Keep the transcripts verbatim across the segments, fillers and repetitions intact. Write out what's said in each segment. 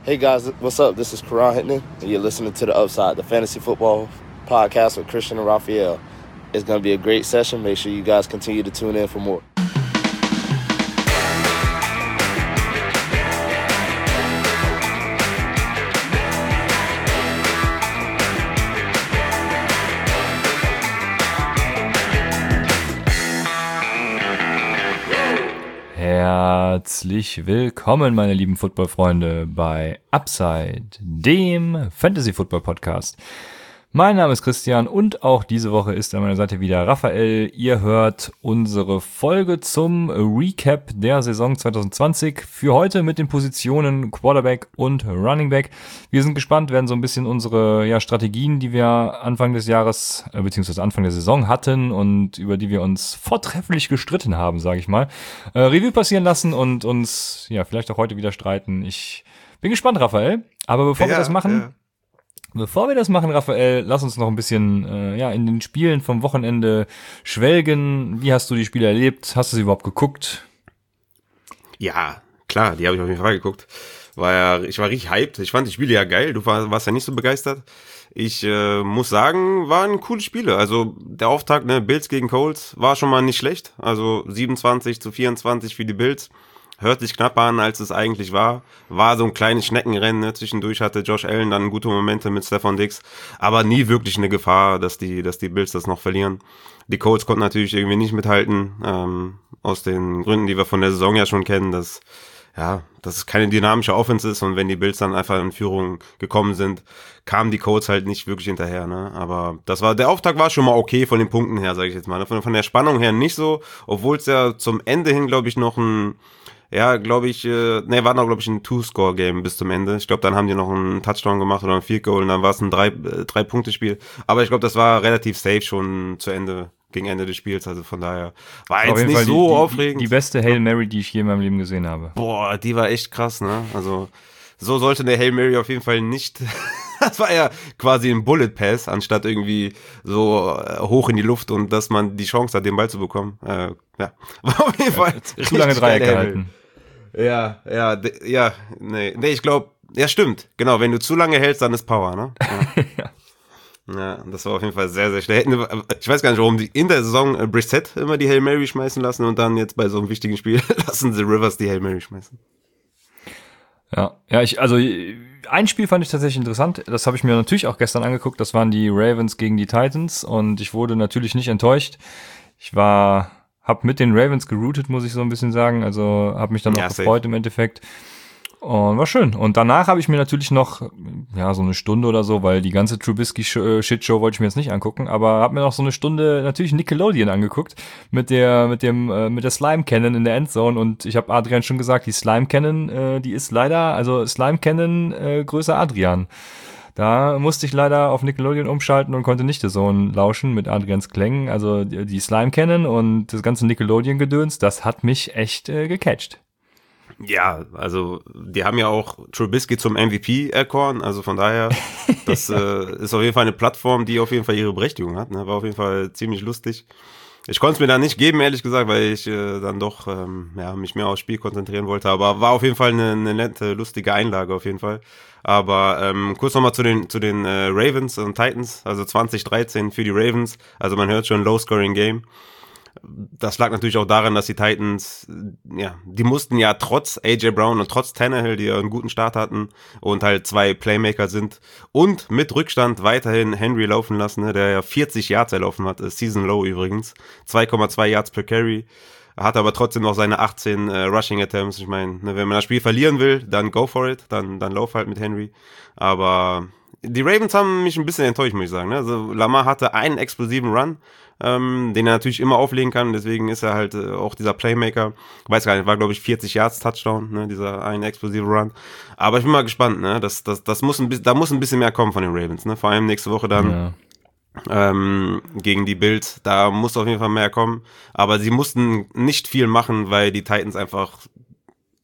Hey guys, what's up? This is Karan Hittman, and you're listening to The Upside, the fantasy football podcast with Christian and Raphael. It's going to be a great session. Make sure you guys continue to tune in for more. Herzlich willkommen, meine lieben Football-Freunde, bei Upside, dem Fantasy-Football-Podcast. Mein Name ist Christian und auch diese Woche ist an meiner Seite wieder Raphael. Ihr hört unsere Folge zum Recap der Saison zwanzig zwanzig. Für heute mit den Positionen Quarterback und Running Back. Wir sind gespannt, werden so ein bisschen unsere ja, Strategien, die wir Anfang des Jahres äh, beziehungsweise Anfang der Saison hatten und über die wir uns vortrefflich gestritten haben, sage ich mal, äh, Revue passieren lassen und uns ja vielleicht auch heute wieder streiten. Ich bin gespannt, Raphael. Aber bevor ja, wir das machen... Ja. Bevor wir das machen, Raphael, lass uns noch ein bisschen äh, ja in den Spielen vom Wochenende schwelgen. Wie hast du die Spiele erlebt? Hast du sie überhaupt geguckt? Ja, klar, die habe ich auf jeden Fall geguckt. War ja, ich war richtig hyped. Ich fand die Spiele ja geil. Du war, warst ja nicht so begeistert. Ich äh, muss sagen, waren coole Spiele. Also der Auftakt, ne, Bills gegen Colts, war schon mal nicht schlecht. Also siebenundzwanzig zu vierundzwanzig für die Bills. Hört sich knapper an, als es eigentlich war. War so ein kleines Schneckenrennen, ne? Zwischendurch hatte Josh Allen dann gute Momente mit Stefon Diggs, aber nie wirklich eine Gefahr, dass die, dass die Bills das noch verlieren. Die Colts konnten natürlich irgendwie nicht mithalten, ähm, aus den Gründen, die wir von der Saison ja schon kennen, dass, ja, dass es keine dynamische Offense ist und wenn die Bills dann einfach in Führung gekommen sind, kamen die Colts halt nicht wirklich hinterher, ne? Aber das war, der Auftakt war schon mal okay von den Punkten her, sage ich jetzt mal. Von, von der Spannung her nicht so, obwohl es ja zum Ende hin, glaube ich, noch ein Ja, glaube ich, äh, ne, war noch, glaube ich, ein Two-Score-Game bis zum Ende. Ich glaube, dann haben die noch einen Touchdown gemacht oder ein Field Goal und dann war es ein drei, äh, Drei-Punkte-Spiel. Aber ich glaube, das war relativ safe schon zu Ende, gegen Ende des Spiels. Also von daher war jetzt nicht so die, aufregend. Die, die beste Hail Mary, die ich je in meinem Leben gesehen habe. Boah, die war echt krass, ne? Also so sollte eine Hail Mary auf jeden Fall nicht... Das war ja quasi ein Bullet Pass, anstatt irgendwie so äh, hoch in die Luft und dass man die Chance hat, den Ball zu bekommen. Äh, ja, war auf jeden Fall zu lange Dreieck gehalten. Ja, ja, de, ja, nee, nee, ich glaube, ja stimmt, genau, wenn du zu lange hältst, dann ist Power, ne? Ja. ja. ja, das war auf jeden Fall sehr, sehr schnell. Ich weiß gar nicht, warum die in der Saison äh, Brissett immer die Hail Mary schmeißen lassen und dann jetzt bei so einem wichtigen Spiel lassen sie Rivers die Hail Mary schmeißen. Ja, ja, ich, also ein Spiel fand ich tatsächlich interessant, das habe ich mir natürlich auch gestern angeguckt, das waren die Ravens gegen die Titans und ich wurde natürlich nicht enttäuscht. Ich war, hab mit den Ravens geroutet, muss ich so ein bisschen sagen, also habe mich dann ja, auch gefreut im Endeffekt. Und war schön. Und danach habe ich mir natürlich noch, ja, so eine Stunde oder so, weil die ganze Trubisky-Shitshow wollte ich mir jetzt nicht angucken, aber habe mir noch so eine Stunde natürlich Nickelodeon angeguckt mit der mit dem äh, mit der Slime Cannon in der Endzone und ich habe Adrian schon gesagt, die Slime Cannon, äh, die ist leider, also Slime Cannon äh, größer Adrian. Da musste ich leider auf Nickelodeon umschalten und konnte nicht so ein lauschen mit Adrians Klängen. Also die, die Slime Cannon und das ganze Nickelodeon-Gedöns, das hat mich echt äh, gecatcht. Ja, also die haben ja auch Trubisky zum M V P erkoren, also von daher, das äh, ist auf jeden Fall eine Plattform, die auf jeden Fall ihre Berechtigung hat, ne? War auf jeden Fall ziemlich lustig. Ich konnte es mir da nicht geben, ehrlich gesagt, weil ich äh, dann doch ähm, ja, mich mehr aufs Spiel konzentrieren wollte, aber war auf jeden Fall eine, eine nette, lustige Einlage auf jeden Fall. Aber ähm, kurz nochmal zu den zu den äh, Ravens und Titans, also zwanzig dreizehn für die Ravens, also man hört schon Low-Scoring-Game. Das lag natürlich auch daran, dass die Titans, ja, die mussten ja trotz A J Brown und trotz Tannehill, die ja einen guten Start hatten und halt zwei Playmaker sind und mit Rückstand weiterhin Henry laufen lassen, ne, der ja vierzig Yards erlaufen hat, Season Low übrigens, zwei Komma zwei Yards per Carry, hat aber trotzdem noch seine achtzehn äh, Rushing Attempts. Ich meine, ne, wenn man das Spiel verlieren will, dann go for it, dann, dann lauf halt mit Henry, aber die Ravens haben mich ein bisschen enttäuscht, muss ich sagen. Ne? Also Lamar hatte einen explosiven Run, ähm, den er natürlich immer auflegen kann. Deswegen ist er halt äh, auch dieser Playmaker. Ich weiß gar nicht, war glaube ich vierzig Yards Touchdown, ne? Dieser eine explosive Run. Aber ich bin mal gespannt. Ne? Das, das, das muss ein bisschen, da muss ein bisschen mehr kommen von den Ravens. Ne? Vor allem nächste Woche dann. Ja. Ähm, gegen die Bills. Da muss auf jeden Fall mehr kommen. Aber sie mussten nicht viel machen, weil die Titans einfach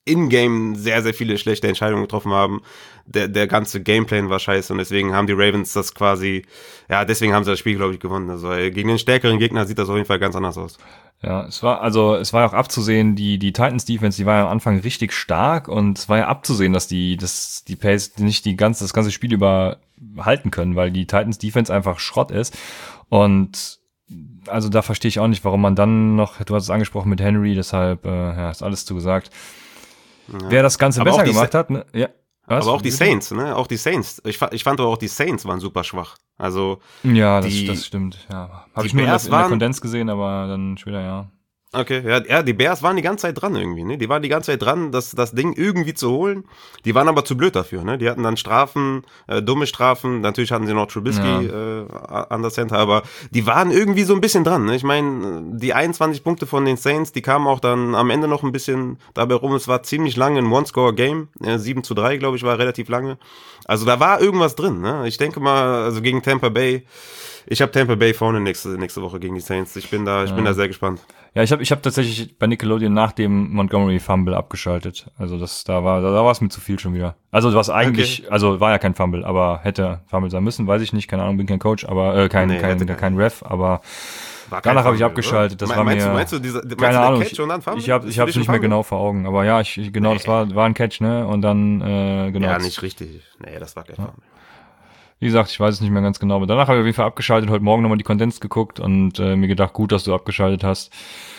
in-game sehr, sehr viele schlechte Entscheidungen getroffen haben. Der, der ganze Gameplan war scheiße und deswegen haben die Ravens das quasi, ja, deswegen haben sie das Spiel, glaube ich, gewonnen. Also gegen den stärkeren Gegner sieht das auf jeden Fall ganz anders aus. Ja, es war, also, es war ja auch abzusehen, die, die Titans-Defense, die war ja am Anfang richtig stark und es war ja abzusehen, dass die, dass die Pace nicht die ganze, das ganze Spiel über halten können, weil die Titans-Defense einfach Schrott ist. Und, also da verstehe ich auch nicht, warum man dann noch, du hast es angesprochen mit Henry, deshalb, äh, ja, ist alles zugesagt. Ja. Wer das Ganze aber besser gemacht hat, ne? Ja. Was? Aber auch die Saints, ne? Auch die Saints. Ich, ich fand aber auch die Saints waren super schwach. Also ja, das, die, das stimmt. Ja, habe ich nur in, das, in der Kondens gesehen, aber dann später ja. Okay, ja, ja, die Bears waren die ganze Zeit dran irgendwie, ne? Die waren die ganze Zeit dran, das, das Ding irgendwie zu holen. Die waren aber zu blöd dafür, ne? Die hatten dann Strafen, äh, dumme Strafen. Natürlich hatten sie noch Trubisky ja. äh, an der Center, aber die waren irgendwie so ein bisschen dran, ne? Ich meine, die einundzwanzig Punkte von den Saints, die kamen auch dann am Ende noch ein bisschen dabei rum. Es war ziemlich lange ein One-Score-Game. Ja, sieben zu drei, glaube ich, war relativ lange. Also da war irgendwas drin, ne? Ich denke mal, also gegen Tampa Bay, ich habe Tampa Bay vorne nächste, nächste Woche gegen die Saints. Ich bin da, ich ja. bin da sehr gespannt. Ja, ich habe ich hab tatsächlich bei Nickelodeon nach dem Montgomery Fumble abgeschaltet. Also das da war da, da war es mir zu viel schon wieder. Also was eigentlich, okay. also war ja kein Fumble, aber hätte Fumble sein müssen, weiß ich nicht, keine Ahnung, bin kein Coach, aber äh, kein nee, kein kein, kein Ref, aber danach habe ich abgeschaltet. Das Me- war meinst mir du, meinst du dieser, meinst keine du Ahnung. Catch und dann Fumble? Ich habe ich habe es nicht mehr genau vor Augen, aber ja, ich, ich genau, nee. das war war ein Catch, ne? Und dann äh, genau. Ja, nicht richtig. Nee, das war kein Fumble. Wie gesagt, ich weiß es nicht mehr ganz genau, aber danach habe ich auf jeden Fall abgeschaltet, heute Morgen nochmal die Kondens geguckt und äh, mir gedacht, gut, dass du abgeschaltet hast.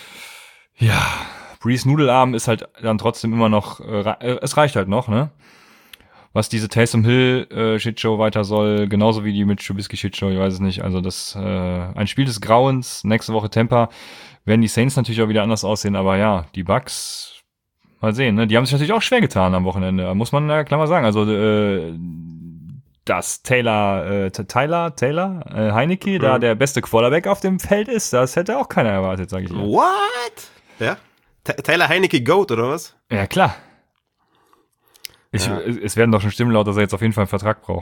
Ja, Brees Nudelarm ist halt dann trotzdem immer noch, äh, es reicht halt noch, ne? Was diese Taysom Hill äh, Shitshow weiter soll, genauso wie die Mitch Trubisky Shitshow, ich weiß es nicht. Also das äh, ein Spiel des Grauens, nächste Woche Tampa, werden die Saints natürlich auch wieder anders aussehen, aber ja, die Bucks, mal sehen, ne? Die haben sich natürlich auch schwer getan am Wochenende, muss man ja klar mal sagen. Also äh, dass Taylor, äh, Tyler, Taylor, äh, Heineke, mhm. da der beste Quarterback auf dem Feld ist, das hätte auch keiner erwartet, sage ich mal. What? Ja? T- Taylor Heineke Goat, oder was? Ja, klar. Ich, ja. Es werden doch schon Stimmen laut, dass er jetzt auf jeden Fall einen Vertrag braucht.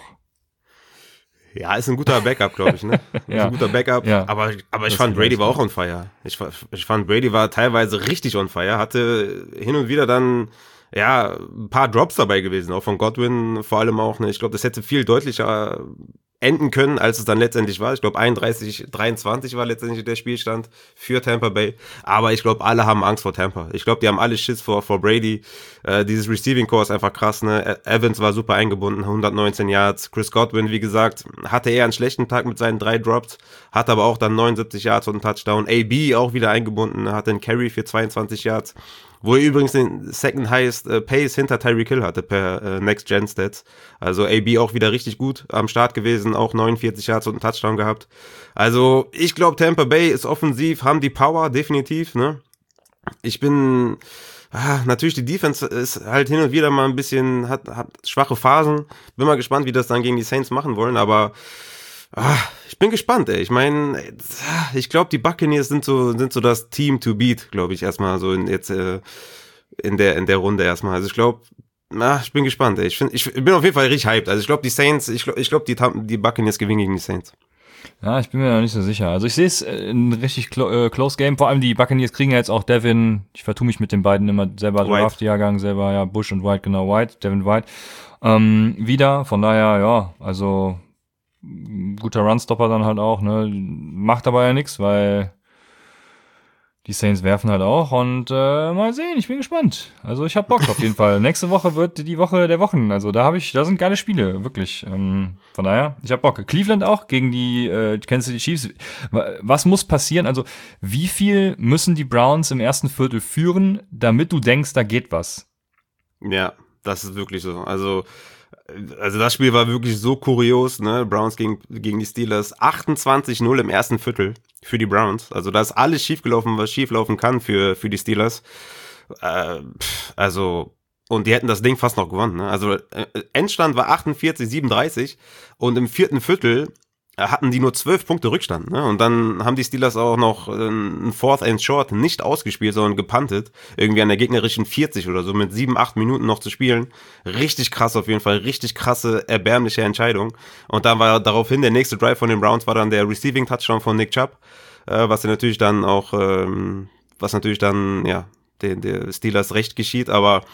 Ja, ist ein guter Backup, glaube ich, ne? ja. Ist ein guter Backup, ja. aber, aber ich das fand, Brady war auch on fire. Ich, ich fand, Brady war teilweise richtig on fire, hatte hin und wieder dann ja, ein paar Drops dabei gewesen, auch von Godwin vor allem auch. Ne? Ich glaube, das hätte viel deutlicher enden können, als es dann letztendlich war. Ich glaube, einunddreißig dreiundzwanzig war letztendlich der Spielstand für Tampa Bay. Aber ich glaube, alle haben Angst vor Tampa. Ich glaube, die haben alle Schiss vor, vor Brady. Äh, dieses Receiving Core ist einfach krass. Ne? Evans war super eingebunden, hundertneunzehn Yards. Chris Godwin, wie gesagt, hatte eher einen schlechten Tag mit seinen drei Drops, hat aber auch dann neunundsiebzig Yards und einen Touchdown. A B auch wieder eingebunden, hatte einen Carry für zweiundzwanzig Yards. Wo er übrigens den second highest äh, Pace hinter Tyreek Hill hatte per äh, Next-Gen-Stats. Also A B auch wieder richtig gut am Start gewesen, auch neunundvierzig Yards und einen Touchdown gehabt. Also ich glaube, Tampa Bay ist offensiv, haben die Power, definitiv. Ne? Ich bin, ah, natürlich die Defense ist halt hin und wieder mal ein bisschen, hat, hat schwache Phasen. Bin mal gespannt, wie das dann gegen die Saints machen wollen, aber ah, ich bin gespannt, ey. Ich meine, ich glaube, die Buccaneers sind so sind so das Team to beat, glaube ich, erstmal so in jetzt äh, in der in der Runde erstmal. Also ich glaube, na, ich bin gespannt, ey. Ich find, ich bin auf jeden Fall richtig hyped. Also ich glaube, die Saints, ich glaube, ich glaube, die die Buccaneers gewinnen gegen die Saints. Ja, ich bin mir noch nicht so sicher. Also ich sehe es ein richtig clo- äh, close Game. Vor allem die Buccaneers kriegen ja jetzt auch Devin, ich vertue mich mit den beiden immer selber, Draft-Jahrgang selber, ja, Bush und White, genau, White, Devin White, ähm, wieder. Von daher, ja, also guter Runstopper dann halt auch, ne, macht aber ja nichts, weil die Saints werfen halt auch und äh, mal sehen, ich bin gespannt. Also ich hab Bock auf jeden Fall. Nächste Woche wird die Woche der Wochen, also da habe ich, da sind geile Spiele, wirklich. Ähm, von daher, ich hab Bock. Cleveland auch gegen die äh, Kansas City Chiefs. Was muss passieren? Also wie viel müssen die Browns im ersten Viertel führen, damit du denkst, da geht was? Ja, das ist wirklich so. Also Also das Spiel war wirklich so kurios, ne? Browns gegen, gegen die Steelers. achtundzwanzig null im ersten Viertel für die Browns. Also da ist alles schiefgelaufen, was schieflaufen kann für, für die Steelers. Äh, also, und die hätten das Ding fast noch gewonnen, ne? Also äh, Endstand war achtundvierzig siebenunddreißig und im vierten Viertel hatten die nur zwölf Punkte Rückstand, ne? Und dann haben die Steelers auch noch ein Fourth and Short nicht ausgespielt, sondern gepuntet. Irgendwie an der gegnerischen vierzig oder so, mit sieben, acht Minuten noch zu spielen. Richtig krass auf jeden Fall, richtig krasse, erbärmliche Entscheidung. Und dann war daraufhin der nächste Drive von den Browns war dann der Receiving Touchdown von Nick Chubb, äh, was ja natürlich dann auch, ähm, was natürlich dann, ja, den, der Steelers recht geschieht, aber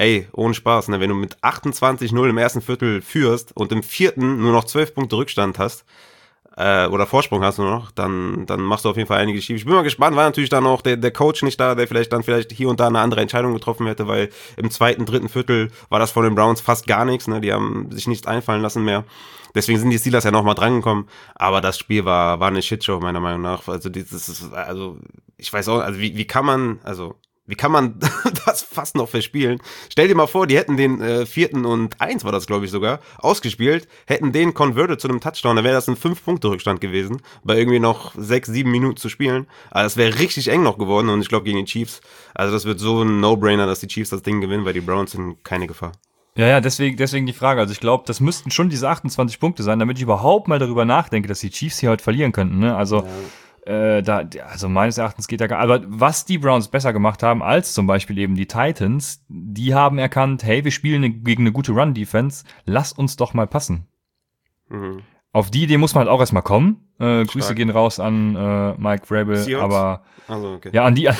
ey, ohne Spaß, ne, wenn du mit achtundzwanzig null im ersten Viertel führst und im vierten nur noch zwölf Punkte Rückstand hast, äh, oder Vorsprung hast du noch, dann, dann machst du auf jeden Fall einiges schief. Ich bin mal gespannt, war natürlich dann auch der, der Coach nicht da, der vielleicht dann vielleicht hier und da eine andere Entscheidung getroffen hätte, weil im zweiten, dritten Viertel war das von den Browns fast gar nichts, ne, die haben sich nichts einfallen lassen mehr. Deswegen sind die Steelers ja nochmal drangekommen, aber das Spiel war, war eine Shitshow, meiner Meinung nach. Also, dieses ist, also, ich weiß auch, also, wie, wie kann man, also, Wie kann man das fast noch verspielen? Stell dir mal vor, die hätten den äh, vierten und eins war das, glaube ich sogar, ausgespielt, hätten den converted zu einem Touchdown, dann wäre das ein fünf Punkte Rückstand gewesen, bei irgendwie noch sechs, sieben Minuten zu spielen. Also das wäre richtig eng noch geworden und ich glaube gegen die Chiefs, also das wird so ein No-Brainer, dass die Chiefs das Ding gewinnen, weil die Browns sind keine Gefahr. Ja, ja, deswegen, deswegen die Frage. Also ich glaube, das müssten schon diese achtundzwanzig Punkte sein, damit ich überhaupt mal darüber nachdenke, dass die Chiefs hier heute verlieren könnten. Ne? Also ja. Äh, da, also meines Erachtens geht da gar, aber was die Browns besser gemacht haben als zum Beispiel eben die Titans, die haben erkannt, hey, wir spielen eine, gegen eine gute Run-Defense, lass uns doch mal passen. Mhm. Auf die Idee muss man halt auch erstmal kommen. Äh, Grüße gehen raus an äh, Mike Vrabel, Seahawks? aber also, okay. ja, an die, an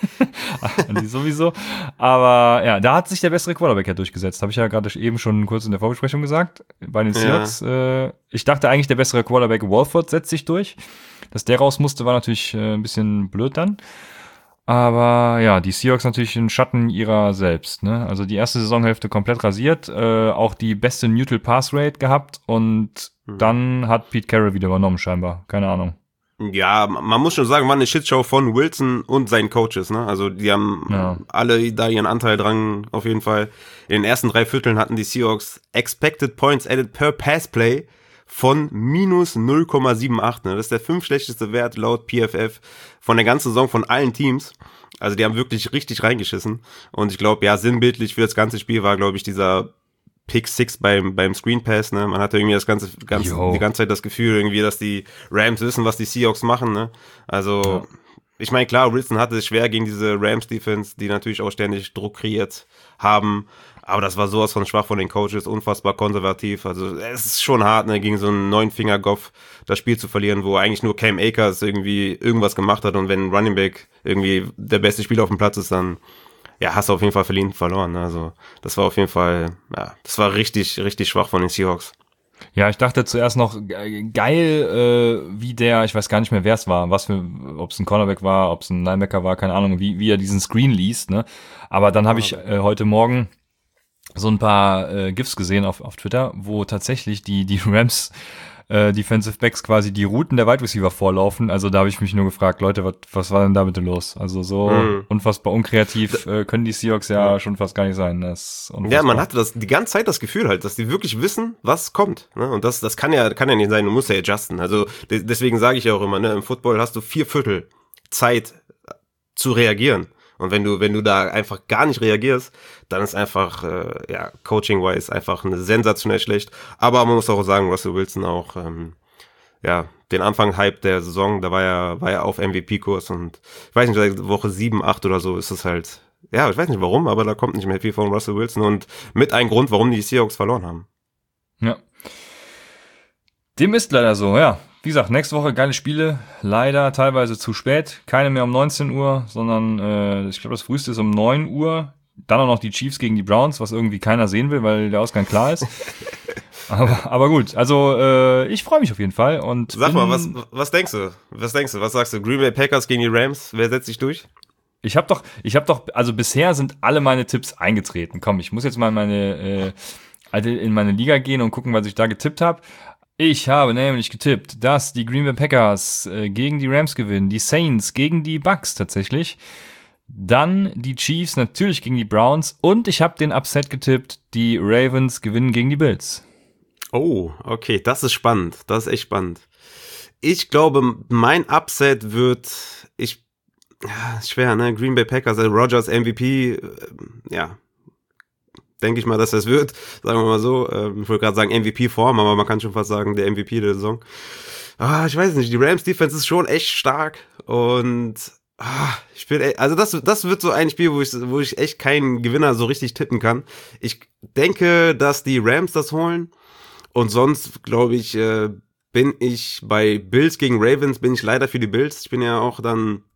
die sowieso. Aber ja, da hat sich der bessere Quarterback ja durchgesetzt. Habe ich ja gerade eben schon kurz in der Vorbesprechung gesagt. Bei den Seahawks. Ja. Äh, ich dachte eigentlich, der bessere Quarterback Wolford setzt sich durch. Dass der raus musste, war natürlich äh, ein bisschen blöd dann. Aber ja, die Seahawks natürlich ein Schatten ihrer selbst. Ne? Also die erste Saisonhälfte komplett rasiert, äh, auch die beste Neutral Pass Rate gehabt und mhm. dann hat Pete Carroll wieder übernommen scheinbar. Keine Ahnung. Ja, man muss schon sagen, war eine Shitshow von Wilson und seinen Coaches. Ne? Also die haben ja. alle da ihren Anteil dran, auf jeden Fall. In den ersten drei Vierteln hatten die Seahawks Expected Points Added per Pass Play von minus null Komma achtundsiebzig, ne? Das ist der fünf schlechteste Wert laut P F F von der ganzen Saison von allen Teams. Also die haben wirklich richtig reingeschissen. Und ich glaube, ja, sinnbildlich für das ganze Spiel war, glaube ich, dieser Pick Six beim, beim Screen Pass, ne? Man hatte irgendwie das ganze, ganze die ganze Zeit das Gefühl irgendwie, dass die Rams wissen, was die Seahawks machen, ne? Also, ja. Ich meine, klar, Wilson hatte es schwer gegen diese Rams-Defense, die natürlich auch ständig Druck kreiert haben. Aber das war sowas von schwach von den Coaches, unfassbar konservativ. Also es ist schon hart, ne, gegen so einen Neunfinger-Goff das Spiel zu verlieren, wo eigentlich nur Cam Akers irgendwie irgendwas gemacht hat. Und wenn ein Running Back irgendwie der beste Spieler auf dem Platz ist, dann ja, hast du auf jeden Fall verdient verloren. Also das war auf jeden Fall, ja, das war richtig, richtig schwach von den Seahawks. Ja, ich dachte zuerst noch, geil, äh, wie der, ich weiß gar nicht mehr, wer es war, was für, ob es ein Cornerback war, ob es ein Linebacker war, keine Ahnung, wie, wie er diesen Screen liest, ne? Aber dann habe ich äh, heute Morgen so ein paar äh, GIFs gesehen auf, auf Twitter, wo tatsächlich die, die Rams äh, Defensive Backs quasi die Routen der Wide Receiver vorlaufen. Also da habe ich mich nur gefragt, Leute, was, was war denn da bitte los? Also so mhm. unfassbar unkreativ äh, können die Seahawks ja mhm. schon fast gar nicht sein. Das ist ja, man hatte das die ganze Zeit das Gefühl halt, dass die wirklich wissen, was kommt. Ne? Und das, das kann ja, kann ja nicht sein, du musst ja adjusten. Also de- deswegen sage ich ja auch immer, ne, im Football hast du vier Viertel Zeit zu reagieren. Und wenn du, wenn du da einfach gar nicht reagierst, dann ist einfach, äh, ja, coaching-wise einfach eine sensationell schlecht. Aber man muss auch sagen, Russell Wilson auch, ähm, ja, den Anfang-Hype der Saison, da war er, war er auf M V P-Kurs und ich weiß nicht, seit Woche sieben, acht oder so ist es halt, ja, ich weiß nicht warum, aber da kommt nicht mehr viel von Russell Wilson und mit ein Grund, warum die Seahawks verloren haben. Ja. Dem ist leider so, ja. Wie gesagt, nächste Woche geile Spiele, leider teilweise zu spät, keine mehr um neunzehn Uhr, sondern äh, ich glaube das früheste ist um neun Uhr, dann auch noch die Chiefs gegen die Browns, was irgendwie keiner sehen will, weil der Ausgang klar ist. aber, aber gut, also äh, ich freue mich auf jeden Fall. Und sag mal, was, was denkst du? Was denkst du? Was sagst du? Green Bay Packers gegen die Rams, wer setzt sich durch? Ich habe doch, ich habe doch, also bisher sind alle meine Tipps eingetreten. Komm, ich muss jetzt mal in meine, äh, in meine Liga gehen und gucken, was ich da getippt habe. Ich habe nämlich getippt, dass die Green Bay Packers äh, gegen die Rams gewinnen, die Saints gegen die Bucks tatsächlich, dann die Chiefs natürlich gegen die Browns und ich habe den Upset getippt, die Ravens gewinnen gegen die Bills. Oh, okay, das ist spannend, das ist echt spannend. Ich glaube, mein Upset wird, ich, ja, schwer, ne, Green Bay Packers, also Rodgers M V P, äh, ja, denke ich mal, dass das wird, sagen wir mal so. Ich wollte gerade sagen M V P-Form, aber man kann schon fast sagen, der M V P der Saison. Ah, ich weiß nicht, die Rams-Defense ist schon echt stark und ah, ich bin, also das, das wird so ein Spiel, wo ich, wo ich echt keinen Gewinner so richtig tippen kann. Ich denke, dass die Rams das holen und sonst, glaube ich, bin ich bei Bills gegen Ravens, bin ich leider für die Bills. Ich bin ja auch dann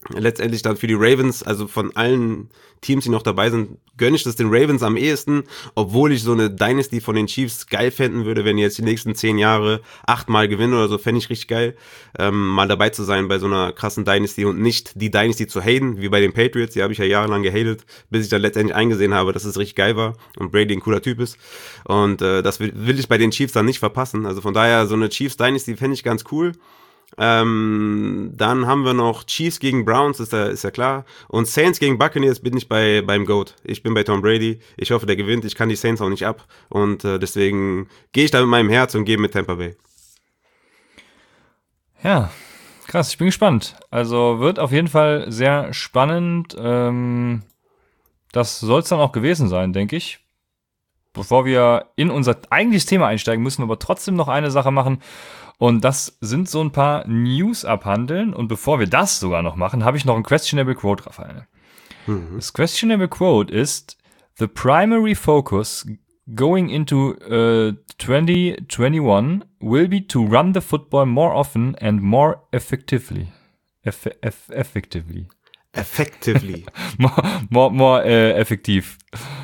letztendlich dann für die Ravens, also von allen Teams, die noch dabei sind, gönne ich das den Ravens am ehesten, obwohl ich so eine Dynasty von den Chiefs geil fänden würde, wenn die jetzt die nächsten zehn Jahre achtmal gewinnen oder so, fände ich richtig geil, ähm, mal dabei zu sein bei so einer krassen Dynasty und nicht die Dynasty zu haten, wie bei den Patriots, die habe ich ja jahrelang gehatet, bis ich dann letztendlich eingesehen habe, dass es richtig geil war und Brady ein cooler Typ ist und äh, das will, will ich bei den Chiefs dann nicht verpassen, also von daher so eine Chiefs Dynasty fände ich ganz cool. Ähm, dann haben wir noch Chiefs gegen Browns, ist ja, ist ja klar. Und Saints gegen Buccaneers bin ich bei beim GOAT. Ich bin bei Tom Brady. Ich hoffe, der gewinnt. Ich kann die Saints auch nicht ab. Und äh, deswegen gehe ich da mit meinem Herz und gehe mit Tampa Bay. Ja, krass. Ich bin gespannt. Also wird auf jeden Fall sehr spannend. Ähm, das soll es dann auch gewesen sein, denke ich. Bevor wir in unser eigentliches Thema einsteigen, müssen wir aber trotzdem noch eine Sache machen. Und das sind so ein paar News abhandeln. Und bevor wir das sogar noch machen, habe ich noch ein Questionable Quote, Raphael. Mhm. Das Questionable Quote ist: The primary focus going into uh, twenty twenty-one will be to run the football more often and more effectively. Eff eff effectively. Effectively. more more, more äh, effektiv.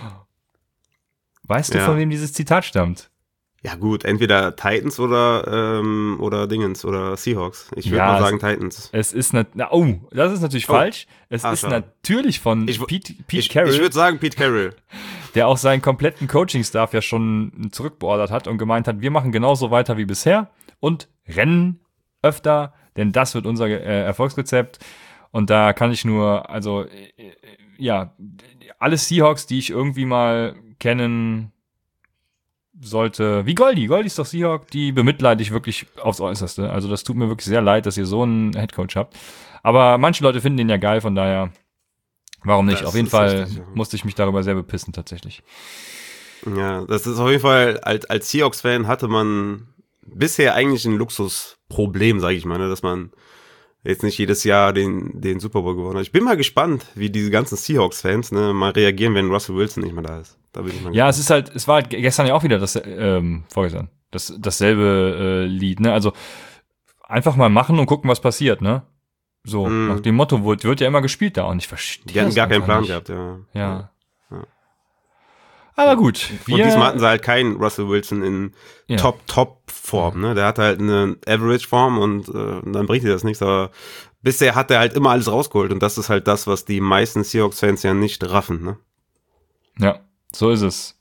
Weißt du, ja. von wem dieses Zitat stammt? Ja gut, entweder Titans oder ähm, oder Dingens oder Seahawks. Ich würde ja, mal sagen Titans. Es ist na, na oh, das ist natürlich oh. falsch. Es ah, ist schau. natürlich von ich, Pete, Pete ich, Carroll. Ich würde sagen Pete Carroll. Der auch seinen kompletten Coaching-Staff ja schon zurückbeordert hat und gemeint hat, wir machen genauso weiter wie bisher und rennen öfter, denn das wird unser äh, Erfolgsrezept. Und da kann ich nur, also äh, ja, alle Seahawks, die ich irgendwie mal kennen sollte, wie Goldi, Goldi ist doch Seahawk, die bemitleide ich wirklich aufs Äußerste. Also das tut mir wirklich sehr leid, dass ihr so einen Headcoach habt. Aber manche Leute finden den ja geil, von daher, warum nicht? Das auf jeden Fall richtig, ja. musste ich mich darüber sehr bepissen, tatsächlich. Ja, das ist auf jeden Fall, als, als Seahawks-Fan hatte man bisher eigentlich ein Luxusproblem, sage ich mal, ne, dass man jetzt nicht jedes Jahr den, den Super Bowl gewonnen hat. Ich bin mal gespannt, wie diese ganzen Seahawks-Fans ne, mal reagieren, wenn Russell Wilson nicht mehr da ist. Da bin ich mal ja, gespannt. Es ist halt, es war halt gestern ja auch wieder das, ähm, vorgestern, das, dasselbe äh, Lied, ne? Also einfach mal machen und gucken, was passiert, ne? So, mm. nach dem Motto wird, wird ja immer gespielt da und ich verstehe. Die hatten gar keinen Plan nicht. gehabt, ja. Ja. ja. Aber gut. Wir und diesmal hatten sie halt keinen Russell Wilson in ja. Top-Top-Form, ne? Der hat halt eine Average-Form und äh, dann bringt dir das nichts, aber bisher hat er halt immer alles rausgeholt und das ist halt das, was die meisten Seahawks-Fans ja nicht raffen, ne? Ja, so ist es.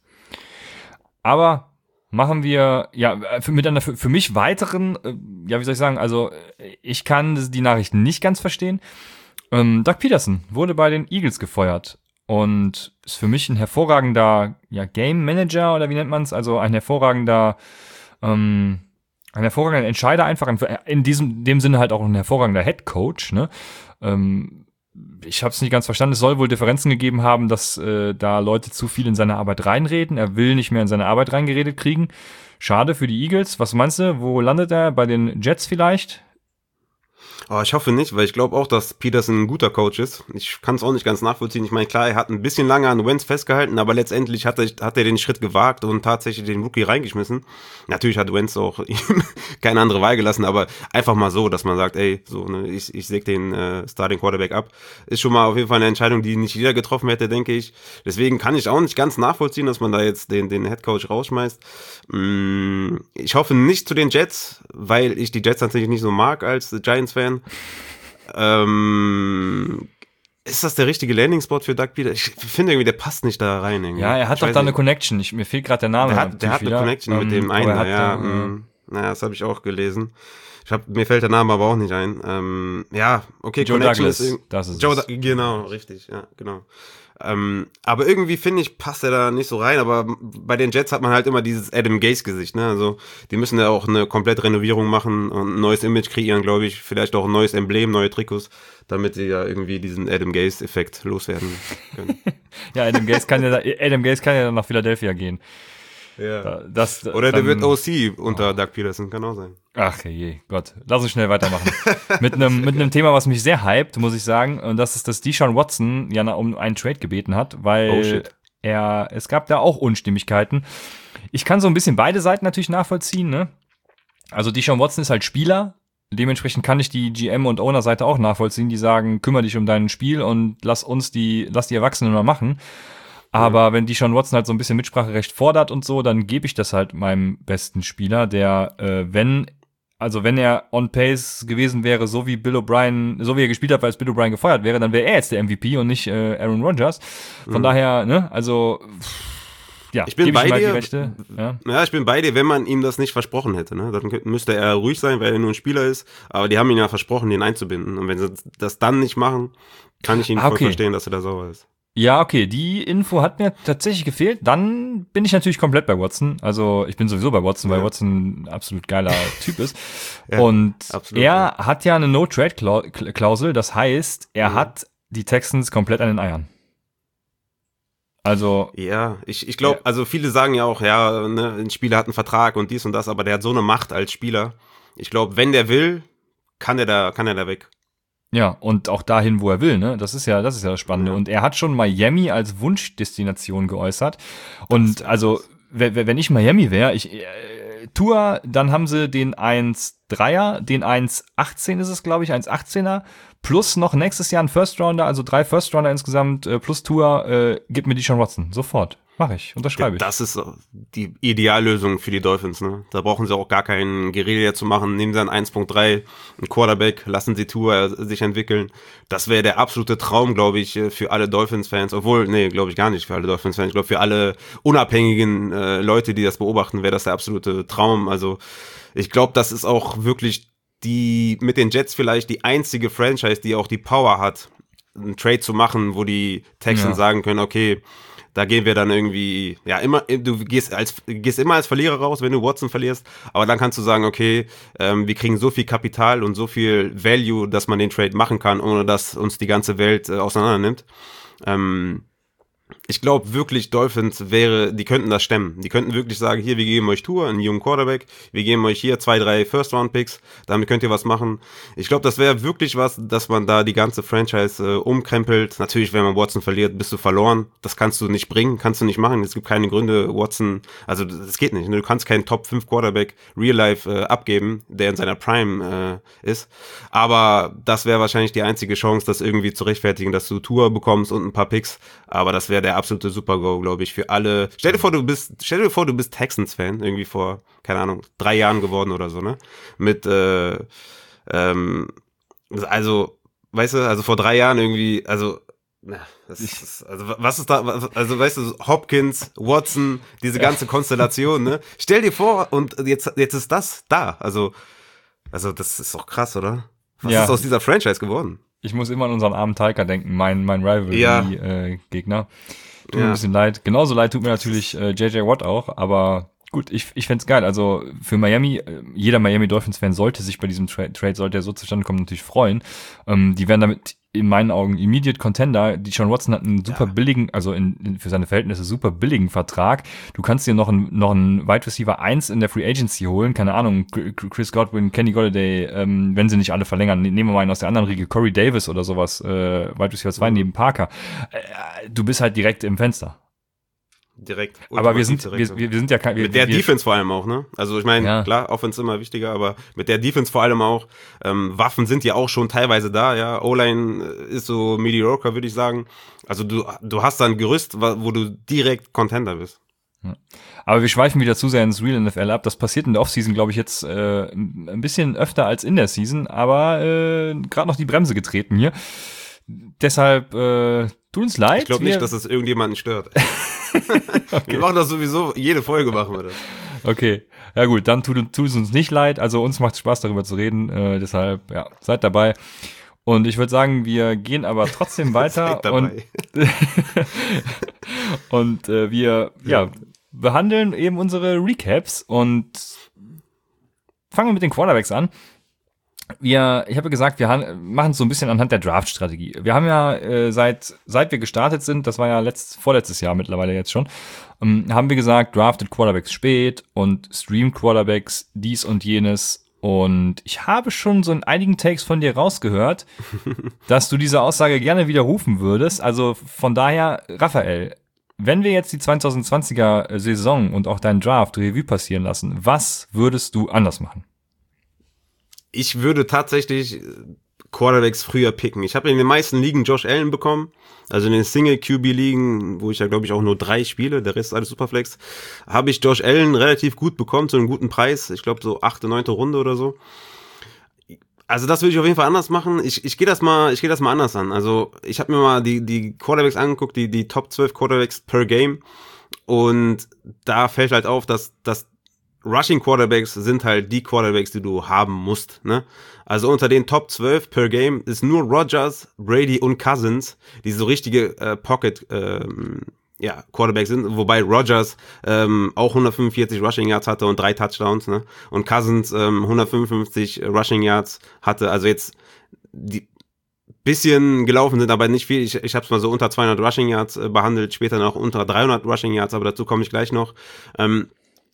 Aber machen wir, ja, für, mit einer für, für mich weiteren, äh, ja, wie soll ich sagen, also ich kann die Nachrichten nicht ganz verstehen. Ähm, Doug Peterson wurde bei den Eagles gefeuert. Und ist für mich ein hervorragender ja, Game Manager oder wie nennt man es? Also ein hervorragender, ähm, ein hervorragender Entscheider einfach. In diesem dem Sinne halt auch ein hervorragender Head Coach. Ne? Ähm, ich habe es nicht ganz verstanden. Es soll wohl Differenzen gegeben haben, dass äh, da Leute zu viel in seine Arbeit reinreden. Er will nicht mehr in seine Arbeit reingeredet kriegen. Schade für die Eagles. Was meinst du? Wo landet er? Bei den Jets vielleicht? Oh, ich hoffe nicht, weil ich glaube auch, dass Peterson ein guter Coach ist. Ich kann es auch nicht ganz nachvollziehen. Ich meine, klar, er hat ein bisschen lange an Wentz festgehalten, aber letztendlich hat er, hat er den Schritt gewagt und tatsächlich den Rookie reingeschmissen. Natürlich hat Wentz auch ihm keine andere Wahl gelassen, aber einfach mal so, dass man sagt, ey, so, ne, ich, ich säge den äh, Starting Quarterback ab. Ist schon mal auf jeden Fall eine Entscheidung, die nicht jeder getroffen hätte, denke ich. Deswegen kann ich auch nicht ganz nachvollziehen, dass man da jetzt den, den Head Coach rausschmeißt. Mm, ich hoffe nicht zu den Jets, weil ich die Jets tatsächlich nicht so mag als Giants-Fan. Ähm, ist das der richtige Landing-Spot für Doug Peterson? Ich finde irgendwie, der passt nicht da rein. Irgendwie. Ja, er hat ich doch da eine Connection. Ich, mir fehlt gerade der Name. Der hat, der hat eine Connection ähm, mit dem einen, ja. Da, mh, naja, das habe ich auch gelesen. Ich hab, mir fällt der Name aber auch nicht ein. Ähm, ja, okay, Joe Connection Douglas, ist das ist Joe es. Da- genau, richtig, ja, genau. Ähm, aber irgendwie finde ich, passt er da nicht so rein, aber bei den Jets hat man halt immer dieses Adam Gase-Gesicht, ne, also die müssen ja auch eine komplette Renovierung machen und ein neues Image kreieren, glaube ich, vielleicht auch ein neues Emblem, neue Trikots, damit sie ja irgendwie diesen Adam Gase-Effekt loswerden können. Ja, Adam Gase kann ja, da, Adam Gase kann ja dann nach Philadelphia gehen. Ja. Das, Oder der dann, wird O C unter oh. Doug Peterson, kann auch sein. Ach je, Gott. Lass uns schnell weitermachen. mit einem mit einem Thema, was mich sehr hypt, muss ich sagen. Und das ist, dass Deshaun Watson ja um einen Trade gebeten hat, weil oh, shit. er, es gab da auch Unstimmigkeiten. Ich kann so ein bisschen beide Seiten natürlich nachvollziehen, ne? Also Deshaun Watson ist halt Spieler dementsprechend kann ich die G M- und Owner-Seite auch nachvollziehen, die sagen, kümmere dich um dein Spiel und lass uns die, lass die Erwachsenen mal machen. Aber wenn Deshaun Watson halt so ein bisschen Mitspracherecht fordert und so, dann gebe ich das halt meinem besten Spieler, der, äh, wenn, also wenn er on pace gewesen wäre, so wie Bill O'Brien, so wie er gespielt hat, weil es Bill O'Brien gefeuert wäre, dann wäre er jetzt der M V P und nicht äh, Aaron Rodgers. Von mhm. daher, ne, also ja, ich bin bei ihm halt dir. Die Rechte, ja. ja, ich bin bei dir, wenn man ihm das nicht versprochen hätte. Ne? Dann müsste er ruhig sein, weil er nur ein Spieler ist. Aber die haben ihn ja versprochen, den einzubinden. Und wenn sie das dann nicht machen, kann ich ihn ah, okay. voll verstehen, dass er da sauer ist. Ja, okay, die Info hat mir tatsächlich gefehlt. Dann bin ich natürlich komplett bei Watson. Also ich bin sowieso bei Watson, weil ja. Watson ein absolut geiler Typ ist. Ja, und absolut, er ja. hat ja eine No-Trade-Klausel. Das heißt, er mhm. hat die Texans komplett an den Eiern. Also ja, ich, ich glaube, ja. also viele sagen ja auch, ja, ne, ein Spieler hat einen Vertrag und dies und das, aber der hat so eine Macht als Spieler. Ich glaube, wenn der will, kann er da, kann er da weg. Ja, und auch dahin, wo er will, ne? Das ist ja, das ist ja das Spannende. Ja. Und er hat schon Miami als Wunschdestination geäußert. Und also, wenn ich Miami wäre, ich äh, Tour, dann haben sie den eins Komma dreier, den eins Komma achtzehn ist es, glaube ich, eins Komma achtzehner, plus noch nächstes Jahr ein First Rounder, also drei First Rounder insgesamt, äh, plus Tour, äh, gib mir Deshaun Watson. Sofort. Mach ich, unterschreibe ich. Das ist die Ideallösung für die Dolphins, ne? Da brauchen sie auch gar keinen Guerilla zu machen. Nehmen sie einen eins Punkt drei, einen Quarterback, lassen sie Tour sich entwickeln. Das wäre der absolute Traum, glaube ich, für alle Dolphins-Fans. Obwohl, nee, glaube ich gar nicht für alle Dolphins-Fans. Ich glaube, für alle unabhängigen äh, Leute, die das beobachten, wäre das der absolute Traum. Also ich glaube, das ist auch wirklich die, mit den Jets vielleicht die einzige Franchise, die auch die Power hat, einen Trade zu machen, wo die Texans ja. sagen können, okay, da gehen wir dann irgendwie, ja, immer, du gehst als gehst immer als Verlierer raus, wenn du Watson verlierst, aber dann kannst du sagen, okay, ähm, wir kriegen so viel Kapital und so viel Value, dass man den Trade machen kann, ohne dass uns die ganze Welt äh, auseinander nimmt. Ähm, ich glaube wirklich, Dolphins wäre, die könnten das stemmen. Die könnten wirklich sagen, hier, wir geben euch Tour, einen jungen Quarterback, wir geben euch hier zwei, drei First-Round-Picks, damit könnt ihr was machen. Ich glaube, das wäre wirklich was, dass man da die ganze Franchise äh, umkrempelt. Natürlich, wenn man Watson verliert, bist du verloren. Das kannst du nicht bringen, kannst du nicht machen. Es gibt keine Gründe, Watson, also das geht nicht. Du kannst keinen Top fünf Quarterback Real-Life äh, abgeben, der in seiner Prime äh, ist. Aber das wäre wahrscheinlich die einzige Chance, das irgendwie zu rechtfertigen, dass du Tour bekommst und ein paar Picks. Aber das wäre der absolute Super-Go, glaube ich, für alle. Stell dir vor, du bist, stell dir vor, du bist Texans-Fan, irgendwie vor, keine Ahnung, drei Jahren geworden oder so, ne? Mit, äh, ähm, also, weißt du, also vor drei Jahren irgendwie, also, na, das ist, also, was ist da, also, weißt du, Hopkins, Watson, diese ganze Konstellation, ne? Stell dir vor, und jetzt, jetzt ist das da, also, also, das ist doch krass, oder? Was ja. ist aus dieser Franchise geworden? Ich muss immer an unseren armen Tiger denken, mein, mein Rivalry-Gegner. Ja. Tut mir ja. ein bisschen leid. Genauso leid tut mir natürlich äh, J J Watt auch, aber gut, ich, ich fänd's geil. Also für Miami, äh, jeder Miami Dolphins-Fan sollte sich bei diesem Tra- Trade, sollte er so zustande kommen, natürlich freuen. Ähm, die werden damit in meinen Augen Immediate Contender. Deshaun Watson hat einen super ja. billigen, also in, in, für seine Verhältnisse super billigen Vertrag. Du kannst dir noch einen, noch einen Wide Receiver eins in der Free Agency holen. Keine Ahnung, Chris Godwin, Kenny Golladay, ähm, wenn sie nicht alle verlängern. Nehmen wir mal einen aus der anderen Riege, Corey Davis oder sowas, äh, Wide Receiver zwei neben Parker. Äh, du bist halt direkt im Fenster. Direkt. Aber wir sind, direkt, wir, wir sind ja kein, wir, mit der wir, Defense vor allem auch, ne? Also ich meine, ja. klar, Offense immer wichtiger, aber mit der Defense vor allem auch. Ähm, Waffen sind ja auch schon teilweise da, ja. O-Line ist so mediocre, würde ich sagen. Also du, du hast da ein Gerüst, wo du direkt Contender bist. Ja. Aber wir schweifen wieder zu sehr ins Real N F L ab. Das passiert in der Offseason, glaube ich, jetzt äh, ein bisschen öfter als in der Season, aber äh, gerade noch die Bremse getreten hier. Deshalb äh, tut uns leid. Ich glaube nicht, dass das irgendjemanden stört. Okay. Wir machen das sowieso, jede Folge machen wir das. Okay, ja gut, dann tut, tut es uns nicht leid. Also uns macht es Spaß, darüber zu reden. Äh, deshalb, ja, seid dabei. Und ich würde sagen, wir gehen aber trotzdem weiter. und und äh, wir ja. ja behandeln eben unsere Recaps und fangen wir mit den Quarterbacks an. Wir, ich habe gesagt, wir machen es so ein bisschen anhand der Draft-Strategie. Wir haben ja äh, seit seit wir gestartet sind, das war ja letzt, vorletztes Jahr mittlerweile jetzt schon, ähm, haben wir gesagt, draftet Quarterbacks spät und streamt Quarterbacks dies und jenes. Und ich habe schon so in einigen Takes von dir rausgehört, dass du diese Aussage gerne widerrufen würdest. Also von daher, Raphael, wenn wir jetzt die zwanzig zwanziger Saison und auch deinen Draft Revue passieren lassen, was würdest du anders machen? ich würde tatsächlich Quarterbacks früher picken. Ich habe in den meisten Ligen Josh Allen bekommen, also in den Single-Q B-Ligen, wo ich ja glaube ich auch nur drei spiele, der Rest ist alles Superflex, habe ich Josh Allen relativ gut bekommen, zu einem guten Preis, ich glaube so achte, neunte Runde oder so. Also das würde ich auf jeden Fall anders machen. Ich, ich gehe das mal, ich gehe das mal anders an. Also ich habe mir mal die, die Quarterbacks angeguckt, die, die Top zwölf Quarterbacks per Game, und da fällt halt auf, dass, dass Rushing Quarterbacks sind halt die Quarterbacks, die du haben musst, ne? Also unter den Top zwölf per Game ist nur Rodgers, Brady und Cousins, die so richtige äh, Pocket ähm, ja, Quarterbacks sind, wobei Rodgers ähm, auch hundertfünfundvierzig Rushing Yards hatte und drei Touchdowns, ne? Und Cousins ähm, hundertfünfundfünfzig Rushing Yards hatte, also jetzt die bisschen gelaufen sind, aber nicht viel. Ich, ich habe es mal so unter zweihundert Rushing Yards äh, behandelt, später noch unter dreihundert Rushing Yards, aber dazu komme ich gleich noch. Ähm,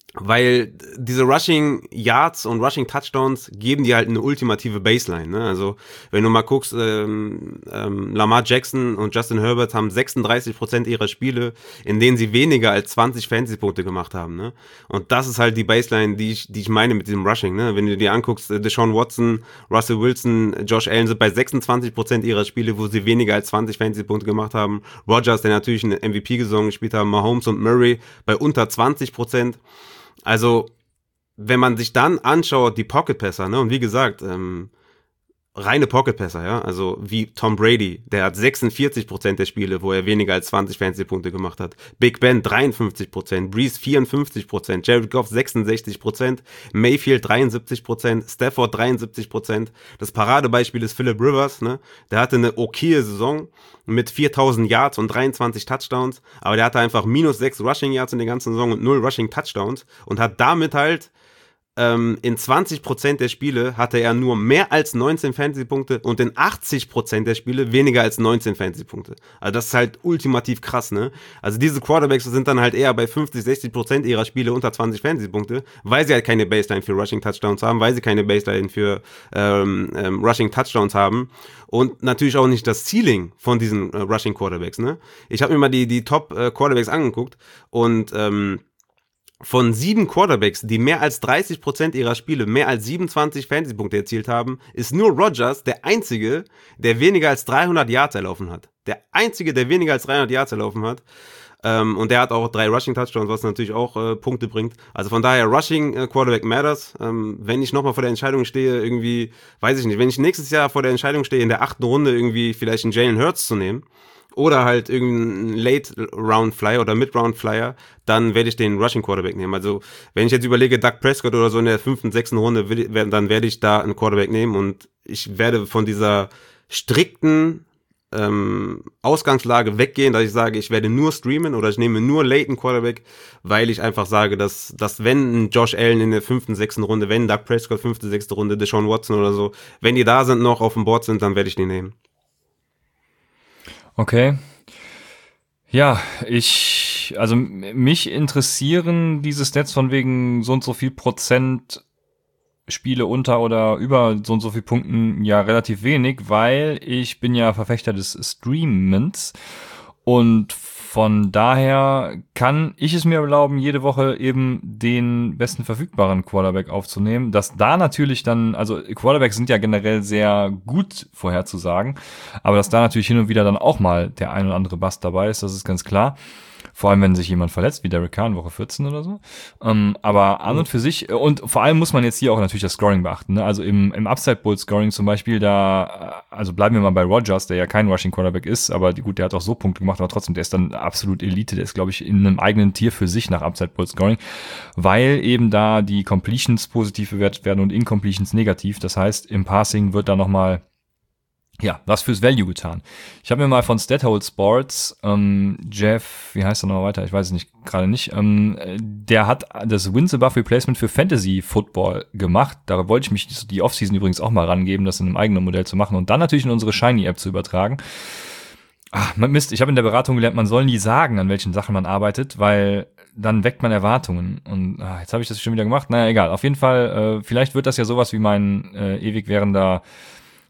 Weil diese Rushing Yards und Rushing Touchdowns geben dir halt eine ultimative Baseline, ne? Also wenn du mal guckst, ähm, ähm, Lamar Jackson und Justin Herbert haben sechsunddreißig Prozent ihrer Spiele, in denen sie weniger als zwanzig Fantasy-Punkte gemacht haben, ne? Und das ist halt die Baseline, die ich, die ich meine mit diesem Rushing, ne? Wenn du dir anguckst, Deshaun Watson, Russell Wilson, Josh Allen sind bei sechsundzwanzig Prozent ihrer Spiele, wo sie weniger als zwanzig Fantasy-Punkte gemacht haben. Rodgers, der natürlich eine M V P-Saison gespielt hat, Mahomes und Murray bei unter zwanzig Prozent. Also, wenn man sich dann anschaut, die Pocket-Passer, ne, und wie gesagt, ähm, reine Pocket-Passer, ja, also wie Tom Brady, der hat sechsundvierzig Prozent der Spiele, wo er weniger als zwanzig Fantasy-Punkte gemacht hat. Big Ben dreiundfünfzig Prozent, Breeze vierundfünfzig Prozent, Jared Goff sechsundsechzig Prozent, Mayfield dreiundsiebzig Prozent, Stafford dreiundsiebzig Prozent. Das Paradebeispiel ist Phillip Rivers, ne, der hatte eine okaye Saison mit viertausend Yards und dreiundzwanzig Touchdowns, aber der hatte einfach minus sechs Rushing Yards in der ganzen Saison und null Rushing Touchdowns und hat damit halt ähm, in zwanzig Prozent der Spiele hatte er nur mehr als neunzehn Fantasy-Punkte und in achtzig Prozent der Spiele weniger als neunzehn Fantasy-Punkte. Also das ist halt ultimativ krass, ne? Also diese Quarterbacks sind dann halt eher bei fünfzig, sechzig Prozent ihrer Spiele unter zwanzig Fantasy-Punkte, weil sie halt keine Baseline für Rushing Touchdowns haben, weil sie keine Baseline für ähm, ähm, Rushing Touchdowns haben und natürlich auch nicht das Ceiling von diesen äh, Rushing Quarterbacks, ne? Ich habe mir mal die, die Top äh, Quarterbacks angeguckt und ähm, von sieben Quarterbacks, die mehr als dreißig Prozent ihrer Spiele mehr als siebenundzwanzig Fantasy-Punkte erzielt haben, ist nur Rodgers der einzige, der weniger als dreihundert Yards erlaufen hat. Der einzige, der weniger als dreihundert Yards erlaufen hat. Ähm, und der hat auch drei Rushing-Touchdowns, was natürlich auch äh, Punkte bringt. Also von daher, Rushing äh, Quarterback matters. Ähm, wenn ich nochmal vor der Entscheidung stehe, irgendwie, weiß ich nicht, wenn ich nächstes Jahr vor der Entscheidung stehe, in der achten Runde irgendwie vielleicht einen Jalen Hurts zu nehmen, oder halt irgendein Late-Round-Flyer oder Mid-Round-Flyer, dann werde ich den Rushing-Quarterback nehmen. Also, wenn ich jetzt überlege, Dak Prescott oder so in der fünften, sechsten Runde, dann werde ich da einen Quarterback nehmen und ich werde von dieser strikten ähm, Ausgangslage weggehen, dass ich sage, ich werde nur streamen oder ich nehme nur Late Quarterback, weil ich einfach sage, dass, dass wenn ein Josh Allen in der fünften, sechsten Runde, wenn Dak Prescott fünfte, sechste Runde, Deshaun Watson oder so, wenn die da sind, noch auf dem Board sind, dann werde ich die nehmen. Okay. Ja, ich, also mich interessieren diese Stats von wegen so und so viel Prozent Spiele unter oder über so und so viel Punkten ja relativ wenig, weil ich bin ja Verfechter des Streamens und von daher kann ich es mir erlauben, jede Woche eben den besten verfügbaren Quarterback aufzunehmen. Dass da natürlich dann, also Quarterbacks sind ja generell sehr gut vorherzusagen, aber dass da natürlich hin und wieder dann auch mal der ein oder andere Bust dabei ist, das ist ganz klar. Vor allem, wenn sich jemand verletzt, wie Derek Carr in Woche vierzehn oder so. Ähm, aber an und für sich, und vor allem muss man jetzt hier auch natürlich das Scoring beachten, ne? Also im, im Upside Bowl Scoring zum Beispiel, da, also bleiben wir mal bei Rodgers, der ja kein Rushing Quarterback ist, aber gut, der hat auch so Punkte gemacht, aber trotzdem, der ist dann absolut Elite, der ist, glaube ich, in einem eigenen Tier für sich nach Upside Bowl Scoring, weil eben da die Completions positiv bewertet werden und Incompletions negativ. Das heißt, im Passing wird da nochmal ja, was fürs Value getan. Ich habe mir mal von Stathole Sports, ähm, Jeff, wie heißt er noch weiter? Ich weiß es nicht, gerade nicht. Ähm, der hat das Wins Above Replacement für Fantasy Football gemacht. Da wollte ich mich die Offseason übrigens auch mal rangeben, das in einem eigenen Modell zu machen und dann natürlich in unsere Shiny-App zu übertragen. Ach, Mist, ich habe in der Beratung gelernt, man soll nie sagen, an welchen Sachen man arbeitet, weil dann weckt man Erwartungen. Und ah, jetzt habe ich das schon wieder gemacht. Naja, egal. Auf jeden Fall, äh, vielleicht wird das ja sowas wie mein äh, ewig währender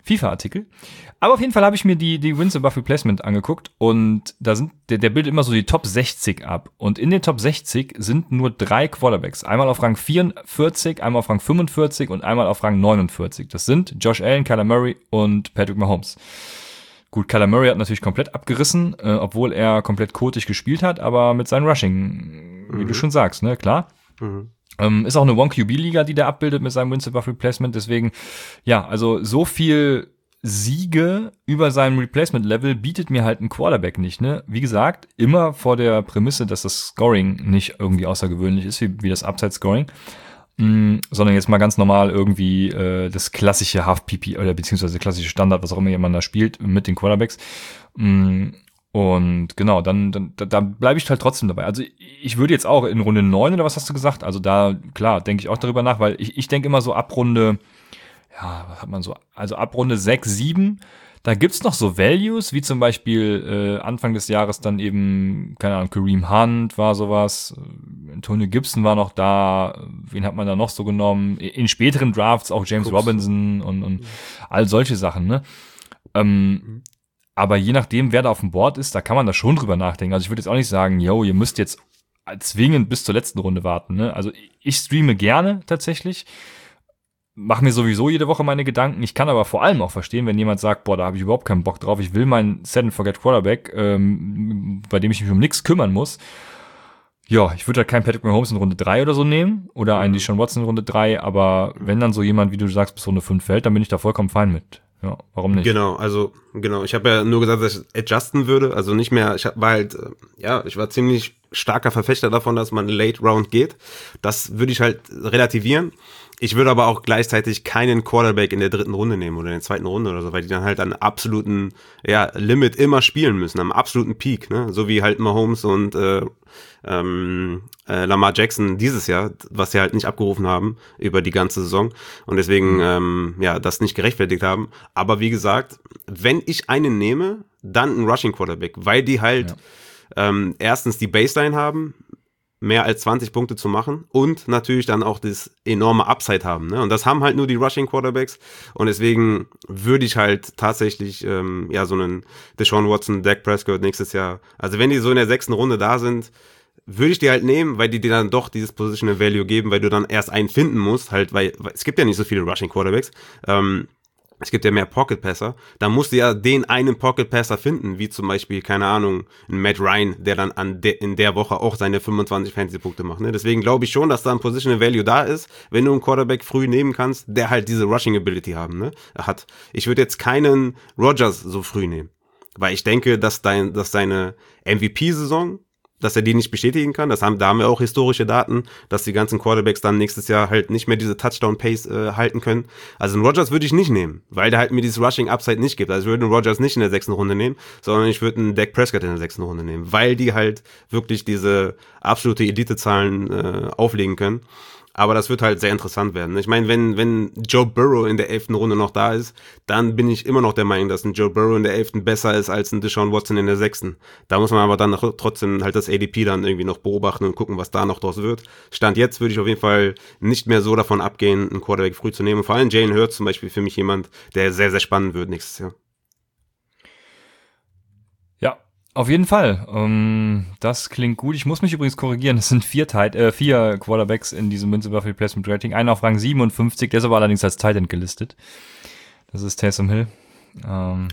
FIFA-Artikel. Aber auf jeden Fall habe ich mir die, die Wins above Replacement angeguckt und da sind, der, der bildet immer so die Top sechzig ab. Und in den Top sechzig sind nur drei Quarterbacks. Einmal auf Rang vierundvierzig, einmal auf Rang fünfundvierzig und einmal auf Rang neunundvierzig. Das sind Josh Allen, Kyler Murray und Patrick Mahomes. Gut, Kyler Murray hat natürlich komplett abgerissen, äh, obwohl er komplett kotig gespielt hat, aber mit seinem Rushing, wie mhm. du schon sagst, ne, klar. Mhm. Ähm, ist auch eine One-Q B-Liga, die der abbildet mit seinem Wins above Replacement. Deswegen, ja, also so viel Siege über seinem Replacement-Level bietet mir halt ein Quarterback nicht, ne? Wie gesagt, immer vor der Prämisse, dass das Scoring nicht irgendwie außergewöhnlich ist, wie, wie das Upside-Scoring, mh, sondern jetzt mal ganz normal irgendwie äh, das klassische Half-P P oder beziehungsweise klassische Standard, was auch immer jemand da spielt, mit den Quarterbacks. Mh, und genau, dann, dann da, da bleibe ich halt trotzdem dabei. Also ich würde jetzt auch in Runde neun oder was hast du gesagt? Also da, klar, denke ich auch darüber nach, weil ich, ich denke immer so ab Runde ja, was hat man so, also ab Runde sechs, sieben, da gibt's noch so Values, wie zum Beispiel äh, Anfang des Jahres dann eben, keine Ahnung, Kareem Hunt war sowas, Antonio Gibson war noch da, wen hat man da noch so genommen, in späteren Drafts auch James Guck's. Robinson und, und all solche Sachen, ne? Ähm, mhm. Aber je nachdem, wer da auf dem Board ist, da kann man da schon drüber nachdenken. Also ich würde jetzt auch nicht sagen, yo, ihr müsst jetzt zwingend bis zur letzten Runde warten, ne? Also ich streame gerne tatsächlich, mache mir sowieso jede Woche meine Gedanken. Ich kann aber vor allem auch verstehen, wenn jemand sagt, boah, da habe ich überhaupt keinen Bock drauf. Ich will meinen Set-and-Forget-Quarterback, ähm, bei dem ich mich um nichts kümmern muss. Ja, ich würde halt keinen Patrick Mahomes in Runde drei oder so nehmen oder einen Deshaun Watson in Runde drei, aber wenn dann so jemand, wie du sagst, bis Runde fünf fällt, dann bin ich da vollkommen fein mit. Ja, warum nicht? Genau, also genau. Ich habe ja nur gesagt, dass ich adjusten würde, also nicht mehr, ich war halt, ja, ich war ziemlich starker Verfechter davon, dass man Late Round geht. Das würde ich halt relativieren. Ich würde aber auch gleichzeitig keinen Quarterback in der dritten Runde nehmen oder in der zweiten Runde oder so, weil die dann halt an absoluten ja, Limit immer spielen müssen, am absoluten Peak, ne? So wie halt Mahomes und äh, ähm, äh, Lamar Jackson dieses Jahr, was sie halt nicht abgerufen haben über die ganze Saison und deswegen ähm, ja das nicht gerechtfertigt haben. Aber wie gesagt, wenn ich einen nehme, dann ein Rushing Quarterback, weil die halt ja. ähm, erstens die Baseline haben, mehr als zwanzig Punkte zu machen und natürlich dann auch das enorme Upside haben, ne? Und das haben halt nur die Rushing Quarterbacks und deswegen würde ich halt tatsächlich ähm, ja so einen Deshaun Watson, Dak Prescott nächstes Jahr, also wenn die so in der sechsten Runde da sind, würde ich die halt nehmen, weil die dir dann doch dieses Positional Value geben, weil du dann erst einen finden musst, halt, weil, weil es gibt ja nicht so viele Rushing Quarterbacks, ähm, es gibt ja mehr Pocket-Passer, da musst du ja den einen Pocket-Passer finden, wie zum Beispiel, keine Ahnung, ein Matt Ryan, der dann an de- in der Woche auch seine fünfundzwanzig Fantasy-Punkte macht. Ne? Deswegen glaube ich schon, dass da ein Positional Value da ist, wenn du einen Quarterback früh nehmen kannst, der halt diese Rushing-Ability haben, ne? hat. Ich würde jetzt keinen Rodgers so früh nehmen, weil ich denke, dass, dein, dass seine M V P-Saison, dass er die nicht bestätigen kann. Das haben, da haben wir auch historische Daten, dass die ganzen Quarterbacks dann nächstes Jahr halt nicht mehr diese Touchdown-Pace äh, halten können. Also einen Rodgers würde ich nicht nehmen, weil der halt mir dieses Rushing-Upside nicht gibt. Also ich würde einen Rodgers nicht in der sechsten Runde nehmen, sondern ich würde einen Dak Prescott in der sechsten Runde nehmen, weil die halt wirklich diese absolute Elite-Zahlen äh, auflegen können. Aber das wird halt sehr interessant werden. Ich meine, wenn wenn Joe Burrow in der elften Runde noch da ist, dann bin ich immer noch der Meinung, dass ein Joe Burrow in der elften besser ist als ein Deshaun Watson in der sechsten. Da muss man aber dann noch, trotzdem halt das A D P dann irgendwie noch beobachten und gucken, was da noch draus wird. Stand jetzt würde ich auf jeden Fall nicht mehr so davon abgehen, einen Quarterback früh zu nehmen. Und vor allem Jalen Hurts zum Beispiel für mich jemand, der sehr, sehr spannend wird nächstes Jahr. Ja. Auf jeden Fall. Um, das klingt gut. Ich muss mich übrigens korrigieren. Es sind vier, Tight, äh, vier Quarterbacks in diesem Wins above Replacement Rating. Einer auf Rang siebenundfünfzig, der ist aber allerdings als Tight End gelistet. Das ist Taysom Hill. Um,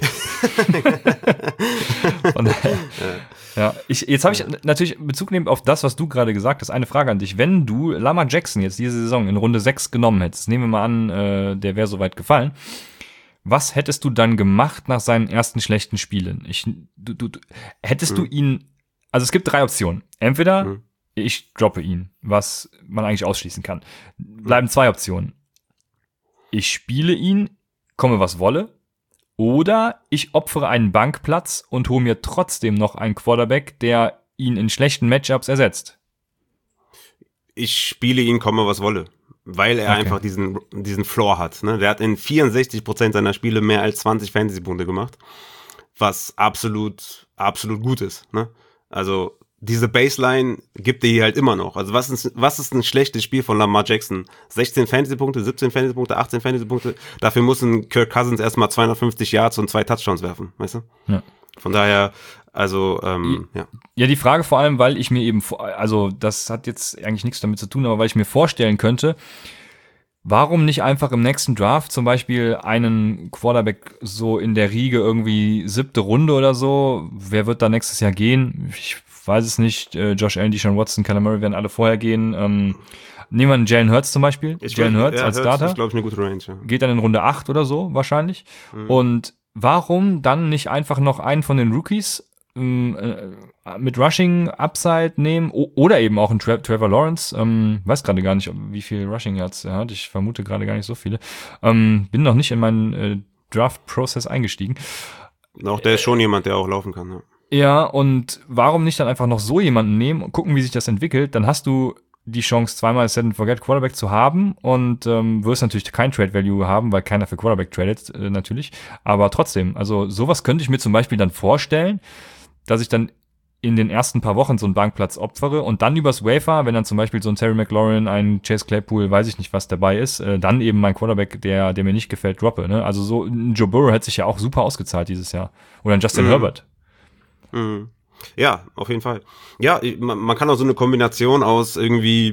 von daher, ja. Ich, jetzt habe ich natürlich Bezug nehmen auf das, was du gerade gesagt hast. Eine Frage an dich. Wenn du Lamar Jackson jetzt diese Saison in Runde sechs genommen hättest, nehmen wir mal an, äh, der wäre soweit gefallen. Was hättest du dann gemacht nach seinen ersten schlechten Spielen? Ich, du, du, du, hättest mhm. du ihn, also es gibt drei Optionen. Entweder mhm. ich droppe ihn, was man eigentlich ausschließen kann. Bleiben zwei Optionen. Ich spiele ihn, komme was wolle, oder ich opfere einen Bankplatz und hole mir trotzdem noch einen Quarterback, der ihn in schlechten Matchups ersetzt. Ich spiele ihn, komme was wolle. Weil er okay. einfach diesen diesen Floor hat. Ne? Der hat in vierundsechzig Prozent seiner Spiele mehr als zwanzig Fantasy-Punkte gemacht, was absolut absolut gut ist. Ne? Also diese Baseline gibt er hier halt immer noch. Also was ist, was ist ein schlechtes Spiel von Lamar Jackson? sechzehn Fantasy-Punkte, siebzehn Fantasy-Punkte, achtzehn Fantasy-Punkte. Dafür muss ein Kirk Cousins erstmal zweihundertfünfzig Yards und zwei Touchdowns werfen, weißt du? Ja. Von daher, also, ähm, ja. Ja, die Frage vor allem, weil ich mir eben, also das hat jetzt eigentlich nichts damit zu tun, aber weil ich mir vorstellen könnte, warum nicht einfach im nächsten Draft zum Beispiel einen Quarterback so in der Riege irgendwie siebte Runde oder so? Wer wird da nächstes Jahr gehen? Ich weiß es nicht. Äh, Josh Allen, Deshaun Watson, Kyler Murray werden alle vorher gehen. Ähm, nehmen wir einen Jalen Hurts zum Beispiel. Ich Jalen Hurts ja, als Hurts Starter. Das ist, glaube ich, eine gute Range. Ja. Geht dann in Runde acht oder so wahrscheinlich. Mhm. Und warum dann nicht einfach noch einen von den Rookies ähm, äh, mit Rushing Upside nehmen o- oder eben auch einen Tra- Trevor Lawrence? Ähm, weiß gerade gar nicht, wie viel Rushing Yards er hat. Ich vermute gerade gar nicht so viele. Ähm, bin noch nicht in meinen äh, Draft-Prozess eingestiegen. Auch der ist schon jemand, der auch laufen kann. Ja. Ja, und warum nicht dann einfach noch so jemanden nehmen und gucken, wie sich das entwickelt? Dann hast du die Chance, zweimal Set and Forget Quarterback zu haben und ähm, wirst natürlich kein Trade Value haben, weil keiner für Quarterback tradet, äh, natürlich. Aber trotzdem, also sowas könnte ich mir zum Beispiel dann vorstellen, dass ich dann in den ersten paar Wochen so einen Bankplatz opfere und dann übers Waiver, wenn dann zum Beispiel so ein Terry McLaurin, ein Chase Claypool, weiß ich nicht, was dabei ist, äh, dann eben mein Quarterback, der der mir nicht gefällt, droppe. Ne? Also so ein Joe Burrow hat sich ja auch super ausgezahlt dieses Jahr. Oder ein Justin mhm. Herbert. Mhm. Ja, auf jeden Fall. Ja, man, man kann auch so eine Kombination aus irgendwie,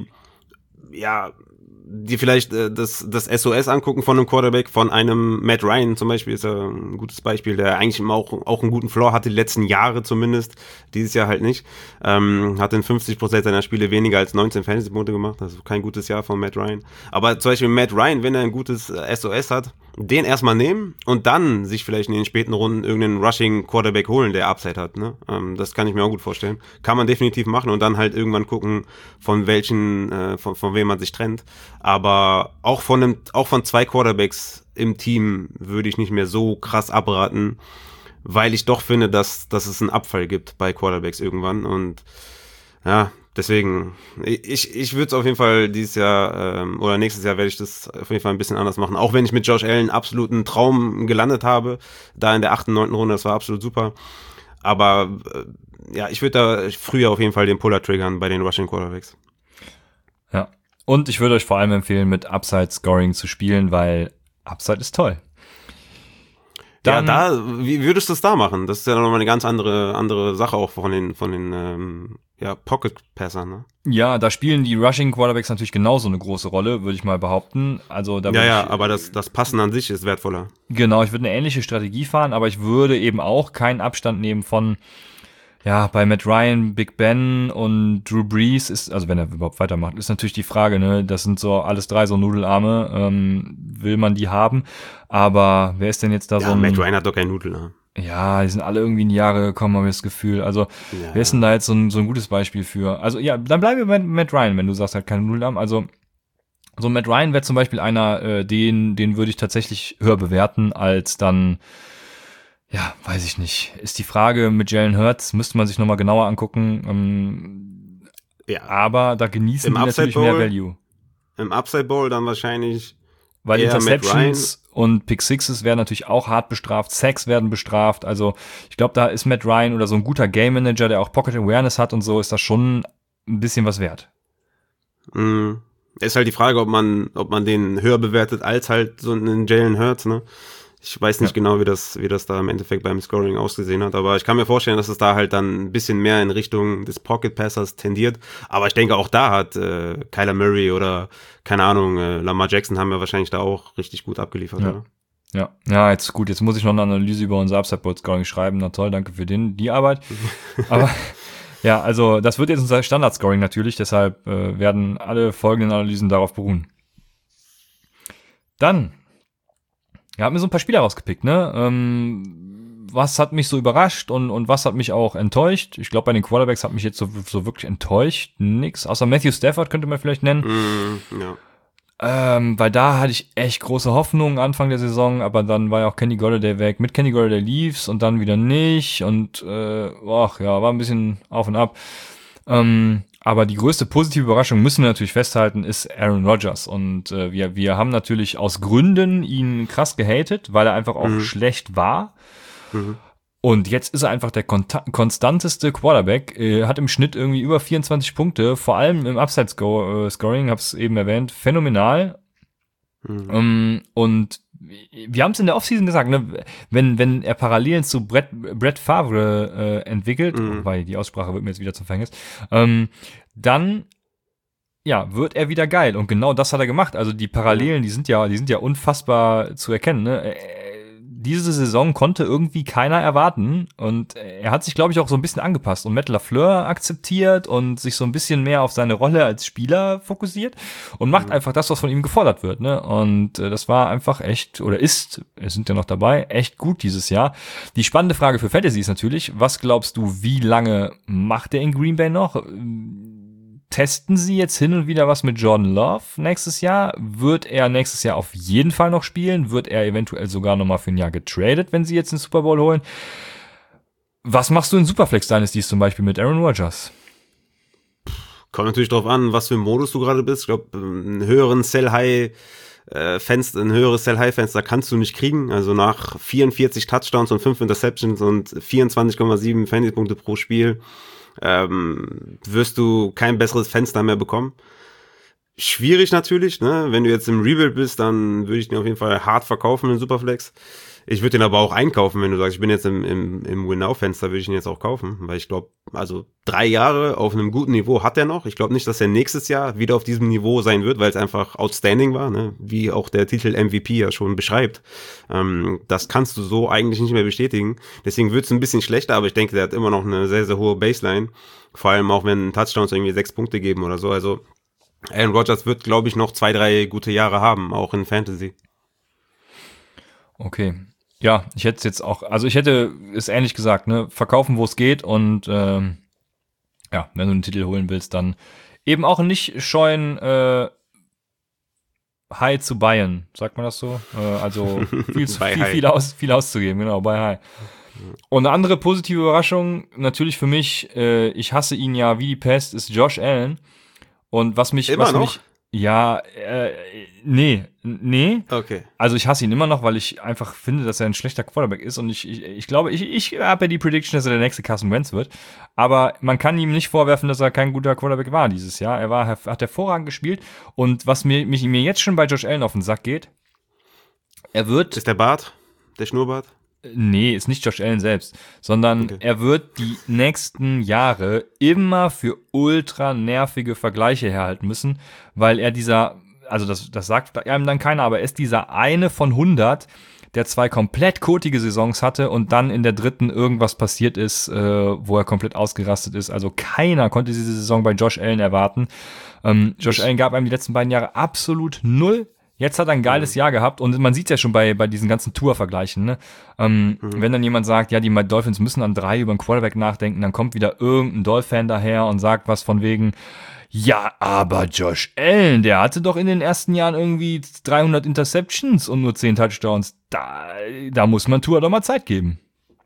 ja, die vielleicht äh, das, das S O S angucken von einem Quarterback, von einem Matt Ryan zum Beispiel, ist ja ein gutes Beispiel, der eigentlich immer auch, auch einen guten Floor hatte, die letzten Jahre zumindest, dieses Jahr halt nicht. Ähm, hat in fünfzig Prozent seiner Spiele weniger als neunzehn Fantasy-Punkte gemacht, also kein gutes Jahr von Matt Ryan. Aber zum Beispiel Matt Ryan, wenn er ein gutes S O S hat, den erstmal nehmen und dann sich vielleicht in den späten Runden irgendeinen Rushing-Quarterback holen, der Upside hat. Ne? Ähm, das kann ich mir auch gut vorstellen. Kann man definitiv machen und dann halt irgendwann gucken, von welchen, äh, von, von wem man sich trennt. Aber auch von einem, auch von zwei Quarterbacks im Team würde ich nicht mehr so krass abraten, weil ich doch finde, dass, dass es einen Abfall gibt bei Quarterbacks irgendwann. Und ja, deswegen, ich, ich würde es auf jeden Fall dieses Jahr ähm, oder nächstes Jahr werde ich das auf jeden Fall ein bisschen anders machen. Auch wenn ich mit Josh Allen absoluten Traum gelandet habe, da in der achten, neunten Runde, das war absolut super. Aber äh, ja, ich würde da früher auf jeden Fall den Puller triggern bei den Rushing Quarterbacks. Ja, und ich würde euch vor allem empfehlen, mit Upside Scoring zu spielen, weil Upside ist toll. Dann, ja, da, wie würdest du es da machen? Das ist ja nochmal eine ganz andere, andere Sache auch von den, von den ähm, ja, Pocket-Passern, ne? Ja, da spielen die Rushing Quarterbacks natürlich genauso eine große Rolle, würde ich mal behaupten. Also da ja, ja, ich, aber das, das Passen an sich ist wertvoller. Genau, ich würde eine ähnliche Strategie fahren, aber ich würde eben auch keinen Abstand nehmen von, ja, bei Matt Ryan, Big Ben und Drew Brees ist, also wenn er überhaupt weitermacht, ist natürlich die Frage, ne, das sind so alles drei so Nudelarme, ähm, will man die haben, aber wer ist denn jetzt da ja, so ein... Matt Ryan hat doch kein Nudelarm. Ja, die sind alle irgendwie in die Jahre gekommen, habe ich das Gefühl. Also, ja. Wer ist denn da jetzt so ein, so ein gutes Beispiel für? Also, ja, dann bleiben wir bei Matt Ryan, wenn du sagst, halt keine Nudelarm. Also, so Matt Ryan wäre zum Beispiel einer, äh, den, den würde ich tatsächlich höher bewerten als dann, ja, weiß ich nicht. Ist die Frage mit Jalen Hurts, müsste man sich nochmal genauer angucken. Ähm, ja. Aber da genießen die natürlich Bowl, mehr Value. Im Upside Bowl dann wahrscheinlich weil Interceptions und Pick Sixes werden natürlich auch hart bestraft, Sacks werden bestraft, also ich glaube, da ist Matt Ryan oder so ein guter Game Manager, der auch Pocket Awareness hat und so, ist das schon ein bisschen was wert. Mm. Ist halt die Frage, ob man ob man den höher bewertet als halt so einen Jalen Hurts, ne? Ich weiß nicht ja. genau, wie das wie das da im Endeffekt beim Scoring ausgesehen hat, aber ich kann mir vorstellen, dass es da halt dann ein bisschen mehr in Richtung des Pocket Passers tendiert, aber ich denke, auch da hat äh, Kyler Murray oder, keine Ahnung, äh, Lamar Jackson haben ja wahrscheinlich da auch richtig gut abgeliefert, ja. oder? Ja, ja, jetzt gut, jetzt muss ich noch eine Analyse über unser Upside Bowl Scoring schreiben, na toll, danke für den, die Arbeit, aber ja, also das wird jetzt unser Standard-Scoring natürlich, deshalb äh, werden alle folgenden Analysen darauf beruhen. Dann ja, hab mir so ein paar Spieler rausgepickt, ne? Ähm, was hat mich so überrascht und und was hat mich auch enttäuscht? Ich glaube, bei den Quarterbacks hat mich jetzt so, so wirklich enttäuscht nix. Außer Matthew Stafford könnte man vielleicht nennen. Mm, ja. Ähm, weil da hatte ich echt große Hoffnungen Anfang der Saison, aber dann war ja auch Kenny Golladay weg. Mit Kenny Golladay lief's und dann wieder nicht und äh, ach ja, war ein bisschen auf und ab. Ähm, aber die größte positive Überraschung, müssen wir natürlich festhalten, ist Aaron Rodgers. Und äh, wir wir haben natürlich aus Gründen ihn krass gehatet, weil er einfach auch mhm. schlecht war. Mhm. Und jetzt ist er einfach der konta- konstanteste Quarterback, äh, hat im Schnitt irgendwie über vierundzwanzig Punkte, vor allem im Upside-Scoring, hab's eben erwähnt, phänomenal. Mhm. Um, und wir haben es in der Offseason gesagt, ne, wenn, wenn er Parallelen zu Brett, Brett Favre äh, entwickelt, mhm. wobei die Aussprache wird mir jetzt wieder zum Verhängnis, ähm, dann ja, wird er wieder geil. Und genau das hat er gemacht. Also die Parallelen, die sind ja, die sind ja unfassbar zu erkennen, ne? Diese Saison konnte irgendwie keiner erwarten und er hat sich, glaube ich, auch so ein bisschen angepasst und Matt LaFleur akzeptiert und sich so ein bisschen mehr auf seine Rolle als Spieler fokussiert und macht mhm. einfach das, was von ihm gefordert wird, ne? Und äh, das war einfach echt, oder ist, wir sind ja noch dabei, echt gut dieses Jahr. Die spannende Frage für Fantasy ist natürlich, was glaubst du, wie lange macht er in Green Bay noch? Testen sie jetzt hin und wieder was mit Jordan Love nächstes Jahr? Wird er nächstes Jahr auf jeden Fall noch spielen? Wird er eventuell sogar nochmal für ein Jahr getradet, wenn sie jetzt den Super Bowl holen? Was machst du in Superflex Dynasties zum Beispiel mit Aaron Rodgers? Kommt natürlich drauf an, was für ein Modus du gerade bist. Ich glaube, einen höheren Sell-High Fenster, ein höheres Sell-High-Fenster kannst du nicht kriegen. Also nach vierundvierzig Touchdowns und fünf Interceptions und vierundzwanzig Komma sieben Fantasy-Punkte pro Spiel ähm, wirst du kein besseres Fenster mehr bekommen. Schwierig natürlich, ne? Wenn du jetzt im Rebuild bist, dann würde ich den auf jeden Fall hart verkaufen in Superflex. Ich würde den aber auch einkaufen, wenn du sagst, ich bin jetzt im, im, im Win-Now-Fenster, würde ich ihn jetzt auch kaufen, weil ich glaube, also drei Jahre auf einem guten Niveau hat er noch. Ich glaube nicht, dass er nächstes Jahr wieder auf diesem Niveau sein wird, weil es einfach outstanding war, ne? Wie auch der Titel M V P ja schon beschreibt. Ähm, das kannst du so eigentlich nicht mehr bestätigen. Deswegen wird es ein bisschen schlechter, aber ich denke, der hat immer noch eine sehr, sehr hohe Baseline. Vor allem auch, wenn Touchdowns irgendwie sechs Punkte geben oder so. Also Aaron Rodgers wird, glaube ich, noch zwei, drei gute Jahre haben, auch in Fantasy. Okay. Ja, ich hätte es jetzt auch, also ich hätte es ähnlich gesagt, ne, verkaufen, wo es geht und ähm, ja, wenn du einen Titel holen willst, dann eben auch nicht scheuen, äh, High zu buyen, sagt man das so? Äh, also viel, zu, viel, viel, aus, viel auszugeben, genau, bei High. Und eine andere positive Überraschung, natürlich für mich, äh, ich hasse ihn ja wie die Pest, ist Josh Allen. Und was mich, Immer was noch? mich, ja, äh, nee, nee. Okay. Also ich hasse ihn immer noch, weil ich einfach finde, dass er ein schlechter Quarterback ist und ich, ich, ich glaube, ich, ich habe ja die Prediction, dass er der nächste Carson Wentz wird, aber man kann ihm nicht vorwerfen, dass er kein guter Quarterback war dieses Jahr. Er war, hat hervorragend gespielt und was mir, mich, mir jetzt schon bei Josh Allen auf den Sack geht, er wird... Ist der Bart? Der Schnurrbart? Nee, ist nicht Josh Allen selbst, sondern okay. Er wird die nächsten Jahre immer für ultra nervige Vergleiche herhalten müssen, weil er dieser, also das, das sagt einem dann keiner, aber er ist dieser eine von hundert, der zwei komplett kotige Saisons hatte und dann in der dritten irgendwas passiert ist, äh, wo er komplett ausgerastet ist. Also keiner konnte diese Saison bei Josh Allen erwarten. Ähm, Josh Allen gab einem die letzten beiden Jahre absolut null. Jetzt hat er ein geiles Jahr gehabt und man sieht es ja schon bei, bei diesen ganzen Tour-Vergleichen, ne? Ähm, mhm. Wenn dann jemand sagt, ja, die Dolphins müssen an drei über einen Quarterback nachdenken, dann kommt wieder irgendein Dolphin daher und sagt was von wegen, ja, aber Josh Allen, der hatte doch in den ersten Jahren irgendwie dreihundert Interceptions und nur zehn Touchdowns. Da, da muss man Tour doch mal Zeit geben.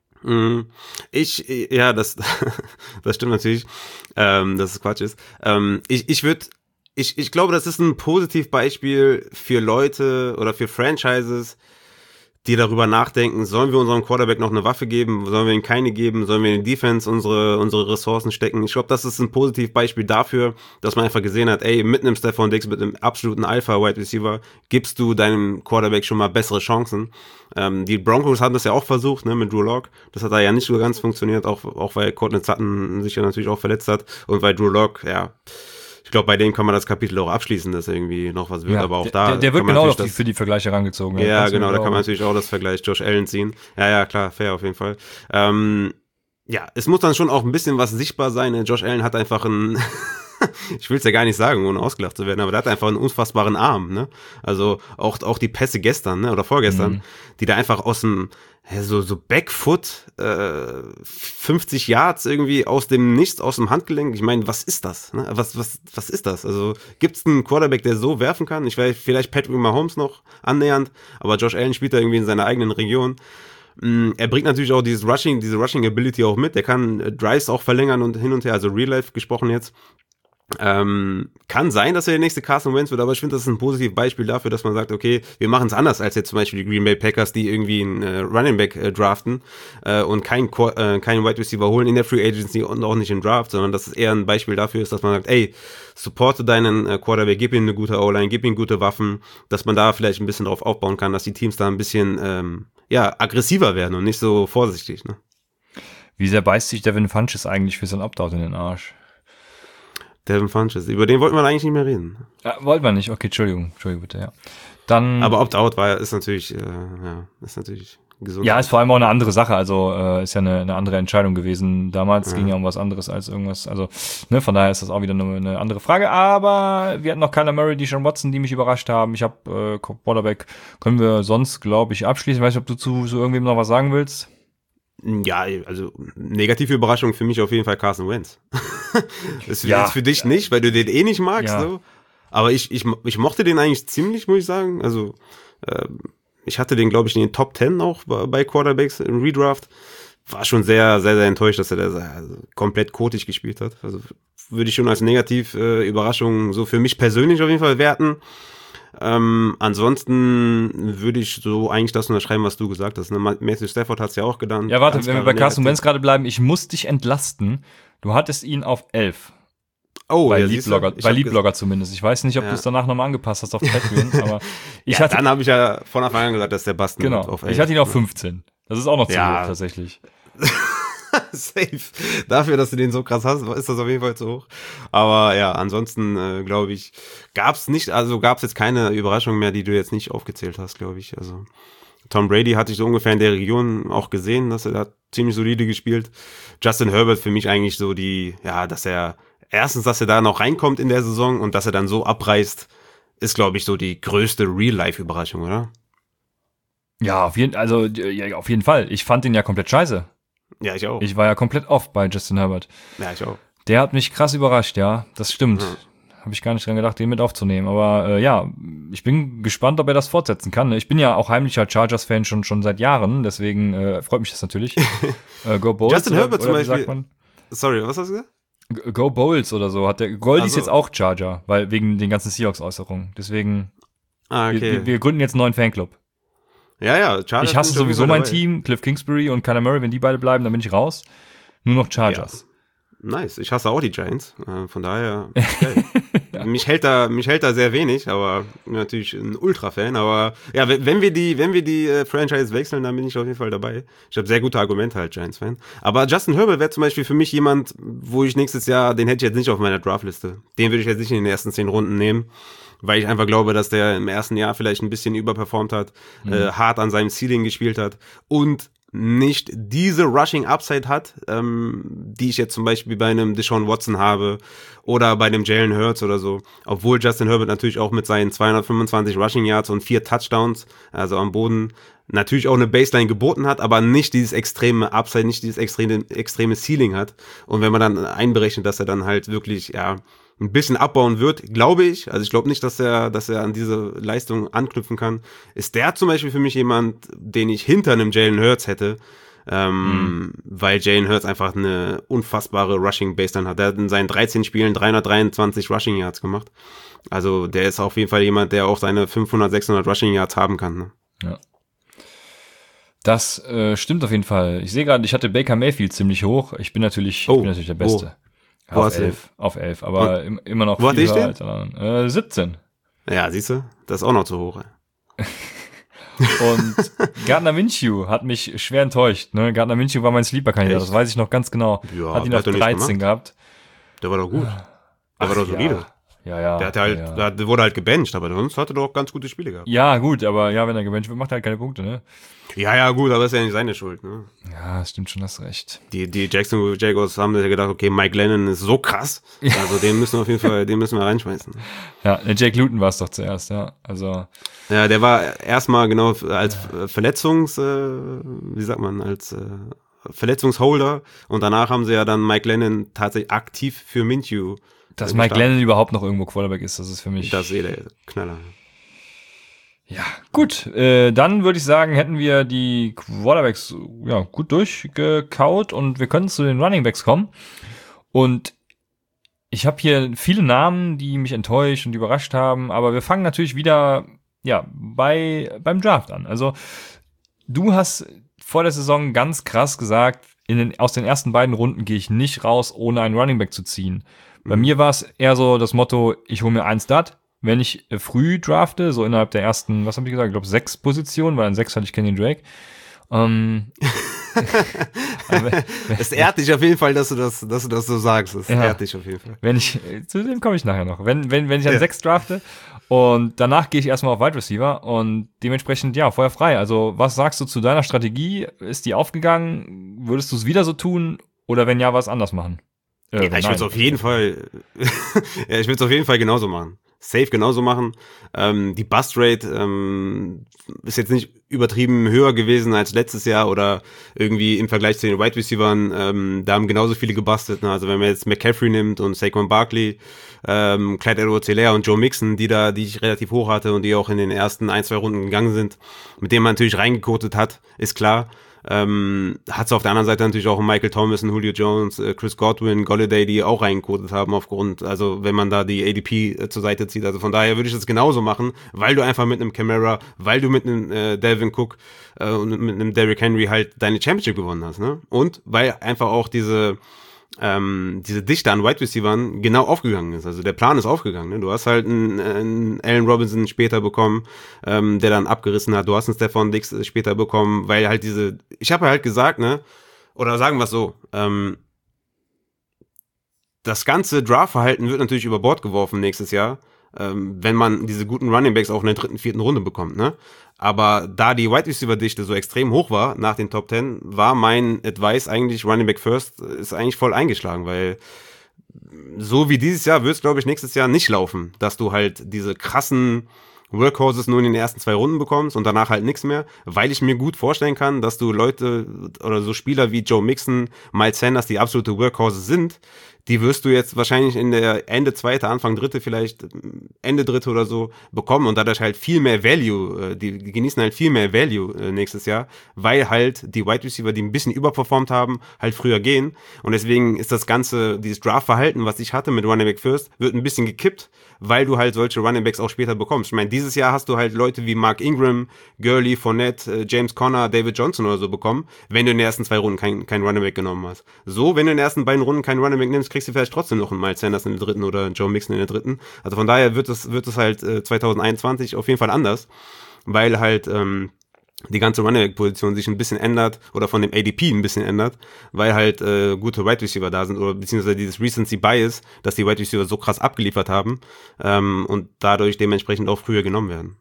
Ich, ja, das, das stimmt natürlich, ähm, dass es Quatsch ist. Ähm, ich, ich würde Ich, ich glaube, das ist ein Positivbeispiel für Leute oder für Franchises, die darüber nachdenken, sollen wir unserem Quarterback noch eine Waffe geben, sollen wir ihm keine geben, sollen wir in die Defense unsere unsere Ressourcen stecken. Ich glaube, das ist ein Positivbeispiel dafür, dass man einfach gesehen hat, ey, mit einem Stephon Diggs, mit einem absoluten Alpha-Wide Receiver, gibst du deinem Quarterback schon mal bessere Chancen. Ähm, die Broncos haben das ja auch versucht, ne, mit Drew Lock. Das hat da ja nicht so ganz funktioniert, auch, auch weil Courtland Sutton sich ja natürlich auch verletzt hat und weil Drew Lock, ja... Ich glaube, bei dem kann man das Kapitel auch abschließen, dass irgendwie noch was wird, ja, aber auch der, da... Der, der wird genau noch das, für die Vergleiche rangezogen. Ja, genau, da kann man natürlich auch das Vergleich Josh Allen ziehen. Ja, ja, klar, fair auf jeden Fall. Ähm, ja, es muss dann schon auch ein bisschen was sichtbar sein. Josh Allen hat einfach einen... ich will es ja gar nicht sagen, ohne ausgelacht zu werden, aber der hat einfach einen unfassbaren Arm, ne? Also auch, auch die Pässe gestern, ne, oder vorgestern, mhm. die da einfach aus dem, ja, so, so Backfoot, äh, fünfzig Yards irgendwie aus dem Nichts, aus dem Handgelenk. Ich meine, was ist das, ne? Was, was, was ist das? Also, gibt's einen Quarterback, der so werfen kann? Ich weiß, vielleicht Patrick Mahomes noch annähernd, aber Josh Allen spielt da irgendwie in seiner eigenen Region. Er bringt natürlich auch dieses Rushing, diese Rushing Ability auch mit. Der kann Drives auch verlängern und hin und her, also Real Life gesprochen jetzt. Ähm, kann sein, dass er der nächste Carson Wentz wird, aber ich finde, das ist ein positives Beispiel dafür, dass man sagt, okay, wir machen es anders als jetzt zum Beispiel die Green Bay Packers, die irgendwie einen äh, Running Back äh, draften äh, und keinen äh, keinen Wide Receiver holen in der Free Agency und auch nicht im Draft, sondern dass es eher ein Beispiel dafür ist, dass man sagt, ey, supporte deinen äh, Quarterback, gib ihm eine gute O-Line, gib ihm gute Waffen, dass man da vielleicht ein bisschen drauf aufbauen kann, dass die Teams da ein bisschen ähm, ja aggressiver werden und nicht so vorsichtig. Ne? Wie sehr beißt sich Devin Funchess eigentlich für sein Opt-out in den Arsch? Devin Funchess, über den wollten wir eigentlich nicht mehr reden. Ja, wollten wir nicht, okay, Entschuldigung, Entschuldigung bitte, ja. Dann, aber Opt-out war ist natürlich, äh, ja, ist natürlich gesund. Ja, ist vor allem auch eine andere Sache, also äh, ist ja eine, eine andere Entscheidung gewesen. Damals ja. ging ja um was anderes als irgendwas, also ne, von daher ist das auch wieder eine, eine andere Frage, aber wir hatten noch Kyler Murray, Deshaun Watson, die mich überrascht haben. Ich habe äh, Quarterback, können wir sonst, glaube ich, abschließen. Ich weiß nicht, ob du zu so irgendwem noch was sagen willst? Ja, also negative Überraschung für mich auf jeden Fall Carson Wentz. Das ist ja. für dich nicht, weil du den eh nicht magst. Ja. So. Aber ich, ich, ich mochte den eigentlich ziemlich, muss ich sagen. Also äh, ich hatte den, glaube ich, in den Top Ten auch bei, bei Quarterbacks im Redraft. War schon sehr, sehr, sehr enttäuscht, dass er da also komplett kotig gespielt hat. Also würde ich schon als negativ äh, Überraschung so für mich persönlich auf jeden Fall werten. Ähm, ansonsten würde ich so eigentlich das unterschreiben, was du gesagt hast. Ne? Matthew Stafford hat es ja auch getan. Ja, warte, wenn wir bei Carson Wentz gerade bleiben, ich muss dich entlasten. Du hattest ihn auf elf. Oh, bei ja, Leadblogger, bei Leadblogger zumindest. Ich weiß nicht, ob ja. du es danach nochmal angepasst hast auf Patreon, aber ich ja, hatte, dann habe ich ja von Anfang an gesagt, dass der Basten genau. auf elf. Ich hatte ihn auf fünfzehn. Das ist auch noch zu ja. hoch tatsächlich. Safe. Dafür, dass du den so krass hast, ist das auf jeden Fall zu hoch. Aber ja, ansonsten äh, glaube ich, gab's nicht, also gab's jetzt keine Überraschung mehr, die du jetzt nicht aufgezählt hast, glaube ich. Also Tom Brady hatte ich so ungefähr in der Region auch gesehen, dass er da ziemlich solide gespielt. Justin Herbert für mich eigentlich so die, ja, dass er erstens, dass er da noch reinkommt in der Saison und dass er dann so abreißt, ist, glaube ich, so die größte Real-Life-Überraschung, oder? Ja, auf jeden, also ja, auf jeden Fall. Ich fand den ja komplett scheiße. Ja, ich auch. Ich war ja komplett off bei Justin Herbert. Ja, ich auch. Der hat mich krass überrascht, ja. Das stimmt. Ja. Habe ich gar nicht dran gedacht, den mit aufzunehmen. Aber äh, ja, ich bin gespannt, ob er das fortsetzen kann. Ich bin ja auch heimlicher Chargers-Fan schon schon seit Jahren, deswegen äh, freut mich das natürlich. äh, Go Bulls. Justin oder, Herbert oder zum Beispiel. Sorry, was hast du gesagt? Go Bulls oder so. Hat der Gold ist so. jetzt auch Charger, weil wegen den ganzen Seahawks-Äußerungen. Deswegen, ah, okay. wir, wir gründen jetzt einen neuen Fanclub. Ja, ja, Chargers. Ich hasse sowieso mein dabei. Team, Cliff Kingsbury und Kyler Murray, wenn die beide bleiben, dann bin ich raus. Nur noch Chargers. Ja. Nice. Ich hasse auch die Giants. Äh, von daher, okay. ja. mich hält da, mich hält da sehr wenig, aber natürlich ein Ultra-Fan. Aber ja, wenn wir die, wenn wir die äh, Franchise wechseln, dann bin ich auf jeden Fall dabei. Ich habe sehr gute Argumente als Giants-Fan. Aber Justin Herbert wäre zum Beispiel für mich jemand, wo ich nächstes Jahr, den hätte ich jetzt nicht auf meiner Draftliste. Den würde ich jetzt nicht in den ersten zehn Runden nehmen. Weil ich einfach glaube, dass der im ersten Jahr vielleicht ein bisschen überperformt hat, mhm. äh, hart an seinem Ceiling gespielt hat und nicht diese Rushing Upside hat, ähm, die ich jetzt zum Beispiel bei einem Deshaun Watson habe oder bei einem Jalen Hurts oder so. Obwohl Justin Herbert natürlich auch mit seinen zweihundertfünfundzwanzig Rushing Yards und vier Touchdowns, also am Boden, natürlich auch eine Baseline geboten hat, aber nicht dieses extreme Upside, nicht dieses extreme, extreme Ceiling hat. Und wenn man dann einberechnet, dass er dann halt wirklich, ja, ein bisschen abbauen wird, glaube ich, also ich glaube nicht, dass er, dass er an diese Leistung anknüpfen kann, ist der zum Beispiel für mich jemand, den ich hinter einem Jalen Hurts hätte, ähm, mhm. weil Jalen Hurts einfach eine unfassbare Rushing-Baseline hat. Der hat in seinen dreizehn Spielen dreihundertdreiundzwanzig Rushing Yards gemacht. Also der ist auf jeden Fall jemand, der auch seine fünfhundert, sechshundert Rushing Yards haben kann. Ne? Ja. Das äh, stimmt auf jeden Fall. Ich sehe gerade, ich hatte Baker Mayfield ziemlich hoch. Ich bin natürlich, oh. ich bin natürlich der Beste. Oh. Wo auf elf, auf elf, aber im, immer noch Wo viel höher als anderen. Äh, siebzehn. Ja, siehst du, das ist auch noch zu hoch. Ey. Und Gardner Minshew hat mich schwer enttäuscht. Ne? Gardner Minshew war mein Sleeper-Kandidat, das weiß ich noch ganz genau. Ja, hat ihn auf dreizehn gehabt. Der war doch gut. Der Ach, war doch solide. Ja, ja. Der, hatte halt, ja. der wurde halt gebencht, aber sonst hatte er doch ganz gute Spiele gehabt. Ja, gut, aber ja, wenn er gebencht wird, macht er halt keine Punkte, ne? Ja, ja, gut, aber das ist ja nicht seine Schuld, ne? Ja, das stimmt schon, hast recht. Die, die Jacksonville Jaguars haben sich gedacht, okay, Mike Lennon ist so krass, also den müssen wir auf jeden Fall, den müssen wir reinschmeißen. Ja, der Jake Luton war es doch zuerst, ja, also. Ja, der war erstmal genau als ja. Verletzungs, äh, wie sagt man, als äh, Verletzungsholder und danach haben sie ja dann Mike Lennon tatsächlich aktiv für Minshew. Dass Mike Lennon überhaupt noch irgendwo Quarterback ist, das ist für mich. Das ist eh der Knaller. Ja, gut. Äh, dann würde ich sagen, hätten wir die Quarterbacks ja gut durchgekaut und wir können zu den Runningbacks kommen. Und ich habe hier viele Namen, die mich enttäuscht und überrascht haben, aber wir fangen natürlich wieder ja bei beim Draft an. Also du hast vor der Saison ganz krass gesagt, in den, aus den ersten beiden Runden gehe ich nicht raus, ohne einen Running Back zu ziehen. Bei mhm. mir war es eher so das Motto, ich hole mir einen Stud. Wenn ich früh drafte, so innerhalb der ersten, was habe ich gesagt, ich glaube sechs Positionen, weil an sechs hatte ich Kenyon Drake. Ähm, Es ehrt dich auf jeden Fall, dass du das, dass du das so sagst. Es ja, ehrt dich auf jeden Fall. Wenn ich, zu dem komme ich nachher noch. Wenn, wenn, wenn ich an Ja. sechs drafte und danach gehe ich erstmal auf Wide Receiver und dementsprechend, ja, Feuer frei. Also, was sagst du zu deiner Strategie? Ist die aufgegangen? Würdest du es wieder so tun? Oder wenn ja, was anders machen? Äh, Ja, ich würde es auf jeden Fall, ja, ich würde es auf jeden Fall genauso machen. Safe genauso machen. Ähm, die Bust-Rate ähm, ist jetzt nicht übertrieben höher gewesen als letztes Jahr oder irgendwie im Vergleich zu den Wide Receivern. Ähm, da haben genauso viele gebustet. Ne? Also wenn man jetzt McCaffrey nimmt und Saquon Barkley, ähm, Clyde Edwards-Helaire und Joe Mixon, die da, die ich relativ hoch hatte und die auch in den ersten ein, zwei Runden gegangen sind, mit denen man natürlich reingekotet hat, ist klar. Ähm, hat es auf der anderen Seite natürlich auch Michael Thomas, Julio Jones, äh, Chris Godwin, Golladay, die auch reingekotet haben aufgrund, also wenn man da die A D P äh, zur Seite zieht. Also von daher würde ich das genauso machen, weil du einfach mit einem Camara, weil du mit einem äh, Dalvin Cook äh, und mit einem Derrick Henry halt deine Championship gewonnen hast, ne? Und weil einfach auch diese ähm, diese Dichte an Wide Receivern genau aufgegangen ist. Also der Plan ist aufgegangen. Ne? Du hast halt einen, einen Allen Robinson später bekommen, ähm, der dann abgerissen hat. Du hast einen Stephon Diggs später bekommen, weil halt diese, ich habe halt gesagt, ne, oder sagen wir es so, ähm, das ganze Draft-Verhalten wird natürlich über Bord geworfen nächstes Jahr, ähm, wenn man diese guten Runningbacks auch in der dritten, vierten Runde bekommt, ne? Aber da die Wide Receiver Dichte so extrem hoch war nach den Top Ten, war mein Advice eigentlich Running Back First ist eigentlich voll eingeschlagen, weil so wie dieses Jahr wird es, glaube ich, nächstes Jahr nicht laufen, dass du halt diese krassen Workhorses nur in den ersten zwei Runden bekommst und danach halt nichts mehr, weil ich mir gut vorstellen kann, dass du Leute oder so Spieler wie Joe Mixon, Miles Sanders, die absolute Workhorses sind, die wirst du jetzt wahrscheinlich in der Ende zweite, Anfang dritte, vielleicht Ende dritte oder so bekommen und dadurch halt viel mehr Value, die, die genießen halt viel mehr Value nächstes Jahr, weil halt die Wide Receiver, die ein bisschen überperformt haben, halt früher gehen und deswegen ist das ganze, dieses Draft-Verhalten, was ich hatte mit Running Back First, wird ein bisschen gekippt, weil du halt solche Running Backs auch später bekommst. Ich meine, dieses Jahr hast du halt Leute wie Mark Ingram, Gurley, Fournette, James Conner, David Johnson oder so bekommen, wenn du in den ersten zwei Runden kein, kein Running Back genommen hast. So, wenn du in den ersten beiden Runden keinen Running Back nimmst, kriegst du vielleicht trotzdem noch einen Miles Sanders in der dritten oder einen Joe Mixon in der dritten. Also von daher wird es, wird es halt äh, zwanzig einundzwanzig auf jeden Fall anders, weil halt ähm, die ganze Running Back Position sich ein bisschen ändert oder von dem A D P ein bisschen ändert, weil halt äh, gute Wide Receiver da sind oder beziehungsweise dieses Recency Bias, dass die Wide Receiver so krass abgeliefert haben ähm, und dadurch dementsprechend auch früher genommen werden.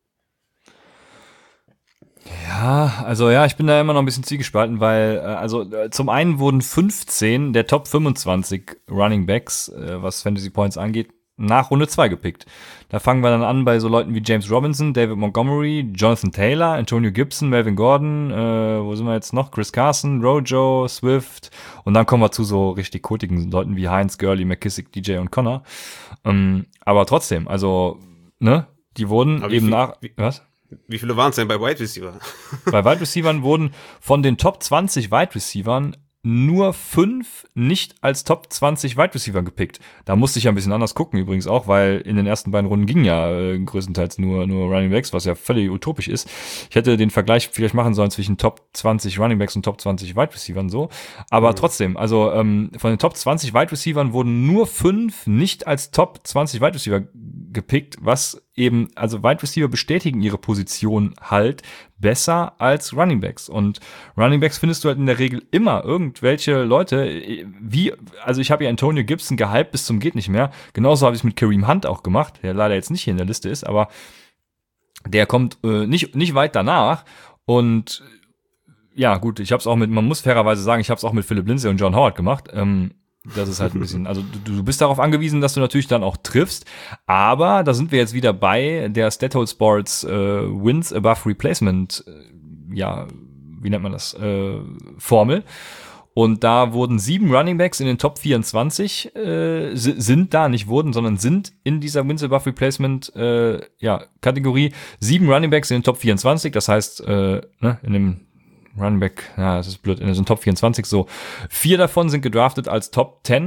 Ja, also ja, ich bin da immer noch ein bisschen zwiegespalten, weil äh, also äh, zum einen wurden fünfzehn der Top fünfundzwanzig Running Backs, äh, was Fantasy Points angeht, nach Runde zwei gepickt. Da fangen wir dann an bei so Leuten wie James Robinson, David Montgomery, Jonathan Taylor, Antonio Gibson, Melvin Gordon, äh, wo sind wir jetzt noch? Chris Carson, Rojo, Swift und dann kommen wir zu so richtig kotigen Leuten wie Heinz, Gurley, McKissick, D J und Connor. Ähm, aber trotzdem, also, ne, die wurden Aber wie eben viel- nach, wie- was? Wie viele waren es denn bei Wide Receiver? Bei Wide Receivern wurden von den Top zwanzig Wide Receivern nur fünf nicht als Top zwanzig Wide Receiver gepickt. Da musste ich ja ein bisschen anders gucken übrigens auch, weil in den ersten beiden Runden gingen ja äh, größtenteils nur nur Running Backs, was ja völlig utopisch ist. Ich hätte den Vergleich vielleicht machen sollen zwischen Top zwanzig Running Backs und Top zwanzig Wide Receivern so. Aber mhm. trotzdem, also ähm, von den Top zwanzig Wide Receivern wurden nur fünf nicht als Top zwanzig Wide Receiver gepickt, was eben, also Wide Receiver bestätigen ihre Position halt besser als Running Backs. Und Running Backs findest du halt in der Regel immer irgendwelche Leute, wie, also ich habe ja Antonio Gibson gehypt bis zum geht nicht mehr. Genauso habe ich es mit Kareem Hunt auch gemacht, der leider jetzt nicht hier in der Liste ist, aber der kommt äh, nicht, nicht weit danach. Und ja, gut, ich habe es auch mit, man muss fairerweise sagen, ich habe es auch mit Philip Lindsay und John Howard gemacht. Ähm, Das ist halt ein bisschen, also du, du bist darauf angewiesen, dass du natürlich dann auch triffst, aber da sind wir jetzt wieder bei der Stathold Sports äh, Wins Above Replacement, äh, ja, wie nennt man das, äh, Formel. Und da wurden sieben Runningbacks in den Top vierundzwanzig, äh, sind da, nicht wurden, sondern sind in dieser Wins Above Replacement äh, ja, Kategorie. Sieben Runningbacks in den Top vierundzwanzig, das heißt, äh, ne, in dem Running Back, ja, das ist blöd, in den Top vierundzwanzig so. Vier davon sind gedraftet als Top zehn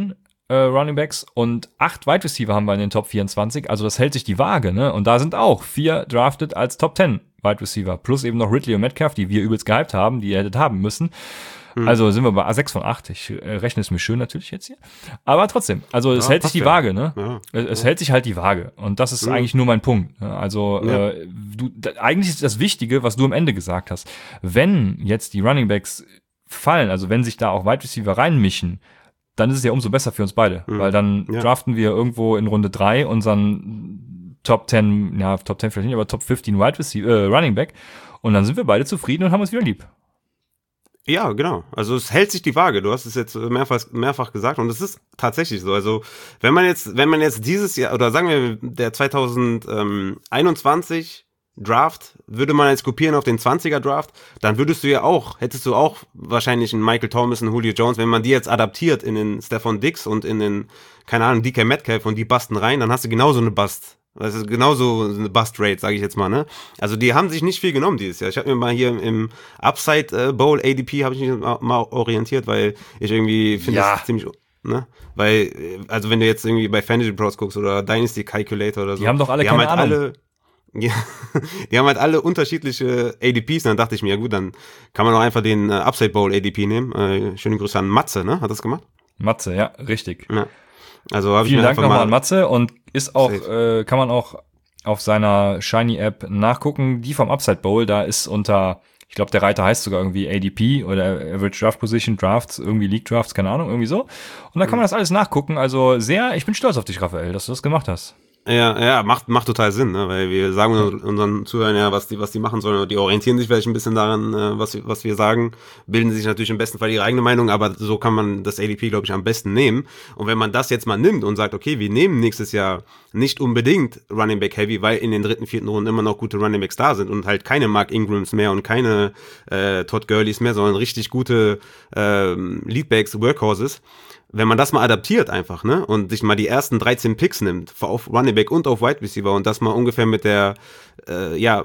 äh, Running Backs und acht Wide Receiver haben wir in den Top vierundzwanzig. Also das hält sich die Waage, ne? Und da sind auch vier drafted als Top zehn Wide Receiver. Plus eben noch Ridley und Metcalf, die wir übelst gehypt haben, die ihr hättet haben müssen. Hm. Also sind wir bei sechs von acht. Ich äh, rechne es mir schön natürlich jetzt hier. Aber trotzdem, also es ja, hält sich die ja. Waage, ne? Ja. Es, es ja. hält sich halt die Waage. Und das ist hm. eigentlich nur mein Punkt. Also ja. äh, du, da, eigentlich ist das Wichtige, was du am Ende gesagt hast. Wenn jetzt die Running Backs fallen, also wenn sich da auch Wide Receiver reinmischen, dann ist es ja umso besser für uns beide. Mhm. Weil dann ja. draften wir irgendwo in Runde drei unseren Top zehn, ja, Top zehn vielleicht nicht, aber Top fünfzehn Wide Receiver, äh, Running Back. Und dann sind wir beide zufrieden und haben uns wieder lieb. Ja, genau. Also es hält sich die Waage. Du hast es jetzt mehrfach, mehrfach gesagt und es ist tatsächlich so. Also wenn man jetzt, wenn man jetzt dieses Jahr, oder sagen wir der zwanzig einundzwanzig Draft, würde man jetzt kopieren auf den zwanziger Draft, dann würdest du ja auch, hättest du auch wahrscheinlich einen Michael Thomas, einen Julio Jones, wenn man die jetzt adaptiert in den Stephon Diggs und in den, keine Ahnung, D K Metcalf und die basten rein, dann hast du genauso eine Bust. Das ist genauso eine Bust-Rate, sage ich jetzt mal, ne? Also die haben sich nicht viel genommen dieses Jahr. Ich habe mir mal hier im Upside Bowl A D P habe ich mich mal orientiert, weil ich irgendwie finde ja. das ziemlich, ne? Weil, also wenn du jetzt irgendwie bei Fantasy Pros guckst oder Dynasty Calculator oder so. Die haben doch alle die keine haben halt Ahnung. alle Ja, die haben halt alle unterschiedliche A D Ps, und dann dachte ich mir, ja gut, dann kann man auch einfach den äh, Upside Bowl A D P nehmen. Äh, schöne Grüße an Matze, ne? Hat das gemacht? Matze, ja, richtig. Ja. Also habe ich Vielen mir Dank nochmal an Matze und ist auch, äh, kann man auch auf seiner Shiny-App nachgucken. Die vom Upside Bowl, da ist unter, ich glaube, der Reiter heißt sogar irgendwie A D P oder Average Draft Position Drafts, irgendwie League Drafts, keine Ahnung, irgendwie so. Und da kann man das alles nachgucken. Also sehr, ich bin stolz auf dich, Raphael, dass du das gemacht hast. Ja, ja, macht, macht total Sinn, ne? Weil wir sagen unseren Zuhörern ja, was die, was die machen sollen. Die orientieren sich vielleicht ein bisschen daran, was, was wir sagen, bilden sich natürlich im besten Fall ihre eigene Meinung, aber so kann man das A D P, glaube ich, am besten nehmen. Und wenn man das jetzt mal nimmt und sagt, okay, wir nehmen nächstes Jahr nicht unbedingt Running Back Heavy, weil in den dritten, vierten Runden immer noch gute Running Backs da sind und halt keine Mark Ingrams mehr und keine äh, Todd Gurleys mehr, sondern richtig gute äh, Leadbacks, Workhorses. Wenn man das mal adaptiert einfach, ne, und sich mal die ersten dreizehn Picks nimmt, auf Running Back und auf Wide Receiver und das mal ungefähr mit der, äh, ja,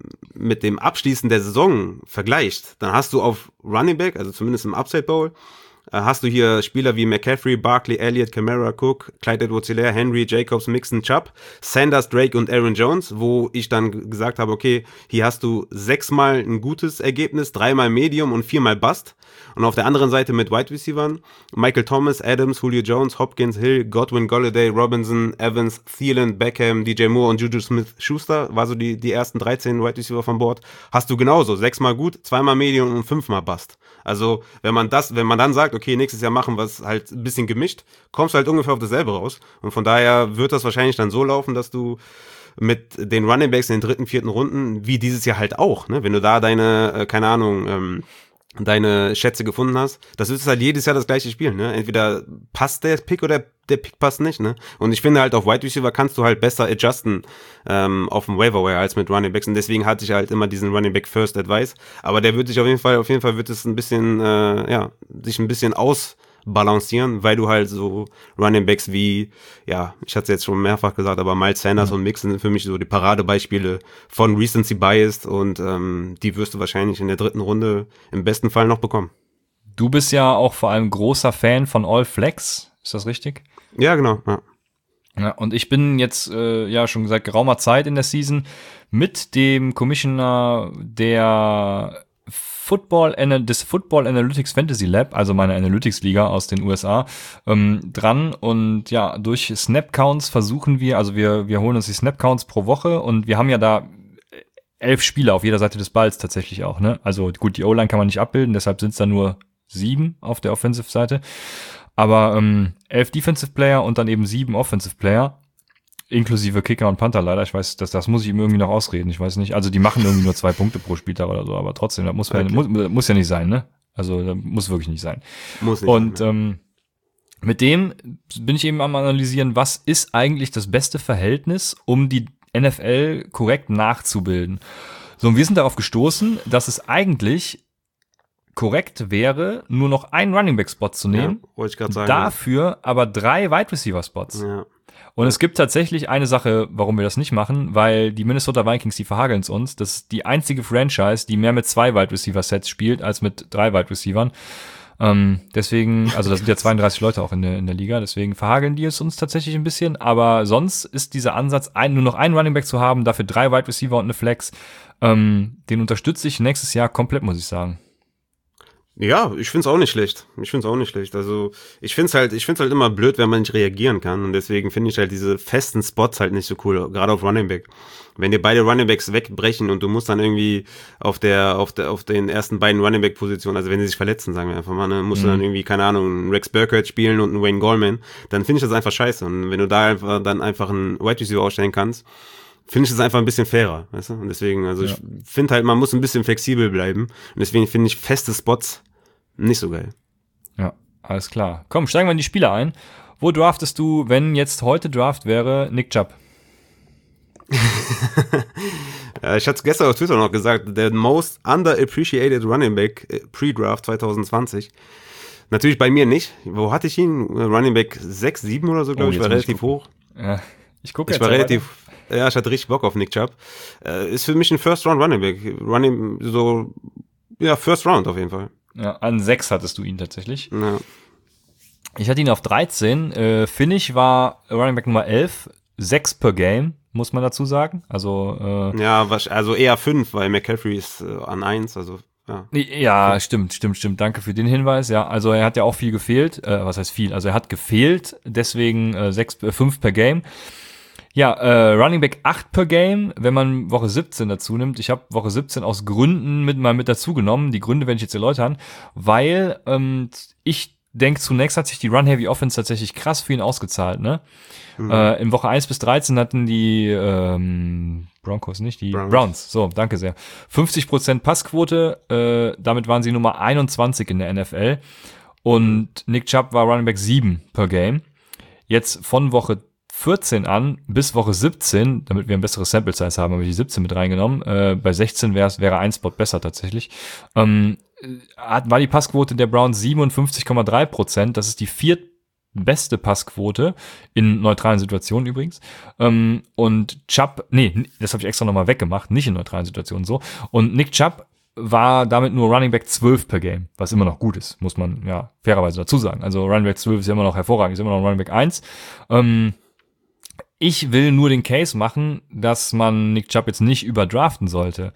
mit dem Abschließen der Saison vergleicht, dann hast du auf Running Back, also zumindest im Upside Bowl, äh, hast du hier Spieler wie McCaffrey, Barkley, Elliott, Kamara, Cook, Clyde Edwards-Helaire, Henry, Jacobs, Mixon, Chubb, Sanders, Drake und Aaron Jones, wo ich dann gesagt habe, okay, hier hast du sechsmal ein gutes Ergebnis, dreimal Medium und viermal Bust. Und auf der anderen Seite mit Wide Receivern Michael Thomas, Adams, Julio Jones, Hopkins, Hill, Godwin, Golladay, Robinson, Evans, Thielen, Beckham, D J Moore und Juju Smith-Schuster, war so die, die ersten dreizehn Wide Receiver von Bord. Hast du genauso, sechsmal gut, zweimal Medium und fünfmal Bust. Also wenn man das, wenn man dann sagt, okay, nächstes Jahr machen wir es halt ein bisschen gemischt, kommst du halt ungefähr auf dasselbe raus. Und von daher wird das wahrscheinlich dann so laufen, dass du mit den Running Backs in den dritten, vierten Runden, wie dieses Jahr halt auch, ne, wenn du da deine, äh, keine Ahnung, ähm, deine Schätze gefunden hast, das ist halt jedes Jahr das gleiche Spiel, ne? Entweder passt der Pick oder der Pick passt nicht, ne? Und ich finde halt auf Wide Receiver kannst du halt besser adjusten ähm, auf dem Waiver Wire als mit Running Backs und deswegen hatte ich halt immer diesen Running Back First Advice, aber der wird sich auf jeden Fall, auf jeden Fall wird es ein bisschen, äh, ja, sich ein bisschen ausbalancieren, weil du halt so Running Backs wie, ja, ich hatte es jetzt schon mehrfach gesagt, aber Miles Sanders mhm. und Mixon sind für mich so die Paradebeispiele von Recency Biased und ähm, die wirst du wahrscheinlich in der dritten Runde im besten Fall noch bekommen. Du bist ja auch vor allem großer Fan von All Flex, ist das richtig? Ja, genau, ja. Ja, und ich bin jetzt, äh, ja, schon seit geraumer Zeit in der Season mit dem Commissioner der Football, des Football Analytics Fantasy Lab, also meine Analytics-Liga aus den U S A, ähm, dran. Und ja, durch Snap-Counts versuchen wir, also wir, wir holen uns die Snap-Counts pro Woche und wir haben ja da elf Spieler auf jeder Seite des Balls tatsächlich auch, ne? Also gut, die O-Line kann man nicht abbilden, deshalb sind es da nur sieben auf der Offensive-Seite. Aber ähm, elf Defensive Player und dann eben sieben Offensive Player, inklusive Kicker und Panther leider. Ich weiß, das, das muss ich ihm irgendwie noch ausreden. Ich weiß nicht. Also die machen irgendwie nur zwei Punkte pro Spieltag oder so, aber trotzdem, das muss, okay. muss, muss ja nicht sein, ne? Also das muss wirklich nicht sein. Muss nicht und sein, ähm, mit dem bin ich eben am Analysieren, was ist eigentlich das beste Verhältnis, um die N F L korrekt nachzubilden. So, und wir sind darauf gestoßen, dass es eigentlich korrekt wäre, nur noch einen Running Back Spot zu nehmen, ja, wollte ich gerade sagen, dafür ja. aber drei Wide Receiver Spots. Ja. Und es gibt tatsächlich eine Sache, warum wir das nicht machen, weil die Minnesota Vikings, die verhageln es uns. Das ist die einzige Franchise, die mehr mit zwei Wide Receiver Sets spielt, als mit drei Wide Receivern. Ähm, deswegen, also da sind ja zweiunddreißig Leute auch in der, in der Liga, deswegen verhageln die es uns tatsächlich ein bisschen, aber sonst ist dieser Ansatz, ein, nur noch einen Running Back zu haben, dafür drei Wide Receiver und eine Flex, ähm, den unterstütze ich nächstes Jahr komplett, muss ich sagen. Ja, ich find's auch nicht schlecht. Ich find's auch nicht schlecht. Also, ich find's halt, ich find's halt immer blöd, wenn man nicht reagieren kann. Und deswegen finde ich halt diese festen Spots halt nicht so cool, gerade auf Running Back. Wenn dir beide Running Backs wegbrechen und du musst dann irgendwie auf der, auf der, auf den ersten beiden Running Back Positionen, also wenn sie sich verletzen, sagen wir einfach mal, ne, musst mhm. du dann irgendwie, keine Ahnung, einen Rex Burkhead spielen und einen Wayne Gallman, dann finde ich das einfach scheiße. Und wenn du da einfach, dann einfach einen Wide Receiver ausstellen kannst, finde ich das einfach ein bisschen fairer, weißt du? Und deswegen, also ja. ich finde halt, man muss ein bisschen flexibel bleiben. Und deswegen finde ich feste Spots nicht so geil. Ja, alles klar. Komm, steigen wir in die Spieler ein. Wo draftest du, wenn jetzt heute Draft wäre, Nick Chubb? Ja, ich hatte es gestern auf Twitter noch gesagt, der most underappreciated Running Back Pre-Draft zwanzig zwanzig. Natürlich bei mir nicht. Wo hatte ich ihn? Running Back sechs, sieben oder so, glaube oh, ich, war relativ hoch. Ja, ich gucke jetzt. Ich war relativ... Weiter. Ja, ich hatte richtig Bock auf Nick Chubb. Äh, ist für mich ein First-Round-Running-Back. Running, so, ja, First-Round auf jeden Fall. Ja, an sechs hattest du ihn tatsächlich. Ja. Ich hatte ihn auf dreizehn. Äh, Finish war Running-Back Nummer elf. sechs per Game, muss man dazu sagen. Also, äh, ja, also eher fünf, weil McCaffrey ist äh, an eins, also, ja. Ja, stimmt, stimmt, stimmt. Danke für den Hinweis. Ja, also er hat ja auch viel gefehlt. Äh, was heißt viel? Also er hat gefehlt, deswegen äh, sechs, äh, fünf per Game. Ja, äh, Running Back acht per Game, wenn man Woche siebzehn dazu nimmt. Ich habe Woche siebzehn aus Gründen mit mal mit dazu genommen. Die Gründe werde ich jetzt erläutern, weil ähm, ich denke, zunächst hat sich die Run-Heavy-Offense tatsächlich krass für ihn ausgezahlt. Ne? Mhm. Äh, in Woche eins bis dreizehn hatten die ähm, Broncos, nicht die Browns. Browns. So, danke sehr. fünfzig Prozent Passquote, äh, damit waren sie Nummer einundzwanzig in der N F L. Und Nick Chubb war Running Back sieben per Game. Jetzt von Woche vierzehn an bis Woche siebzehn, damit wir ein besseres Sample Size haben, habe ich die siebzehn mit reingenommen. Äh, bei sechzehn wäre wäre ein Spot besser tatsächlich. Ähm, hat, war die Passquote der Browns siebenundfünfzig Komma drei Prozent. Das ist die viertbeste Passquote in neutralen Situationen übrigens. Ähm, und Chubb, nee, das habe ich extra nochmal weggemacht, nicht in neutralen Situationen so. Und Nick Chubb war damit nur Running Back zwölf per Game, was immer noch gut ist, muss man ja fairerweise dazu sagen. Also Running Back zwölf ist ja immer noch hervorragend, ist immer noch Running Back eins. Ähm, Ich will nur den Case machen, dass man Nick Chubb jetzt nicht überdraften sollte.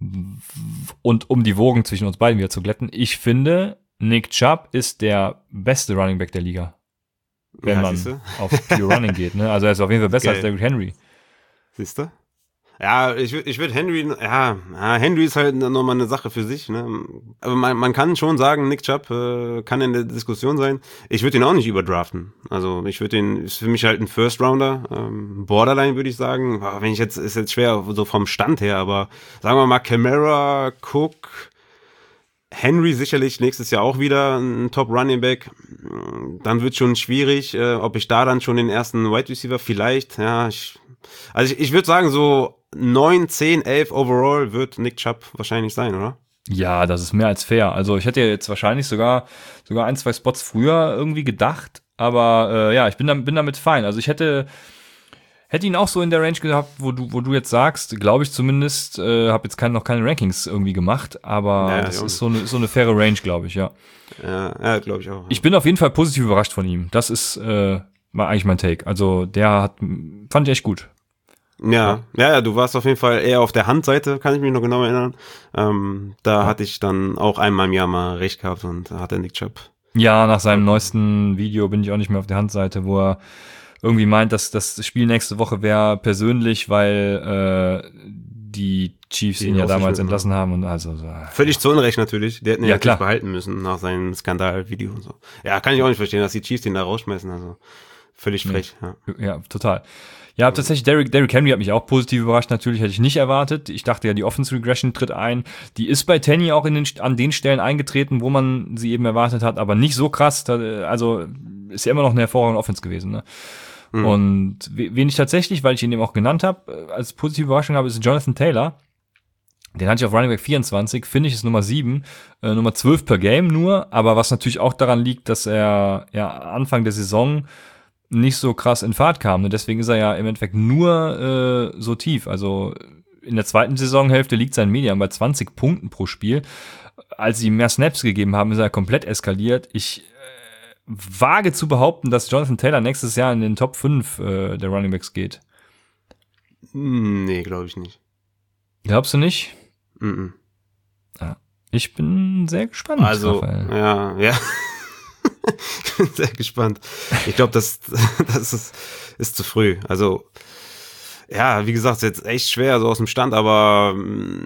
Und um die Wogen zwischen uns beiden wieder zu glätten, ich finde, Nick Chubb ist der beste Running Back der Liga. Wenn ja, man auf Pure Running geht. Ne? Also er ist auf jeden Fall besser Geil. als Derrick Henry. Siehst du? Ja, ich würde ich würd Henry, ja, Henry ist halt nochmal eine Sache für sich, ne? Aber man, man kann schon sagen, Nick Chubb äh, kann in der Diskussion sein. Ich würde ihn auch nicht überdraften. Also ich würde ihn, ist für mich halt ein First Rounder, ähm, Borderline würde ich sagen. Wenn ich jetzt, ist jetzt schwer so vom Stand her, aber sagen wir mal Kamara, Cook, Henry sicherlich nächstes Jahr auch wieder ein Top Running Back. Dann wird schon schwierig, äh, ob ich da dann schon den ersten Wide Receiver vielleicht, ja, ich, also ich, ich würde sagen so neun, zehn, elf overall wird Nick Chubb wahrscheinlich sein, oder? Ja, das ist mehr als fair. Also ich hätte jetzt wahrscheinlich sogar sogar ein, zwei Spots früher irgendwie gedacht, aber äh, ja, ich bin, da, bin damit fein. Also ich hätte hätte ihn auch so in der Range gehabt, wo du wo du jetzt sagst, glaube ich zumindest, äh, habe jetzt kein, noch keine Rankings irgendwie gemacht, aber ja, das ist so eine so eine faire Range, glaube ich, ja. Ja, ja glaube ich auch. Ja. Ich bin auf jeden Fall positiv überrascht von ihm. Das ist äh, war eigentlich mein Take. Also der hat fand ich echt gut. Ja, ja, ja, du warst auf jeden Fall eher auf der Handseite, kann ich mich noch genau erinnern. Ähm, da ja. hatte ich dann auch einmal im Jahr mal recht gehabt und hatte Nick Chubb. Ja, nach seinem neuesten Video bin ich auch nicht mehr auf der Handseite, wo er irgendwie meint, dass das Spiel nächste Woche wäre persönlich, weil äh, die Chiefs die ihn ja damals entlassen haben und also so. Völlig zu Unrecht natürlich. Die hätten ihn ja, ja klar behalten müssen nach seinem Skandalvideo und so. Ja, kann ich auch nicht verstehen, dass die Chiefs den da rausschmeißen. Also völlig frech. Nee. Ja. ja, total. Ja, tatsächlich, Derrick, Derrick Henry hat mich auch positiv überrascht. Natürlich hätte ich nicht erwartet. Ich dachte ja, die Offense Regression tritt ein. Die ist bei Tenny auch in den, an den Stellen eingetreten, wo man sie eben erwartet hat, aber nicht so krass. Also ist ja immer noch eine hervorragende Offense gewesen. Ne? Mhm. Und wen ich tatsächlich, weil ich ihn eben auch genannt habe, als positive Überraschung habe, ist Jonathan Taylor. Den hatte ich auf Running Back vierundzwanzig, finde ich, ist Nummer sieben, äh, Nummer zwölf per Game nur, aber was natürlich auch daran liegt, dass er ja Anfang der Saison nicht so krass in Fahrt kam. Ne? Deswegen ist er ja im Endeffekt nur äh, so tief. Also in der zweiten Saisonhälfte liegt sein Median bei zwanzig Punkten pro Spiel. als sie ihm mehr Snaps gegeben haben, ist er komplett eskaliert. Ich äh, wage zu behaupten, dass Jonathan Taylor nächstes Jahr in den Top fünf äh, der Running Backs geht. Nee, glaube ich nicht. Glaubst du nicht? Mm-mm. Ja. Ich bin sehr gespannt, Also, Raphael. ja, ja. Ich bin sehr gespannt. Ich glaube, das, das ist, ist zu früh. Also, ja, wie gesagt, ist jetzt echt schwer, so aus dem Stand, aber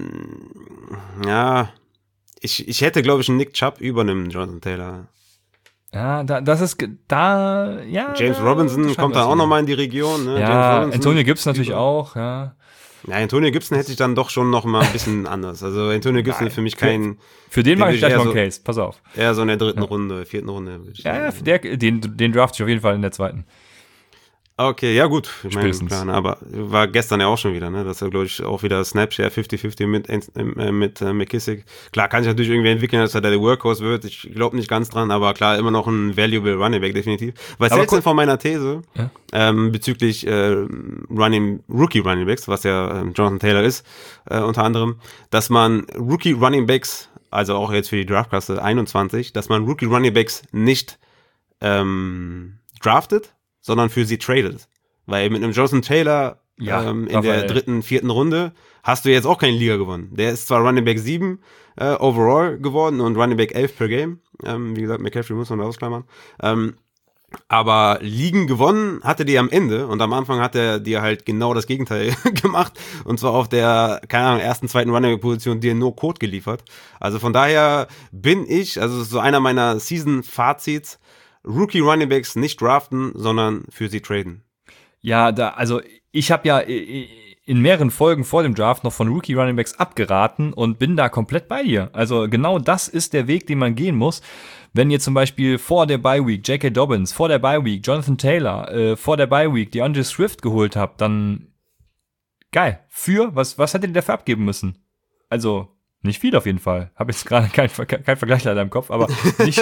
ja, ich, ich hätte, glaube ich, einen Nick Chubb über einem Jonathan Taylor. Ja, da, das ist, da, ja. James da Robinson kommt dann auch nochmal in die Region. Ne? Ja, Antonio Gibson natürlich über. auch, ja. Ja, Antonio Gibson hätte ich dann doch schon noch mal ein bisschen anders. Also Antonio Gibson ist für mich kein... Für, für den mache ich gleich noch einen so, Case, pass auf. Eher so in der dritten ja. Runde, vierten Runde. Ja, ja, für der, den, den draft ich auf jeden Fall in der zweiten. Okay, ja gut. Ich meine, klar, aber war gestern ja auch schon wieder, ne? Das war, glaube ich, auch wieder Snapshare fünfzig fünfzig mit, äh, mit äh, McKissick. Klar, kann sich natürlich irgendwie entwickeln, dass er der Workhorse wird. Ich glaube nicht ganz dran, aber klar, immer noch ein valuable Running Back, definitiv. Was hältst du von meiner These ja. ähm, bezüglich äh, Running, Rookie Running Backs, was ja äh, Jonathan Taylor ist, äh, unter anderem, dass man Rookie Running Backs, also auch jetzt für die Draftklasse einundzwanzig, dass man Rookie Running Backs nicht ähm, draftet, sondern für sie tradet. Weil mit einem Jonathan Taylor ja, ähm, in der dritten, vierten Runde hast du jetzt auch keine Liga gewonnen. Der ist zwar Running Back sieben äh, overall geworden und Running Back elf per Game. Ähm, wie gesagt, McCaffrey muss man da ausklammern. Ähm, aber Ligen gewonnen hatte die am Ende und am Anfang hat er dir halt genau das Gegenteil gemacht und zwar auf der, keine Ahnung, ersten, zweiten Running Back Position dir nur Code geliefert. Also von daher bin ich, also so einer meiner Season-Fazits, Rookie Running Backs nicht draften, sondern für sie traden. Ja, da, also ich habe ja in mehreren Folgen vor dem Draft noch von Rookie Running Backs abgeraten und bin da komplett bei dir. Also genau das ist der Weg, den man gehen muss. Wenn ihr zum Beispiel vor der Bye Week J K. Dobbins, vor der Bye Week Jonathan Taylor, äh, vor der Bye Week DeAndre Swift geholt habt, dann geil. Für, was, was hättet ihr dafür abgeben müssen? Also nicht viel auf jeden Fall. Habe jetzt gerade keinen kein Vergleich leider im Kopf, aber nicht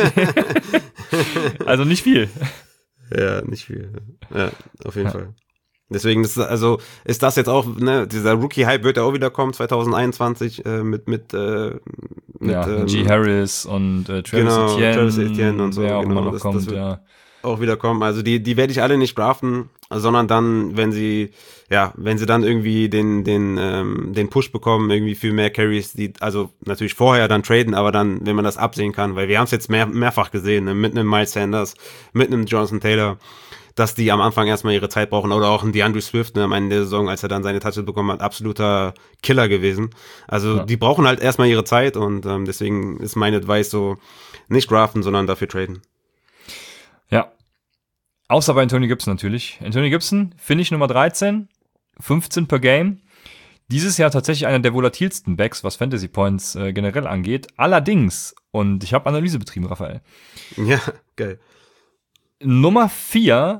also nicht viel. Ja, nicht viel. Ja, auf jeden ja. Fall. Deswegen ist also ist das jetzt auch, ne, dieser Rookie-Hype wird ja auch wieder kommen, zwanzig einundzwanzig, äh, mit, mit, äh, mit ja, ähm, G. Harris und äh, Travis genau, Etienne. Travis Etienne und so. Wer auch genau, immer noch das, kommt, das wird ja. auch wieder kommen. Also die, die werde ich alle nicht draften, sondern dann, wenn sie, ja, wenn sie dann irgendwie den, den, ähm, den Push bekommen, irgendwie für mehr Carries, die, also natürlich vorher dann traden, aber dann, wenn man das absehen kann, weil wir haben es jetzt mehr, mehrfach gesehen, ne, mit einem Miles Sanders, mit einem Jonathan Taylor, dass die am Anfang erstmal ihre Zeit brauchen oder auch ein DeAndre Swift, ne, am Ende der Saison, als er dann seine Touches bekommen hat, absoluter Killer gewesen. Also ja. die brauchen halt erstmal ihre Zeit und ähm, deswegen ist mein Advice so, nicht draften, sondern dafür traden. Ja. Außer bei Antonio Gibson natürlich. Antonio Gibson, finde ich Nummer dreizehn, fünfzehn per Game. Dieses Jahr tatsächlich einer der volatilsten Backs, was Fantasy Points äh, generell angeht. Allerdings, und ich habe Analyse betrieben, Raphael. Ja, geil. Nummer vier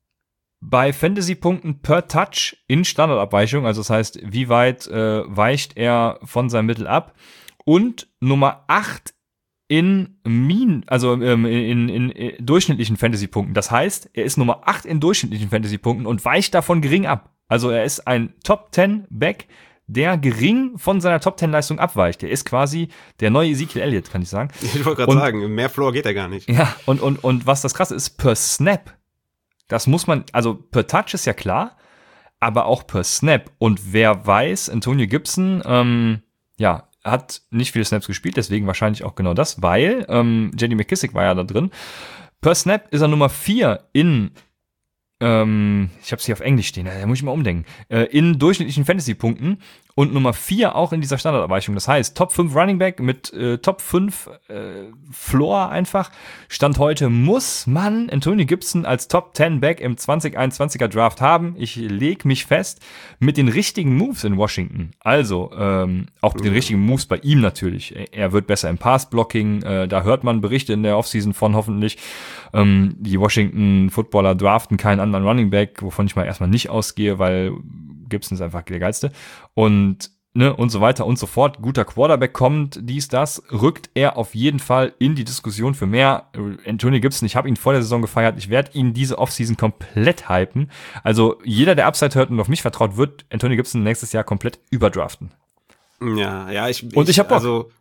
bei Fantasy-Punkten per Touch in Standardabweichung, also das heißt, wie weit äh, weicht er von seinem Mittel ab. Und Nummer acht in Min, also ähm, in, in, in durchschnittlichen Fantasy-Punkten. Das heißt, er ist Nummer acht in durchschnittlichen Fantasy-Punkten und weicht davon gering ab. Also er ist ein Top zehn Back, der gering von seiner Top zehn Leistung abweicht. Er ist quasi der neue Ezekiel Elliott, kann ich sagen. Ich wollte gerade sagen, mehr Floor geht er gar nicht. Ja, und, und, und was das Krasse ist, per Snap, das muss man, also per Touch ist ja klar, aber auch per Snap. Und wer weiß, Antonio Gibson, ähm, ja, hat nicht viele Snaps gespielt, deswegen wahrscheinlich auch genau das, weil ähm, J D McKissick war ja da drin. Per Snap ist er Nummer vier in Ähm, ich habe es hier auf Englisch stehen, da muss ich mal umdenken, äh, in durchschnittlichen Fantasy-Punkten und Nummer vier auch in dieser Standardabweichung. Das heißt, Top fünf Running Back mit äh, Top fünf äh, Floor einfach. Stand heute muss man Antonio Gibson als Top zehn Back im zwanzig einundzwanziger Draft haben. Ich leg mich fest, mit den richtigen Moves in Washington. Also, ähm, auch mit den richtigen Moves bei ihm natürlich. Er wird besser im Pass-Blocking, äh, da hört man Berichte in der Offseason von hoffentlich. Ähm, die Washington-Footballer draften keinen anderen Running Back, wovon ich mal erstmal nicht ausgehe, weil Gibson ist einfach der Geilste. Und, ne, und so weiter und so fort. Guter Quarterback kommt, dies, das, rückt er auf jeden Fall in die Diskussion für mehr. Antonio Gibson, ich habe ihn vor der Saison gefeiert, ich werde ihn diese Offseason komplett hypen. Also jeder, der Upside hört und auf mich vertraut, wird Antonio Gibson nächstes Jahr komplett überdraften. Ja, ja, ich... Und ich habe Bock. Also,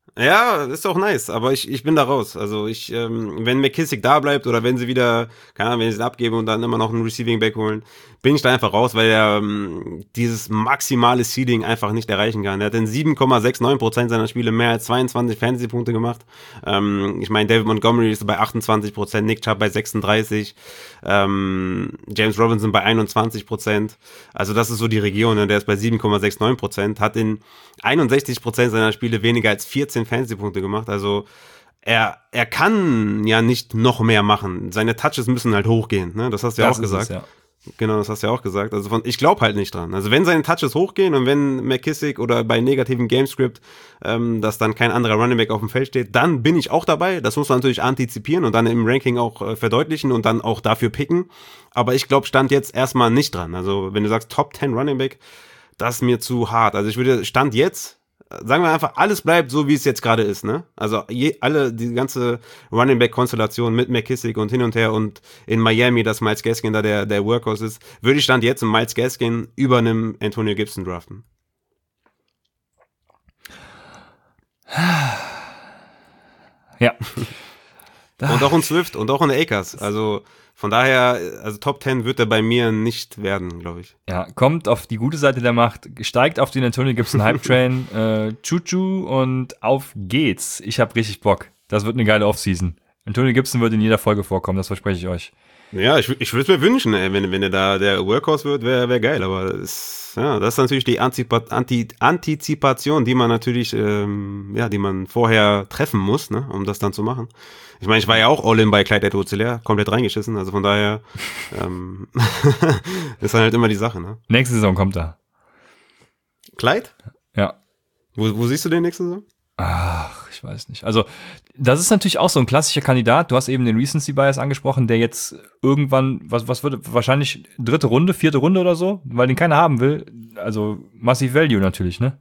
Ja, ist auch nice, aber ich, ich bin da raus. Also ich, ähm, wenn McKissick da bleibt oder wenn sie wieder, keine Ahnung, wenn sie es abgeben und dann immer noch einen Receiving Back holen, bin ich da einfach raus, weil er ähm, dieses maximale Seeding einfach nicht erreichen kann. Er hat in sieben Komma neunundsechzig Prozent seiner Spiele mehr als zweiundzwanzig Fantasy-Punkte gemacht. Ähm, ich meine, David Montgomery ist bei achtundzwanzig Prozent, Nick Chubb bei sechsunddreißig, ähm, James Robinson bei einundzwanzig Prozent. Also das ist so die Region, ne? Der ist bei sieben Komma neunundsechzig Prozent, hat in einundsechzig Prozent seiner Spiele weniger als vierzehn Fantasy-Punkte gemacht. Also er er kann ja nicht noch mehr machen. Seine Touches müssen halt hochgehen. Ne? Das hast du ja Das auch ist gesagt. es, ja. Genau, das hast du ja auch gesagt. Also von, ich glaube halt nicht dran. Also wenn seine Touches hochgehen und wenn McKissick oder bei negativen Gamescript, ähm, dass dann kein anderer Running Back auf dem Feld steht, dann bin ich auch dabei. Das muss man natürlich antizipieren und dann im Ranking auch äh, verdeutlichen und dann auch dafür picken. Aber ich glaube, stand jetzt erstmal nicht dran. Also wenn du sagst Top zehn Running Back, das ist mir zu hart. Also ich würde, Stand jetzt, sagen wir einfach, alles bleibt so, wie es jetzt gerade ist, ne? Also je, alle, die ganze Running Back-Konstellation mit McKissick und hin und her und in Miami, dass Myles Gaskin da der, der Workhorse ist, würde ich Stand jetzt einen Myles Gaskin über einem Antonio Gibson draften. Ja. Und auch ein Swift und auch ein Akers. Also von daher, also Top zehn wird er bei mir nicht werden, glaube ich. Ja, kommt auf die gute Seite der Macht, steigt auf den Antonio Gibson Hype Train, äh, Chuchu und auf geht's. Ich habe richtig Bock. Das wird eine geile Offseason. Antonio Gibson wird in jeder Folge vorkommen, das verspreche ich euch. Ja, ich, ich würde es mir wünschen, ey, wenn, wenn er da der Workhorse wird, wäre wär geil, aber das, ja, das ist natürlich die Antizipa- Anti- Antizipation, die man natürlich, ähm, ja, die man vorher treffen muss, ne, um das dann zu machen. Ich meine, ich war ja auch All-In bei Clyde Edwards-Helaire, komplett reingeschissen, also von daher ähm, ist dann halt immer die Sache, ne? Nächste Saison kommt er. Clyde? Ja. Wo, wo siehst du den nächste Saison? Ach, ich weiß nicht. Also, das ist natürlich auch so ein klassischer Kandidat. Du hast eben den Recency Bias angesprochen, der jetzt irgendwann, was, was würde, wahrscheinlich dritte Runde, vierte Runde oder so, weil den keiner haben will. Also, massive Value natürlich, ne?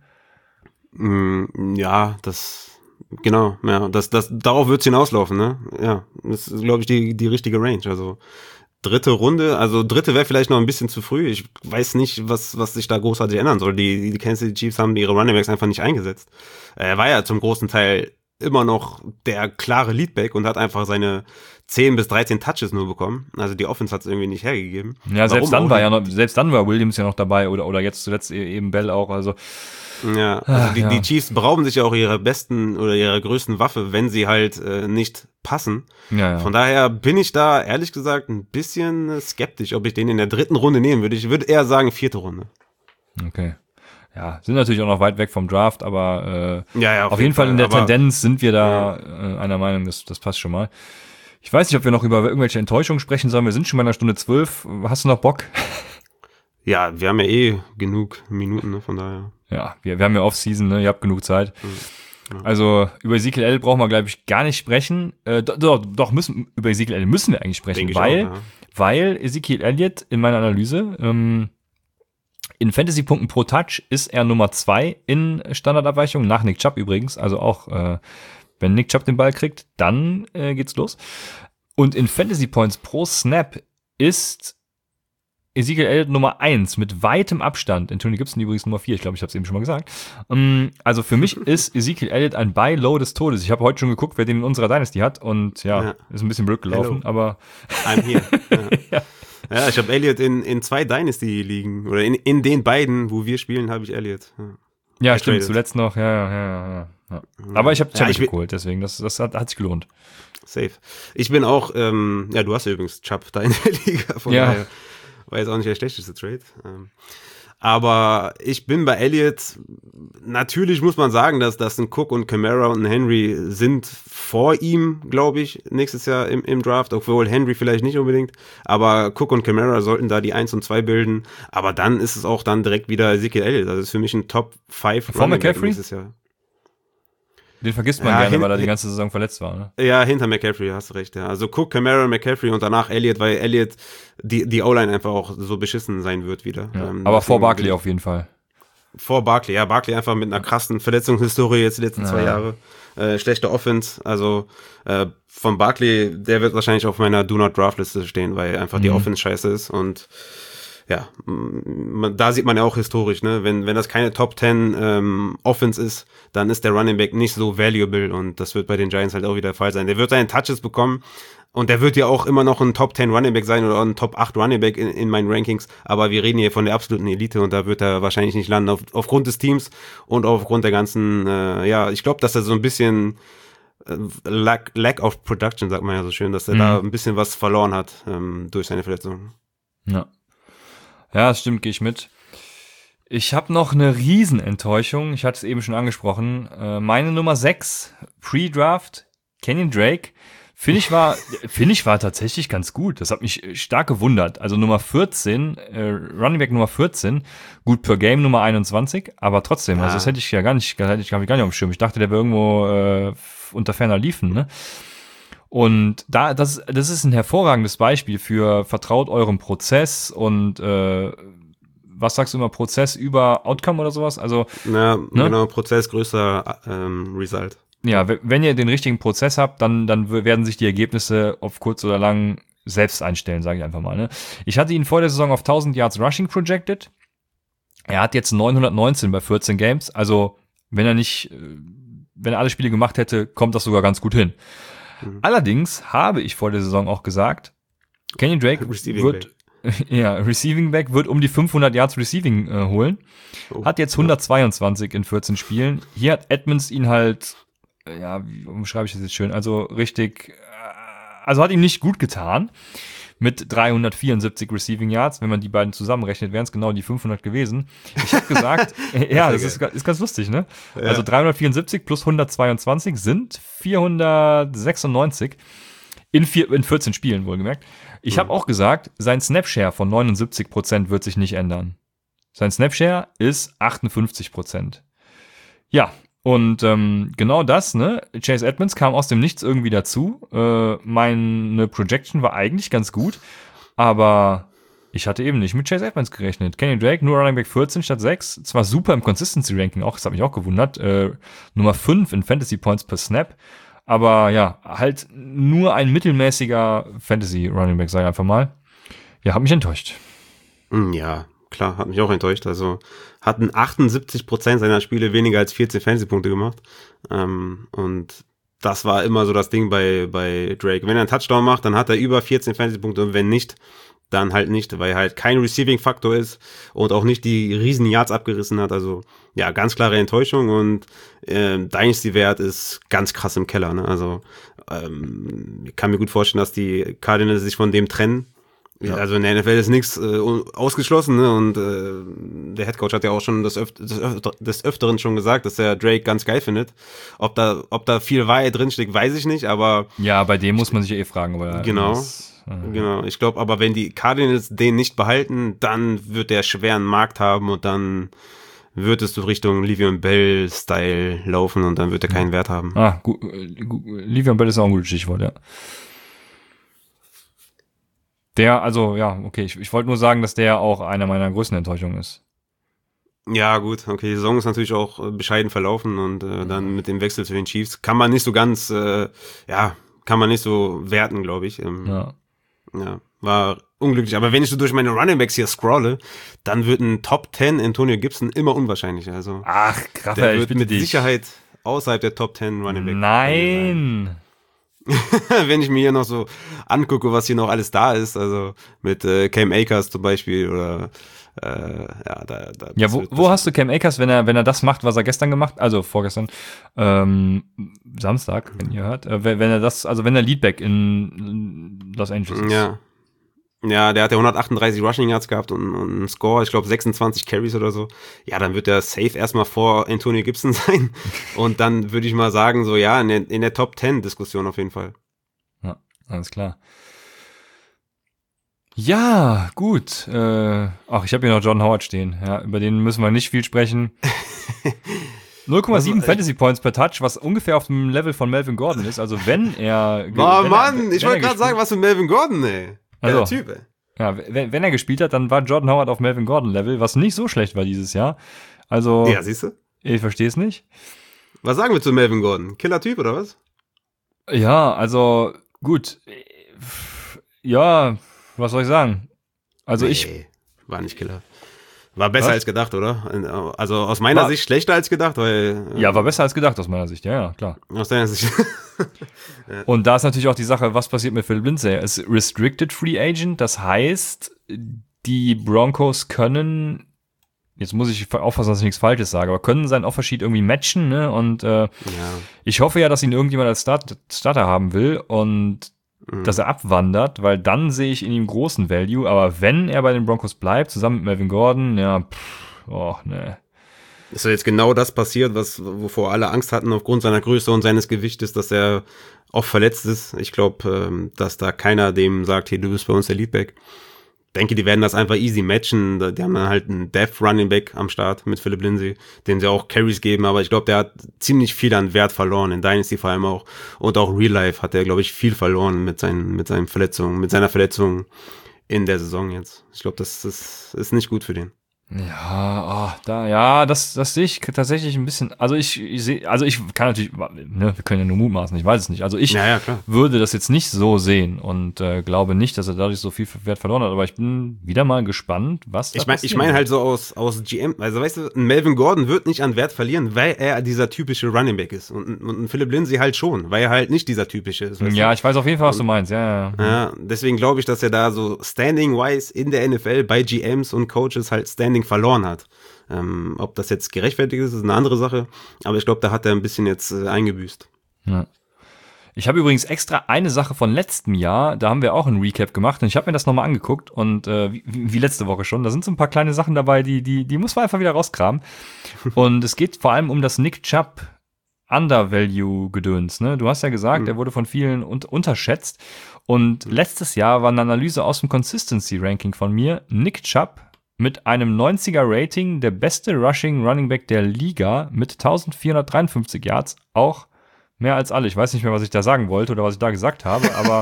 Mm, ja, das, genau, ja, das, das, darauf wird's hinauslaufen, ne? Ja, das ist, glaube ich, die, die richtige Range, also dritte Runde, also dritte wäre vielleicht noch ein bisschen zu früh. Ich weiß nicht, was was sich da großartig ändern soll. Die, die Kansas City Chiefs haben ihre Running Backs einfach nicht eingesetzt. Er war ja zum großen Teil immer noch der klare Leadback und hat einfach seine zehn bis dreizehn Touches nur bekommen. Also die Offense hat es irgendwie nicht hergegeben. Ja, selbst Warum dann war auch? ja noch, selbst dann war Williams ja noch dabei oder oder jetzt zuletzt eben Bell auch. Also Ja, also Ach, die, ja. die Chiefs berauben sich ja auch ihrer besten oder ihrer größten Waffe, wenn sie halt äh, nicht passen. ja, ja. Von daher bin ich da ehrlich gesagt ein bisschen äh, skeptisch, ob ich den in der dritten Runde nehmen würde. Ich würde eher sagen vierte Runde. Okay. Ja, sind natürlich auch noch weit weg vom Draft, aber äh, Ja, ja, auf, jeden Fall, in der aber- Tendenz sind wir da äh, einer Meinung, das, das passt schon mal. Ich weiß nicht, ob wir noch über irgendwelche Enttäuschungen sprechen sollen. Wir sind schon bei einer Stunde zwölf. Hast du noch Bock? Ja, wir haben ja eh genug Minuten, ne, von daher. Ja, wir, wir haben ja Off-Season, ne? Ihr habt genug Zeit. Ja. Also über Ezekiel Elliott brauchen wir, glaube ich, gar nicht sprechen. Äh, doch, doch, doch müssen, über Ezekiel Elliott müssen wir eigentlich sprechen, Denke ich weil, auch, ja. weil Ezekiel Elliott in meiner Analyse ähm, in Fantasy-Punkten pro Touch ist er Nummer zwei in Standardabweichung, nach Nick Chubb übrigens. Also auch, äh, wenn Nick Chubb den Ball kriegt, dann äh, geht's los. Und in Fantasy-Points pro Snap ist Ezekiel Elliott Nummer eins mit weitem Abstand. Antonio Gibson übrigens Nummer vier. Ich glaube, ich habe es eben schon mal gesagt. Um, also für mich ist Ezekiel Elliott ein Buy-Low des Todes. Ich habe heute schon geguckt, wer den in unserer Dynasty hat. Und ja, Ja. ist ein bisschen blöd gelaufen. Hello. Aber I'm here. Ja, ja. ja ich habe Elliott in, in zwei Dynasty liegen. Oder in, in den beiden, wo wir spielen, habe ich Elliott. Ja. Ja, Er stimmt, tradet. zuletzt noch, ja, ja, ja, ja, ja. Aber ich habe Ja, Chubb ich will- geholt, deswegen, das, das hat, hat sich gelohnt. Safe. Ich bin auch, ähm, ja, du hast ja übrigens Chubb da in der Liga, von Ja. daher war jetzt auch nicht der schlechteste Trade. Ähm, aber ich bin bei Elliott, natürlich muss man sagen, dass, dass ein Cook und Kamara und ein Henry sind vor ihm, glaube ich, nächstes Jahr im, im Draft, obwohl Henry vielleicht nicht unbedingt, aber Cook und Kamara sollten da die eins und zwei bilden, aber dann ist es auch dann direkt wieder Ezekiel Elliott, also das ist für mich ein Top fünf Vor McCaffrey? nächstes Jahr. Den vergisst man Ja, gerne, hin- weil er die ganze Saison verletzt war, ne? Ja, hinter McCaffrey, hast du recht, ja. Also Cook, Kamara, McCaffrey und danach Elliott, weil Elliott die, die O-Line einfach auch so beschissen sein wird wieder. Ja. Ähm, Aber vor deswegen Barkley will ich- auf jeden Fall. Vor Barkley, ja. Barkley einfach mit einer krassen Verletzungshistorie jetzt die letzten zwei Ja. Jahre. Äh, schlechte Offense. Also äh, von Barkley, der wird wahrscheinlich auf meiner Do-Not-Draft-Liste stehen, weil einfach die Mhm. Offense scheiße ist und ja, man, da sieht man ja auch historisch, ne, wenn wenn das keine Top Ten ähm, Offense ist, dann ist der Running Back nicht so valuable und das wird bei den Giants halt auch wieder der Fall sein. Der wird seine Touches bekommen und der wird ja auch immer noch ein Top Ten Running Back sein oder ein Top acht Running Back in, in meinen Rankings, aber wir reden hier von der absoluten Elite und da wird er wahrscheinlich nicht landen auf, aufgrund des Teams und aufgrund der ganzen, äh, ja, ich glaube, dass er so ein bisschen äh, lack, lack of production, sagt man ja so schön, dass er mhm. da ein bisschen was verloren hat ähm, durch seine Verletzung. Ja. Ja, das stimmt, gehe ich mit. Ich habe noch eine Riesenenttäuschung, ich hatte es eben schon angesprochen. Äh, meine Nummer sechs, Pre-Draft, Kenyon Drake, finde ich war finde ich war tatsächlich ganz gut. Das hat mich stark gewundert. Also Nummer vierzehn, äh, Running Back Nummer vierzehn, gut per Game Nummer einundzwanzig, aber trotzdem, ah. also das hätte ich ja gar nicht, hätte ich gar nicht auf dem Schirm. Ich dachte, der wäre irgendwo äh, unter ferner Liefen, ne? Und da, das, das ist ein hervorragendes Beispiel für vertraut eurem Prozess und äh, was sagst du immer, Prozess über Outcome oder sowas? Also ja, ne? Genau, Prozess größer ähm, Result. Ja, wenn ihr den richtigen Prozess habt, dann dann werden sich die Ergebnisse auf kurz oder lang selbst einstellen, sage ich einfach mal. Ne? Ich hatte ihn vor der Saison auf tausend Yards Rushing projected. Er hat jetzt neunhundertneunzehn bei vierzehn Games. Also wenn er nicht, wenn er alle Spiele gemacht hätte, kommt das sogar ganz gut hin. Mhm. Allerdings habe ich vor der Saison auch gesagt, Kenyon Drake Receiving wird, ja, Receiving Back wird um die fünfhundert Yards Receiving äh, holen. Oh, hat jetzt hundertzweiundzwanzig ja. in vierzehn Spielen. Hier hat Edmonds ihn halt, ja, wie umschreibe ich das jetzt schön? Also richtig, also hat ihm nicht gut getan. Mit dreihundertvierundsiebzig Receiving Yards, wenn man die beiden zusammenrechnet, wären es genau die fünfhundert gewesen. Ich habe gesagt, ja, das ist, ist ganz lustig, ne? Ja. Also dreihundertvierundsiebzig plus hundertzweiundzwanzig sind vierhundertsechsundneunzig in, vier, in vierzehn Spielen, wohlgemerkt. Ich mhm. habe auch gesagt, sein Snapshare von neunundsiebzig Prozent wird sich nicht ändern. Sein Snapshare ist achtundfünfzig Prozent. Ja, und ähm, genau das, ne? Chase Edmonds kam aus dem Nichts irgendwie dazu. Äh, meine Projection war eigentlich ganz gut, aber ich hatte eben nicht mit Chase Edmonds gerechnet. Kenyon Drake, nur Running Back vierzehn statt sechs. Zwar super im Consistency-Ranking auch, das hat mich auch gewundert. Äh, Nummer fünf in Fantasy Points per Snap. Aber ja, halt nur ein mittelmäßiger Fantasy-Running Back, sag ich einfach mal. Ja, hat mich enttäuscht. Ja, klar, hat mich auch enttäuscht. Also hatten achtundsiebzig Prozent seiner Spiele weniger als vierzehn Fantasy-Punkte gemacht. Ähm, und das war immer so das Ding bei bei Drake. Wenn er einen Touchdown macht, dann hat er über vierzehn Fantasy-Punkte und wenn nicht, dann halt nicht, weil er halt kein Receiving-Faktor ist und auch nicht die riesen Yards abgerissen hat. Also ja, ganz klare Enttäuschung und äh, Dynasty-Wert ist ganz krass im Keller. Ne? Also ähm, ich kann mir gut vorstellen, dass die Cardinals sich von dem trennen. Ja. Also in der N F L ist nichts äh, ausgeschlossen, ne? Und äh, der Headcoach hat ja auch schon des, Öf- des, Öf- des Öfteren schon gesagt, dass er Drake ganz geil findet. Ob da ob da viel Wahrheit drinsteckt, weiß ich nicht, aber ja, bei dem muss man sich ja eh fragen. Aber genau, das, äh, genau. Ich glaube, aber wenn die Cardinals den nicht behalten, dann wird der schweren Markt haben und dann wird es so Richtung Le'Veon Bell-Style laufen und dann wird er keinen Wert haben. Ah, gut, gut, Le'Veon Bell ist auch ein gutes Stichwort, ja. Der, also, ja, okay, ich, ich wollte nur sagen, dass der auch einer meiner größten Enttäuschungen ist. Ja, gut, okay, die Saison ist natürlich auch bescheiden verlaufen und äh, dann mit dem Wechsel zu den Chiefs kann man nicht so ganz, äh, ja, kann man nicht so werten, glaube ich. Ähm, ja. ja, war unglücklich. Aber wenn ich so durch meine Runningbacks hier scrolle, dann wird ein Top zehn Antonio Gibson immer unwahrscheinlicher. Also, ach, krass, der ich wird bitte mit dich. Sicherheit außerhalb der Top zehn Runningbacks. Nein! Wenn ich mir hier noch so angucke, was hier noch alles da ist, also mit äh, Cam Akers zum Beispiel oder äh, ja, da, da ja, wo, wo hast du Cam Akers, wenn er wenn er das macht, was er gestern gemacht, also vorgestern, ähm, Samstag, wenn ihr hört, äh, wenn er das, also wenn er Leadback in Los Angeles ist. Ja, ja, der hat ja hundertachtunddreißig Rushing Yards gehabt und, und einen Score, ich glaube sechsundzwanzig Carries oder so. Ja, dann wird der safe erstmal vor Antonio Gibson sein. Und dann würde ich mal sagen, so ja, in der, in der Top zehn Diskussion auf jeden Fall. Ja, alles klar. Ja, gut. Äh, ach, ich habe hier noch Jordan Howard stehen. Ja, über den müssen wir nicht viel sprechen. null Komma sieben Fantasy Points per Touch, was ungefähr auf dem Level von Melvin Gordon ist. Also wenn er... Oh wenn Mann, er, ich wollte gerade sagen, was für Melvin Gordon, ey. Also, Typ, ey. Ja, wenn, wenn er gespielt hat, dann war Jordan Howard auf Melvin Gordon Level, was nicht so schlecht war dieses Jahr. Also, ja, siehst du? Ich verstehe es nicht. Was sagen wir zu Melvin Gordon? Killer-Typ oder was? Ja, also gut. Ja, was soll ich sagen? Also nee. ich war nicht Killer. War besser Was? als gedacht, oder? Also aus meiner War- Sicht schlechter als gedacht, weil... äh, Ja, war besser als gedacht aus meiner Sicht, ja, ja, klar. Aus deiner Sicht. Und da ist natürlich auch die Sache, was passiert mit Philip Lindsay? Er ist Restricted Free Agent, das heißt, die Broncos können, jetzt muss ich aufpassen, dass ich nichts Falsches sage, aber können seinen Offersheet irgendwie matchen, ne? Und äh, Ja. ich hoffe ja, dass ihn irgendjemand als Start- Starter haben will und Mhm. dass er abwandert, weil dann sehe ich in ihm großen Value, aber wenn er bei den Broncos bleibt, zusammen mit Melvin Gordon, ja, pff, oh, ne. Ist ja jetzt genau das passiert, was, wovor alle Angst hatten aufgrund seiner Größe und seines Gewichtes, dass er oft verletzt ist. Ich glaube, ähm, dass da keiner dem sagt, hey, du bist bei uns der Leadback. Denke, die werden das einfach easy matchen. Die haben dann halt einen Death Running Back am Start mit Philip Lindsay, dem sie auch Carries geben, aber ich glaube, der hat ziemlich viel an Wert verloren, in Dynasty vor allem auch. Und auch Real Life hat er, glaube ich, viel verloren mit seinen, mit seinen Verletzungen, mit seiner Verletzung in der Saison jetzt. Ich glaube, das, das ist nicht gut für den. Ja, oh, da, ja, das, das sehe ich tatsächlich ein bisschen, also ich, ich sehe, also ich kann natürlich, ne, wir können ja nur mutmaßen, ich weiß es nicht, also ich Ja, ja, klar. würde das jetzt nicht so sehen und äh, glaube nicht, dass er dadurch so viel Wert verloren hat, aber ich bin wieder mal gespannt, was da Ich meine ich passieren mein wird. halt so aus, aus G M, also weißt du, ein Melvin Gordon wird nicht an Wert verlieren, weil er dieser typische Running Back ist. Und, und ein Philip Lindsay halt schon, weil er halt nicht dieser typische ist. Weißt Ja, ich weiß auf jeden Fall, was du meinst, ja, ja. du? Ja, deswegen glaube ich, dass er da so standing-wise in der N F L bei G Ms und Coaches halt Standing verloren hat. Ähm, ob das jetzt gerechtfertigt ist, ist eine andere Sache. Aber ich glaube, da hat er ein bisschen jetzt äh, eingebüßt. Ja. Ich habe übrigens extra eine Sache von letztem Jahr, da haben wir auch ein Recap gemacht und ich habe mir das nochmal angeguckt und äh, wie, wie letzte Woche schon, da sind so ein paar kleine Sachen dabei, die, die, die muss man einfach wieder rauskramen. Und es geht vor allem um das Nick Chubb Undervalue-Gedöns. Ne? Du hast ja gesagt, Mhm. er wurde von vielen un- unterschätzt und letztes Jahr war eine Analyse aus dem Consistency-Ranking von mir, Nick Chubb mit einem neunziger Rating, der beste Rushing Running Back der Liga mit eintausendvierhundertdreiundfünfzig Yards, auch mehr als alle. Ich weiß nicht mehr, was ich da sagen wollte oder was ich da gesagt habe, aber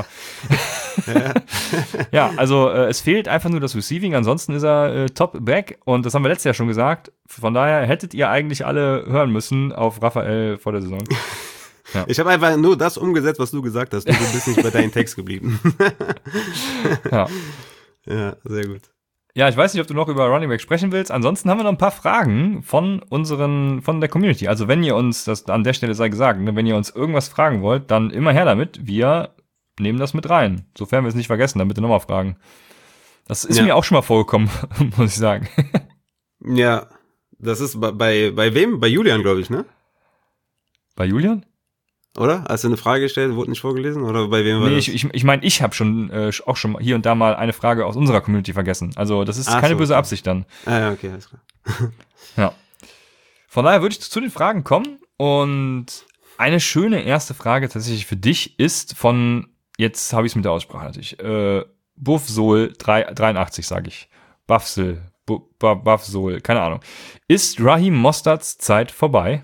ja, also äh, es fehlt einfach nur das Receiving, ansonsten ist er äh, top back und das haben wir letztes Jahr schon gesagt. Von daher hättet ihr eigentlich alle hören müssen auf Raphael vor der Saison. Ich habe einfach nur das umgesetzt, was du gesagt hast. Du bist nicht bei deinem Text geblieben. Ja. Ja, sehr gut. Ja, ich weiß nicht, ob du noch über Running Back sprechen willst. Ansonsten haben wir noch ein paar Fragen von unseren, von der Community. Also wenn ihr uns, das an der Stelle sei gesagt, ne, wenn ihr uns irgendwas fragen wollt, dann immer her damit. Wir nehmen das mit rein. Sofern wir es nicht vergessen, dann bitte nochmal fragen. Das ist Ja. mir auch schon mal vorgekommen, muss ich sagen. Ja, das ist bei, bei, bei wem? Bei Julian, glaube ich, ne? Bei Julian? Oder? Hast du eine Frage gestellt, wurde nicht vorgelesen? Oder bei wem war Nee, das? ich, ich, ich meine, ich habe schon äh, auch schon hier und da mal eine Frage aus unserer Community vergessen. Also das ist Ach keine so, böse okay. Absicht dann. Ah, ja, okay, alles klar. Ja. Von daher würde ich zu den Fragen kommen und eine schöne erste Frage tatsächlich für dich ist von, jetzt habe ich es mit der Aussprache natürlich, äh, Buffsol dreiundachtzig sage ich. Buffsol, Bu- Bu- Buffsol, keine Ahnung. Ist Raheem Mosterts Zeit vorbei?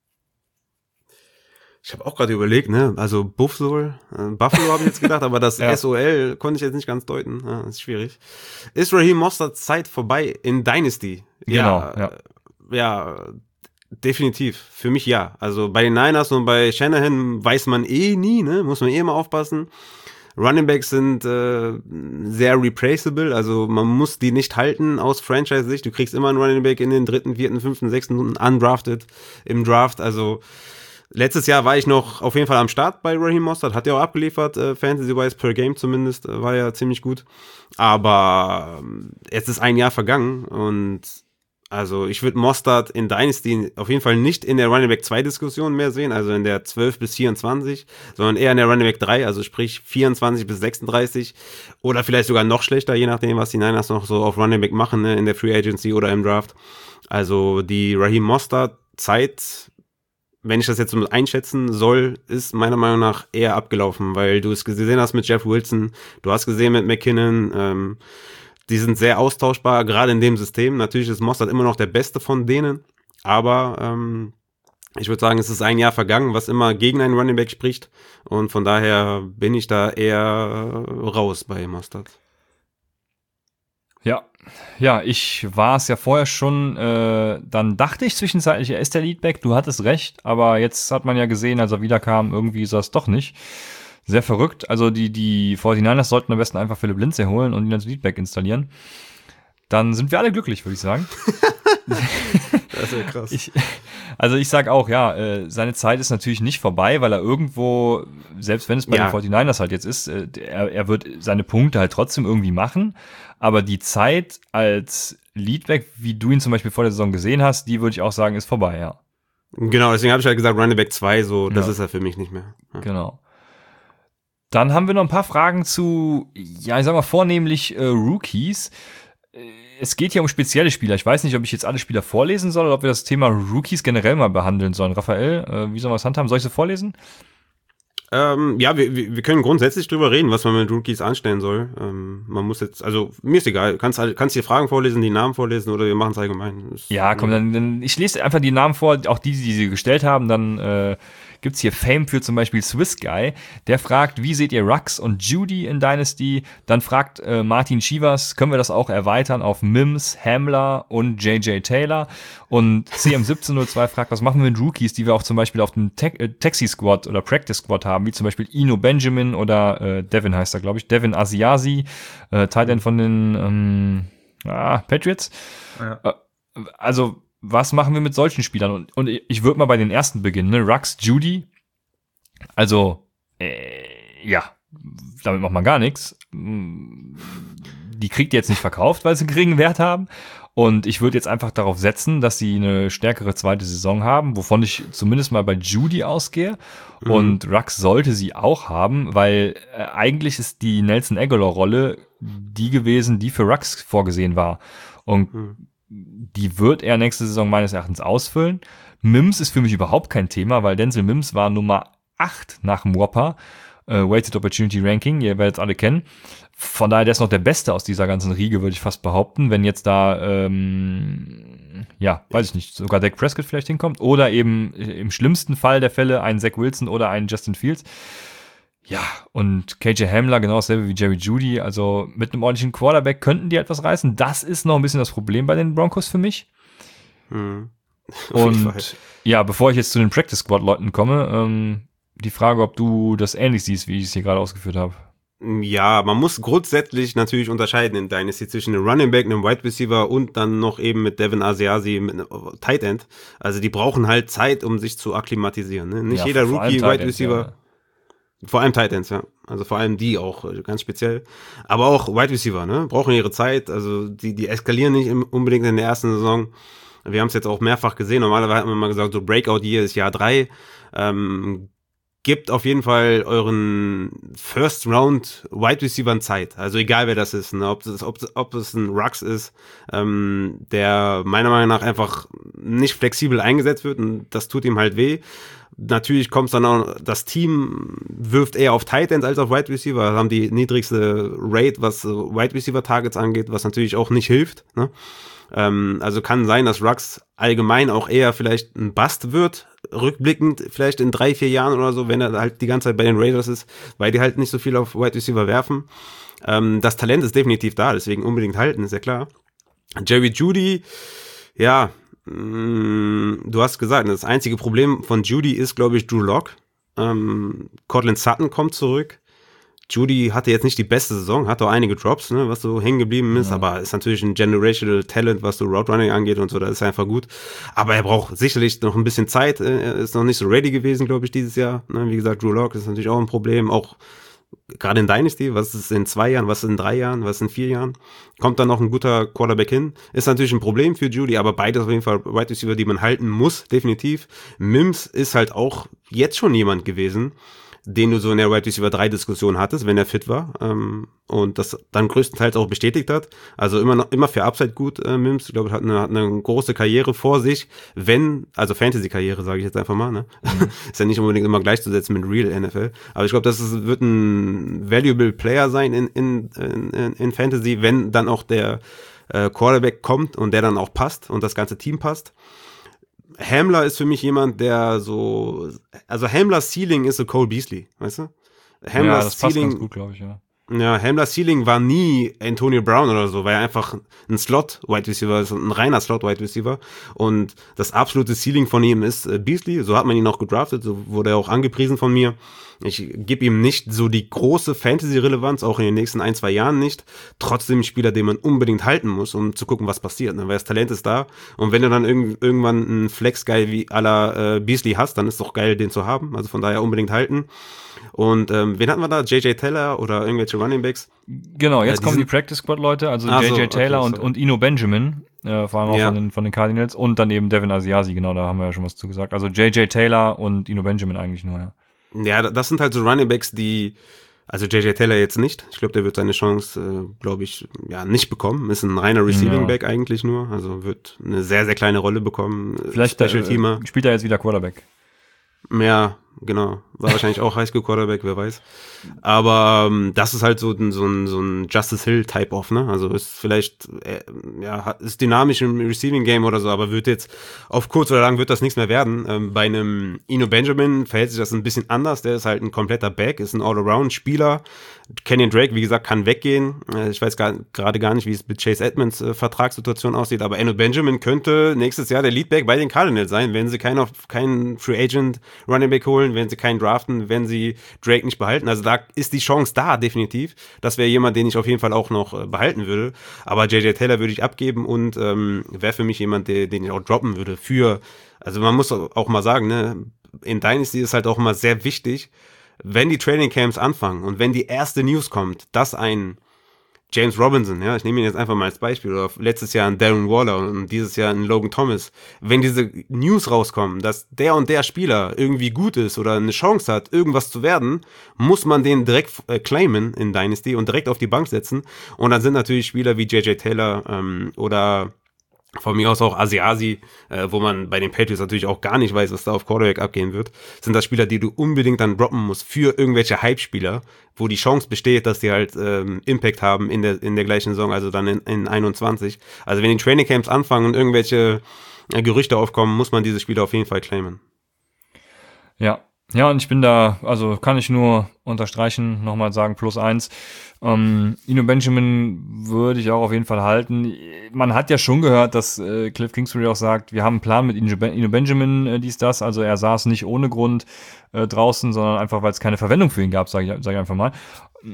Ich habe auch gerade überlegt, ne? Also Buffalo, äh, Buffalo habe ich jetzt gedacht, aber das Ja. S O L konnte ich jetzt nicht ganz deuten. Ja, ist schwierig. Ist Raheem Mosterts Zeit vorbei in Dynasty? Genau, Ja, ja. ja, definitiv. Für mich ja. Also bei den Niners und bei Shanahan weiß man eh nie, ne? Muss man eh immer aufpassen. Running Backs sind äh, sehr replaceable, also man muss die nicht halten aus Franchise-Sicht. Du kriegst immer einen Running Back in den dritten, vierten, fünften, sechsten Runden undrafted im Draft. Also letztes Jahr war ich noch auf jeden Fall am Start bei Raheem Mostert, hat ja auch abgeliefert, äh, Fantasy-wise per Game zumindest, äh, war ja ziemlich gut. Aber ähm, jetzt ist ein Jahr vergangen und also ich würde Mostert in Dynasty auf jeden Fall nicht in der Running Back zwei Diskussion mehr sehen, also in der zwölf bis vierundzwanzig, sondern eher in der Running Back drei, also sprich vierundzwanzig bis sechsunddreißig oder vielleicht sogar noch schlechter, je nachdem, was die Niners noch so auf Running Back machen, ne, in der Free Agency oder im Draft. Also die Raheem Mostert Zeit, wenn ich das jetzt so einschätzen soll, ist meiner Meinung nach eher abgelaufen, weil du es gesehen hast mit Jeff Wilson, du hast gesehen mit McKinnon, ähm, die sind sehr austauschbar, gerade in dem System. Natürlich ist Mostert immer noch der Beste von denen, aber ähm, ich würde sagen, es ist ein Jahr vergangen, was immer gegen einen Running Back spricht und von daher bin ich da eher raus bei Mostert. Ja, ja, ich war es ja vorher schon, äh, dann dachte ich zwischenzeitlich, er ist der Leadback, du hattest recht, aber jetzt hat man ja gesehen, als er wiederkam, irgendwie ist das doch nicht. Sehr verrückt, also die, die forty-niners sollten am besten einfach Philip Lindsay holen und ihn als Leadback installieren. dann sind wir alle glücklich, würde ich sagen. Das ist ja krass. Ich, also ich sag auch, ja, äh, seine Zeit ist natürlich nicht vorbei, weil er irgendwo, selbst wenn es bei Ja. den forty-niners halt jetzt ist, äh, er, er wird seine Punkte halt trotzdem irgendwie machen, aber die Zeit als Leadback, wie du ihn zum Beispiel vor der Saison gesehen hast, die würde ich auch sagen, ist vorbei, ja. Genau, deswegen habe ich halt gesagt, Running Back zwei, so, das Ja. ist er für mich nicht mehr. Ja. Genau. Dann haben wir noch ein paar Fragen zu, ja, ich sag mal vornehmlich äh, Rookies. Äh, Es geht hier um spezielle Spieler. Ich weiß nicht, ob ich jetzt alle Spieler vorlesen soll oder ob wir das Thema Rookies generell mal behandeln sollen. Raphael, äh, wie sollen wir das handhaben? Soll ich sie vorlesen? Ähm, ja, wir, wir wir können grundsätzlich drüber reden, was man mit Rookies anstellen soll. Ähm, man muss jetzt, also mir ist egal, kannst all- kannst die Fragen vorlesen, die Namen vorlesen oder wir machen es allgemein. Ist, Ja, komm, dann, dann ich lese einfach die Namen vor, auch die, die sie gestellt haben. Dann äh, gibt's hier Fame für zum Beispiel Swiss Guy. Der fragt, wie seht ihr Rux und Judy in Dynasty? Dann fragt äh, Martin Schivas, können wir das auch erweitern auf Mims, Hamler und J J Taylor? Und C M siebzehn null zwei fragt, was machen wir mit Rookies, die wir auch zum Beispiel auf dem Te- äh, Taxi Squad oder Practice Squad haben, wie zum Beispiel Ino Benjamin oder äh, Devin heißt er, glaube ich, Devin Asiasi, äh, Tight End von den ähm, ah, Patriots. Ja. Äh, also, was machen wir mit solchen Spielern? Und, und ich würde mal bei den ersten beginnen, ne? Rux, Judy. Also, äh, ja, damit macht man gar nichts. Die kriegt ihr jetzt nicht verkauft, weil sie einen geringen Wert haben. Und ich würde jetzt einfach darauf setzen, dass sie eine stärkere zweite Saison haben, wovon ich zumindest mal bei Judy ausgehe. Mhm. Und Rux sollte sie auch haben, weil äh, eigentlich ist die Nelson Aguilar-Rolle die gewesen, die für Rux vorgesehen war. Und Mhm. die wird er nächste Saison meines Erachtens ausfüllen. Mims ist für mich überhaupt kein Thema, weil Denzel Mims war Nummer acht nach dem Whopper, äh, Weighted Opportunity Ranking, ihr werdet es alle kennen. Von daher, der ist noch der Beste aus dieser ganzen Riege, würde ich fast behaupten, wenn jetzt da, ähm, ja, weiß ich nicht, sogar Dak Prescott vielleicht hinkommt oder eben im schlimmsten Fall der Fälle ein Zach Wilson oder ein Justin Fields. Ja, und K J Hamler genau dasselbe wie Jerry Jeudy, also mit einem ordentlichen Quarterback könnten die etwas reißen. Das ist noch ein bisschen das Problem bei den Broncos für mich. Mhm. Auf jeden Fall. Und ja, bevor ich jetzt zu den Practice Squad Leuten komme, ähm, die Frage, ob du das ähnlich siehst, wie ich es hier gerade ausgeführt habe. Ja, man muss grundsätzlich natürlich unterscheiden in Dynasty zwischen einem Running Back, einem Wide Receiver und dann noch eben mit Devin Asiasi mit einem Tight End. Also die brauchen halt Zeit, um sich zu akklimatisieren. Ne? Nicht Ja, jeder vor allem Rookie, Tight Wide Ends, Receiver. ja. Vor allem Tight Ends, ja. Also vor allem die auch, äh, ganz speziell. Aber auch Wide Receiver, ne? Brauchen ihre Zeit. Also die, die eskalieren nicht im- unbedingt in der ersten Saison. Wir haben es jetzt auch mehrfach gesehen. Normalerweise hat man mal gesagt, so Breakout-Year ist Jahr drei. Ähm, Gebt auf jeden Fall euren First Round Wide Receivern Zeit. Also egal wer das ist, ne? ob, es, ob, ob es ein Rux ist, ähm, der meiner Meinung nach einfach nicht flexibel eingesetzt wird und das tut ihm halt weh. Natürlich kommt es dann auch, das Team wirft eher auf Tight Ends als auf Wide Receiver, haben die niedrigste Rate, was Wide Receiver Targets angeht, was natürlich auch nicht hilft, ne? Ähm, also kann sein, dass Rux allgemein auch eher vielleicht ein Bust wird, rückblickend, vielleicht in drei, vier Jahren oder so, wenn er halt die ganze Zeit bei den Raiders ist, weil die halt nicht so viel auf Wide Receiver werfen. Ähm, das Talent ist definitiv da, deswegen unbedingt halten, ist ja klar. Jerry Jeudy, ja, mh, du hast gesagt, das einzige Problem von Jeudy ist, glaube ich, Drew Lock. Ähm, Cortland Sutton kommt zurück. Jeudy hatte jetzt nicht die beste Saison, hat auch einige Drops, ne, was so hängen geblieben ist, ja. Aber ist natürlich ein generational Talent, was so Route Running angeht und so, das ist einfach gut. Aber er braucht sicherlich noch ein bisschen Zeit, er ist noch nicht so ready gewesen, glaube ich, dieses Jahr. Ne, wie gesagt, Drew Lock ist natürlich auch ein Problem, auch gerade in Dynasty, was ist in zwei Jahren, was ist in drei Jahren, was ist in vier Jahren, kommt dann noch ein guter Quarterback hin, ist natürlich ein Problem für Jeudy, aber beides auf jeden Fall Wide Receiver, die man halten muss, definitiv. Mims ist halt auch jetzt schon jemand gewesen, den du so in der Wide Receiver drei Diskussion hattest, wenn er fit war, ähm, und das dann größtenteils auch bestätigt hat. Also immer noch, immer für Upside gut, äh, Mims. Ich glaube, hat eine, hat eine große Karriere vor sich, wenn, also Fantasy-Karriere, sage ich jetzt einfach mal, ne? Mhm. Ist ja nicht unbedingt immer gleichzusetzen mit Real N F L. Aber ich glaube, das ist, wird ein valuable Player sein in, in, in, in Fantasy, wenn dann auch der äh, Quarterback kommt und der dann auch passt und das ganze Team passt. Hamler ist für mich jemand, der so, also Hamlers Ceiling ist so Cole Beasley, weißt du? Hamlers ja, das passt Ceiling, ganz gut, glaube ich, ja. Ja, Hamlers Ceiling war nie Antonio Brown oder so, weil er einfach ein Slot-Wide Receiver ist, ein reiner Slot-Wide Receiver. Und das absolute Ceiling von ihm ist äh, Beasley, so hat man ihn auch gedraftet, so wurde er auch angepriesen von mir. Ich gebe ihm nicht so die große Fantasy-Relevanz, auch in den nächsten ein, zwei Jahren nicht. Trotzdem ein Spieler, den man unbedingt halten muss, um zu gucken, was passiert, ne? Weil das Talent ist da. Und wenn du dann irg- irgendwann einen Flex-Guy wie à la äh, Beasley hast, dann ist es doch geil, den zu haben. Also von daher unbedingt halten. Und ähm, wen hatten wir da? J J Taylor oder irgendwelche Running Backs? Genau, jetzt ja, kommen die Practice Squad Leute, also J J so, Taylor okay, und, und Eno Benjamin, äh, vor allem auch ja. von, den, von den Cardinals und dann eben Devin Asiasi, genau, da haben wir ja schon was zu gesagt. Also J J Taylor und Eno Benjamin eigentlich nur, ja. Ja, das sind halt so Running Backs, die, also J J Taylor jetzt nicht. Ich glaube, der wird seine Chance, äh, glaube ich, ja nicht bekommen. Ist ein reiner Receiving Back ja. eigentlich nur, also wird eine sehr, sehr kleine Rolle bekommen. Vielleicht Special Teamer. Äh, spielt er jetzt wieder Quarterback. Ja, genau. War wahrscheinlich auch Highschool-Quarterback, wer weiß. Aber ähm, das ist halt so, so ein so ein Justice Hill-Type-Off, ne? Also ist vielleicht, äh, ja, ist dynamisch im Receiving-Game oder so, aber wird jetzt, auf kurz oder lang wird das nichts mehr werden. Ähm, bei einem Eno Benjamin verhält sich das ein bisschen anders. Der ist halt ein kompletter Back, ist ein All-Around-Spieler. Kenyon Drake, wie gesagt, kann weggehen. Äh, ich weiß gar, gerade gar nicht, wie es mit Chase Edmonds äh, Vertragssituation aussieht, aber Eno Benjamin könnte nächstes Jahr der Leadback bei den Cardinals sein, wenn sie keinen, keinen Free Agent Running Back holen, wenn sie keinen draften, wenn sie Drake nicht behalten. Also da ist die Chance da, definitiv. Das wäre jemand, den ich auf jeden Fall auch noch äh, behalten würde. Aber J J Taylor würde ich abgeben und ähm, wäre für mich jemand, der, den ich auch droppen würde für, also man muss auch mal sagen, ne, in Dynasty ist halt auch immer sehr wichtig, wenn die Training Camps anfangen und wenn die erste News kommt, dass ein James Robinson, ja, ich nehme ihn jetzt einfach mal als Beispiel, oder letztes Jahr ein Darren Waller und dieses Jahr ein Logan Thomas, wenn diese News rauskommen, dass der und der Spieler irgendwie gut ist oder eine Chance hat, irgendwas zu werden, muss man den direkt äh, claimen in Dynasty und direkt auf die Bank setzen. Und dann sind natürlich Spieler wie J J Taylor ähm, oder von mir aus auch Asiasi, äh, wo man bei den Patriots natürlich auch gar nicht weiß, was da auf Quarterback abgehen wird, sind das Spieler, die du unbedingt dann droppen musst für irgendwelche Hype-Spieler, wo die Chance besteht, dass die halt ähm, Impact haben in der in der gleichen Saison, also dann in, in einundzwanzig. Also wenn die Training Camps anfangen und irgendwelche äh, Gerüchte aufkommen, muss man diese Spieler auf jeden Fall claimen. Ja. Ja, und ich bin da, also kann ich nur unterstreichen, nochmal sagen, plus eins. Ähm, Eno Benjamin würde ich auch auf jeden Fall halten. Man hat ja schon gehört, dass äh, Cliff Kingsbury auch sagt, wir haben einen Plan mit Eno Benjamin, äh, dies, das. Also er saß nicht ohne Grund äh, draußen, sondern einfach, weil es keine Verwendung für ihn gab, sage ich, sag ich einfach mal.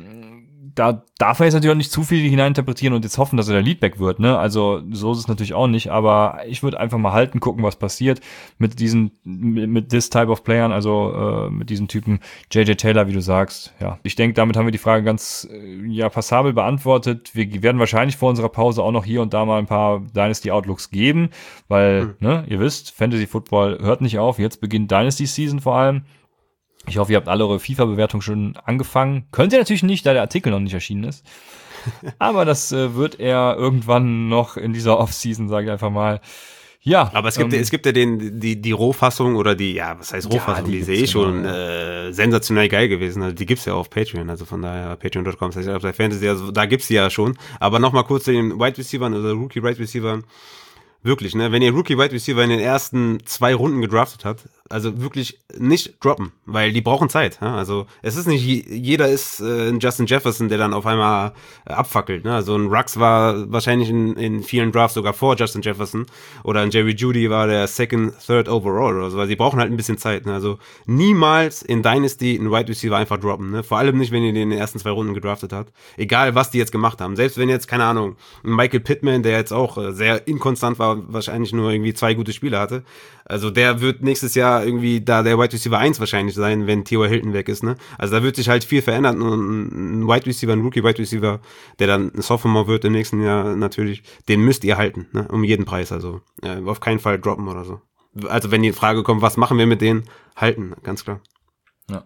Da darf er jetzt natürlich auch nicht zu viel hineininterpretieren und jetzt hoffen, dass er der Leadback wird, ne? Also so ist es natürlich auch nicht, aber ich würde einfach mal halten, gucken, was passiert mit diesen, mit, mit this type of Playern, also äh, mit diesen Typen J J Taylor, wie du sagst. Ja, ich denke, damit haben wir die Frage ganz äh, ja passabel beantwortet. Wir werden wahrscheinlich vor unserer Pause auch noch hier und da mal ein paar Dynasty Outlooks geben, weil, mhm. ne, ihr wisst, Fantasy Football hört nicht auf. Jetzt beginnt Dynasty Season vor allem. Ich hoffe, ihr habt alle eure FIFA-Bewertung schon angefangen. Könnt ihr natürlich nicht, da der Artikel noch nicht erschienen ist. Aber das äh, wird er irgendwann noch in dieser Off-Season, sage ich einfach mal. Ja. Aber es gibt, ähm, es gibt ja den, die, die Rohfassung oder die, ja, was heißt Rohfassung? Ja, die, die ist eh schon genau, äh, sensationell geil gewesen. Also die gibt's ja auf Patreon, also von daher patreon Punkt com slash upside fantasy, also da gibt's die ja schon. Aber nochmal kurz zu den Wide Receivern oder Rookie Wide Receivern. Wirklich, ne, wenn ihr Rookie Wide Receiver in den ersten zwei Runden gedraftet habt, also wirklich nicht droppen, weil die brauchen Zeit. Ja? Also es ist nicht, jeder ist äh, ein Justin Jefferson, der dann auf einmal äh, abfackelt. Ne? Also ein Rux war wahrscheinlich in, in vielen Drafts sogar vor Justin Jefferson oder ein Jerry Jeudy war der Second, Third Overall oder so. Also die brauchen halt ein bisschen Zeit. Ne? Also niemals in Dynasty einen Wide Receiver einfach droppen. Ne? Vor allem nicht, wenn ihr den in den ersten zwei Runden gedraftet habt. Egal, was die jetzt gemacht haben. Selbst wenn jetzt, keine Ahnung, ein Michael Pittman, der jetzt auch äh, sehr inkonstant war, wahrscheinlich nur irgendwie zwei gute Spiele hatte. Also der wird nächstes Jahr irgendwie da der Wide Receiver eins wahrscheinlich sein, wenn T Y Hilton weg ist, ne? Also da wird sich halt viel verändern und ein Wide Receiver, ein Rookie Wide Receiver, der dann ein Sophomore wird im nächsten Jahr natürlich, den müsst ihr halten, ne? Um jeden Preis, also ja, auf keinen Fall droppen oder so. Also wenn die Frage kommt, was machen wir mit denen? Halten, ganz klar. Ja.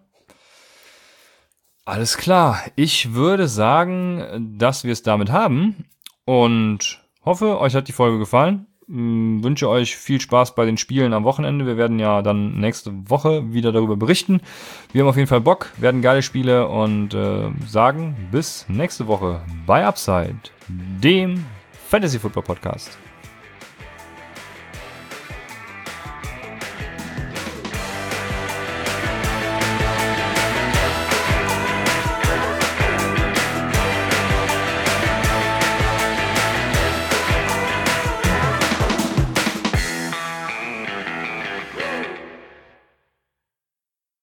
Alles klar. Ich würde sagen, dass wir es damit haben und hoffe, euch hat die Folge gefallen. Ich wünsche euch viel Spaß bei den Spielen am Wochenende. Wir werden ja dann nächste Woche wieder darüber berichten. Wir haben auf jeden Fall Bock, werden geile Spiele und äh, sagen bis nächste Woche bei Upside, dem Fantasy Football Podcast.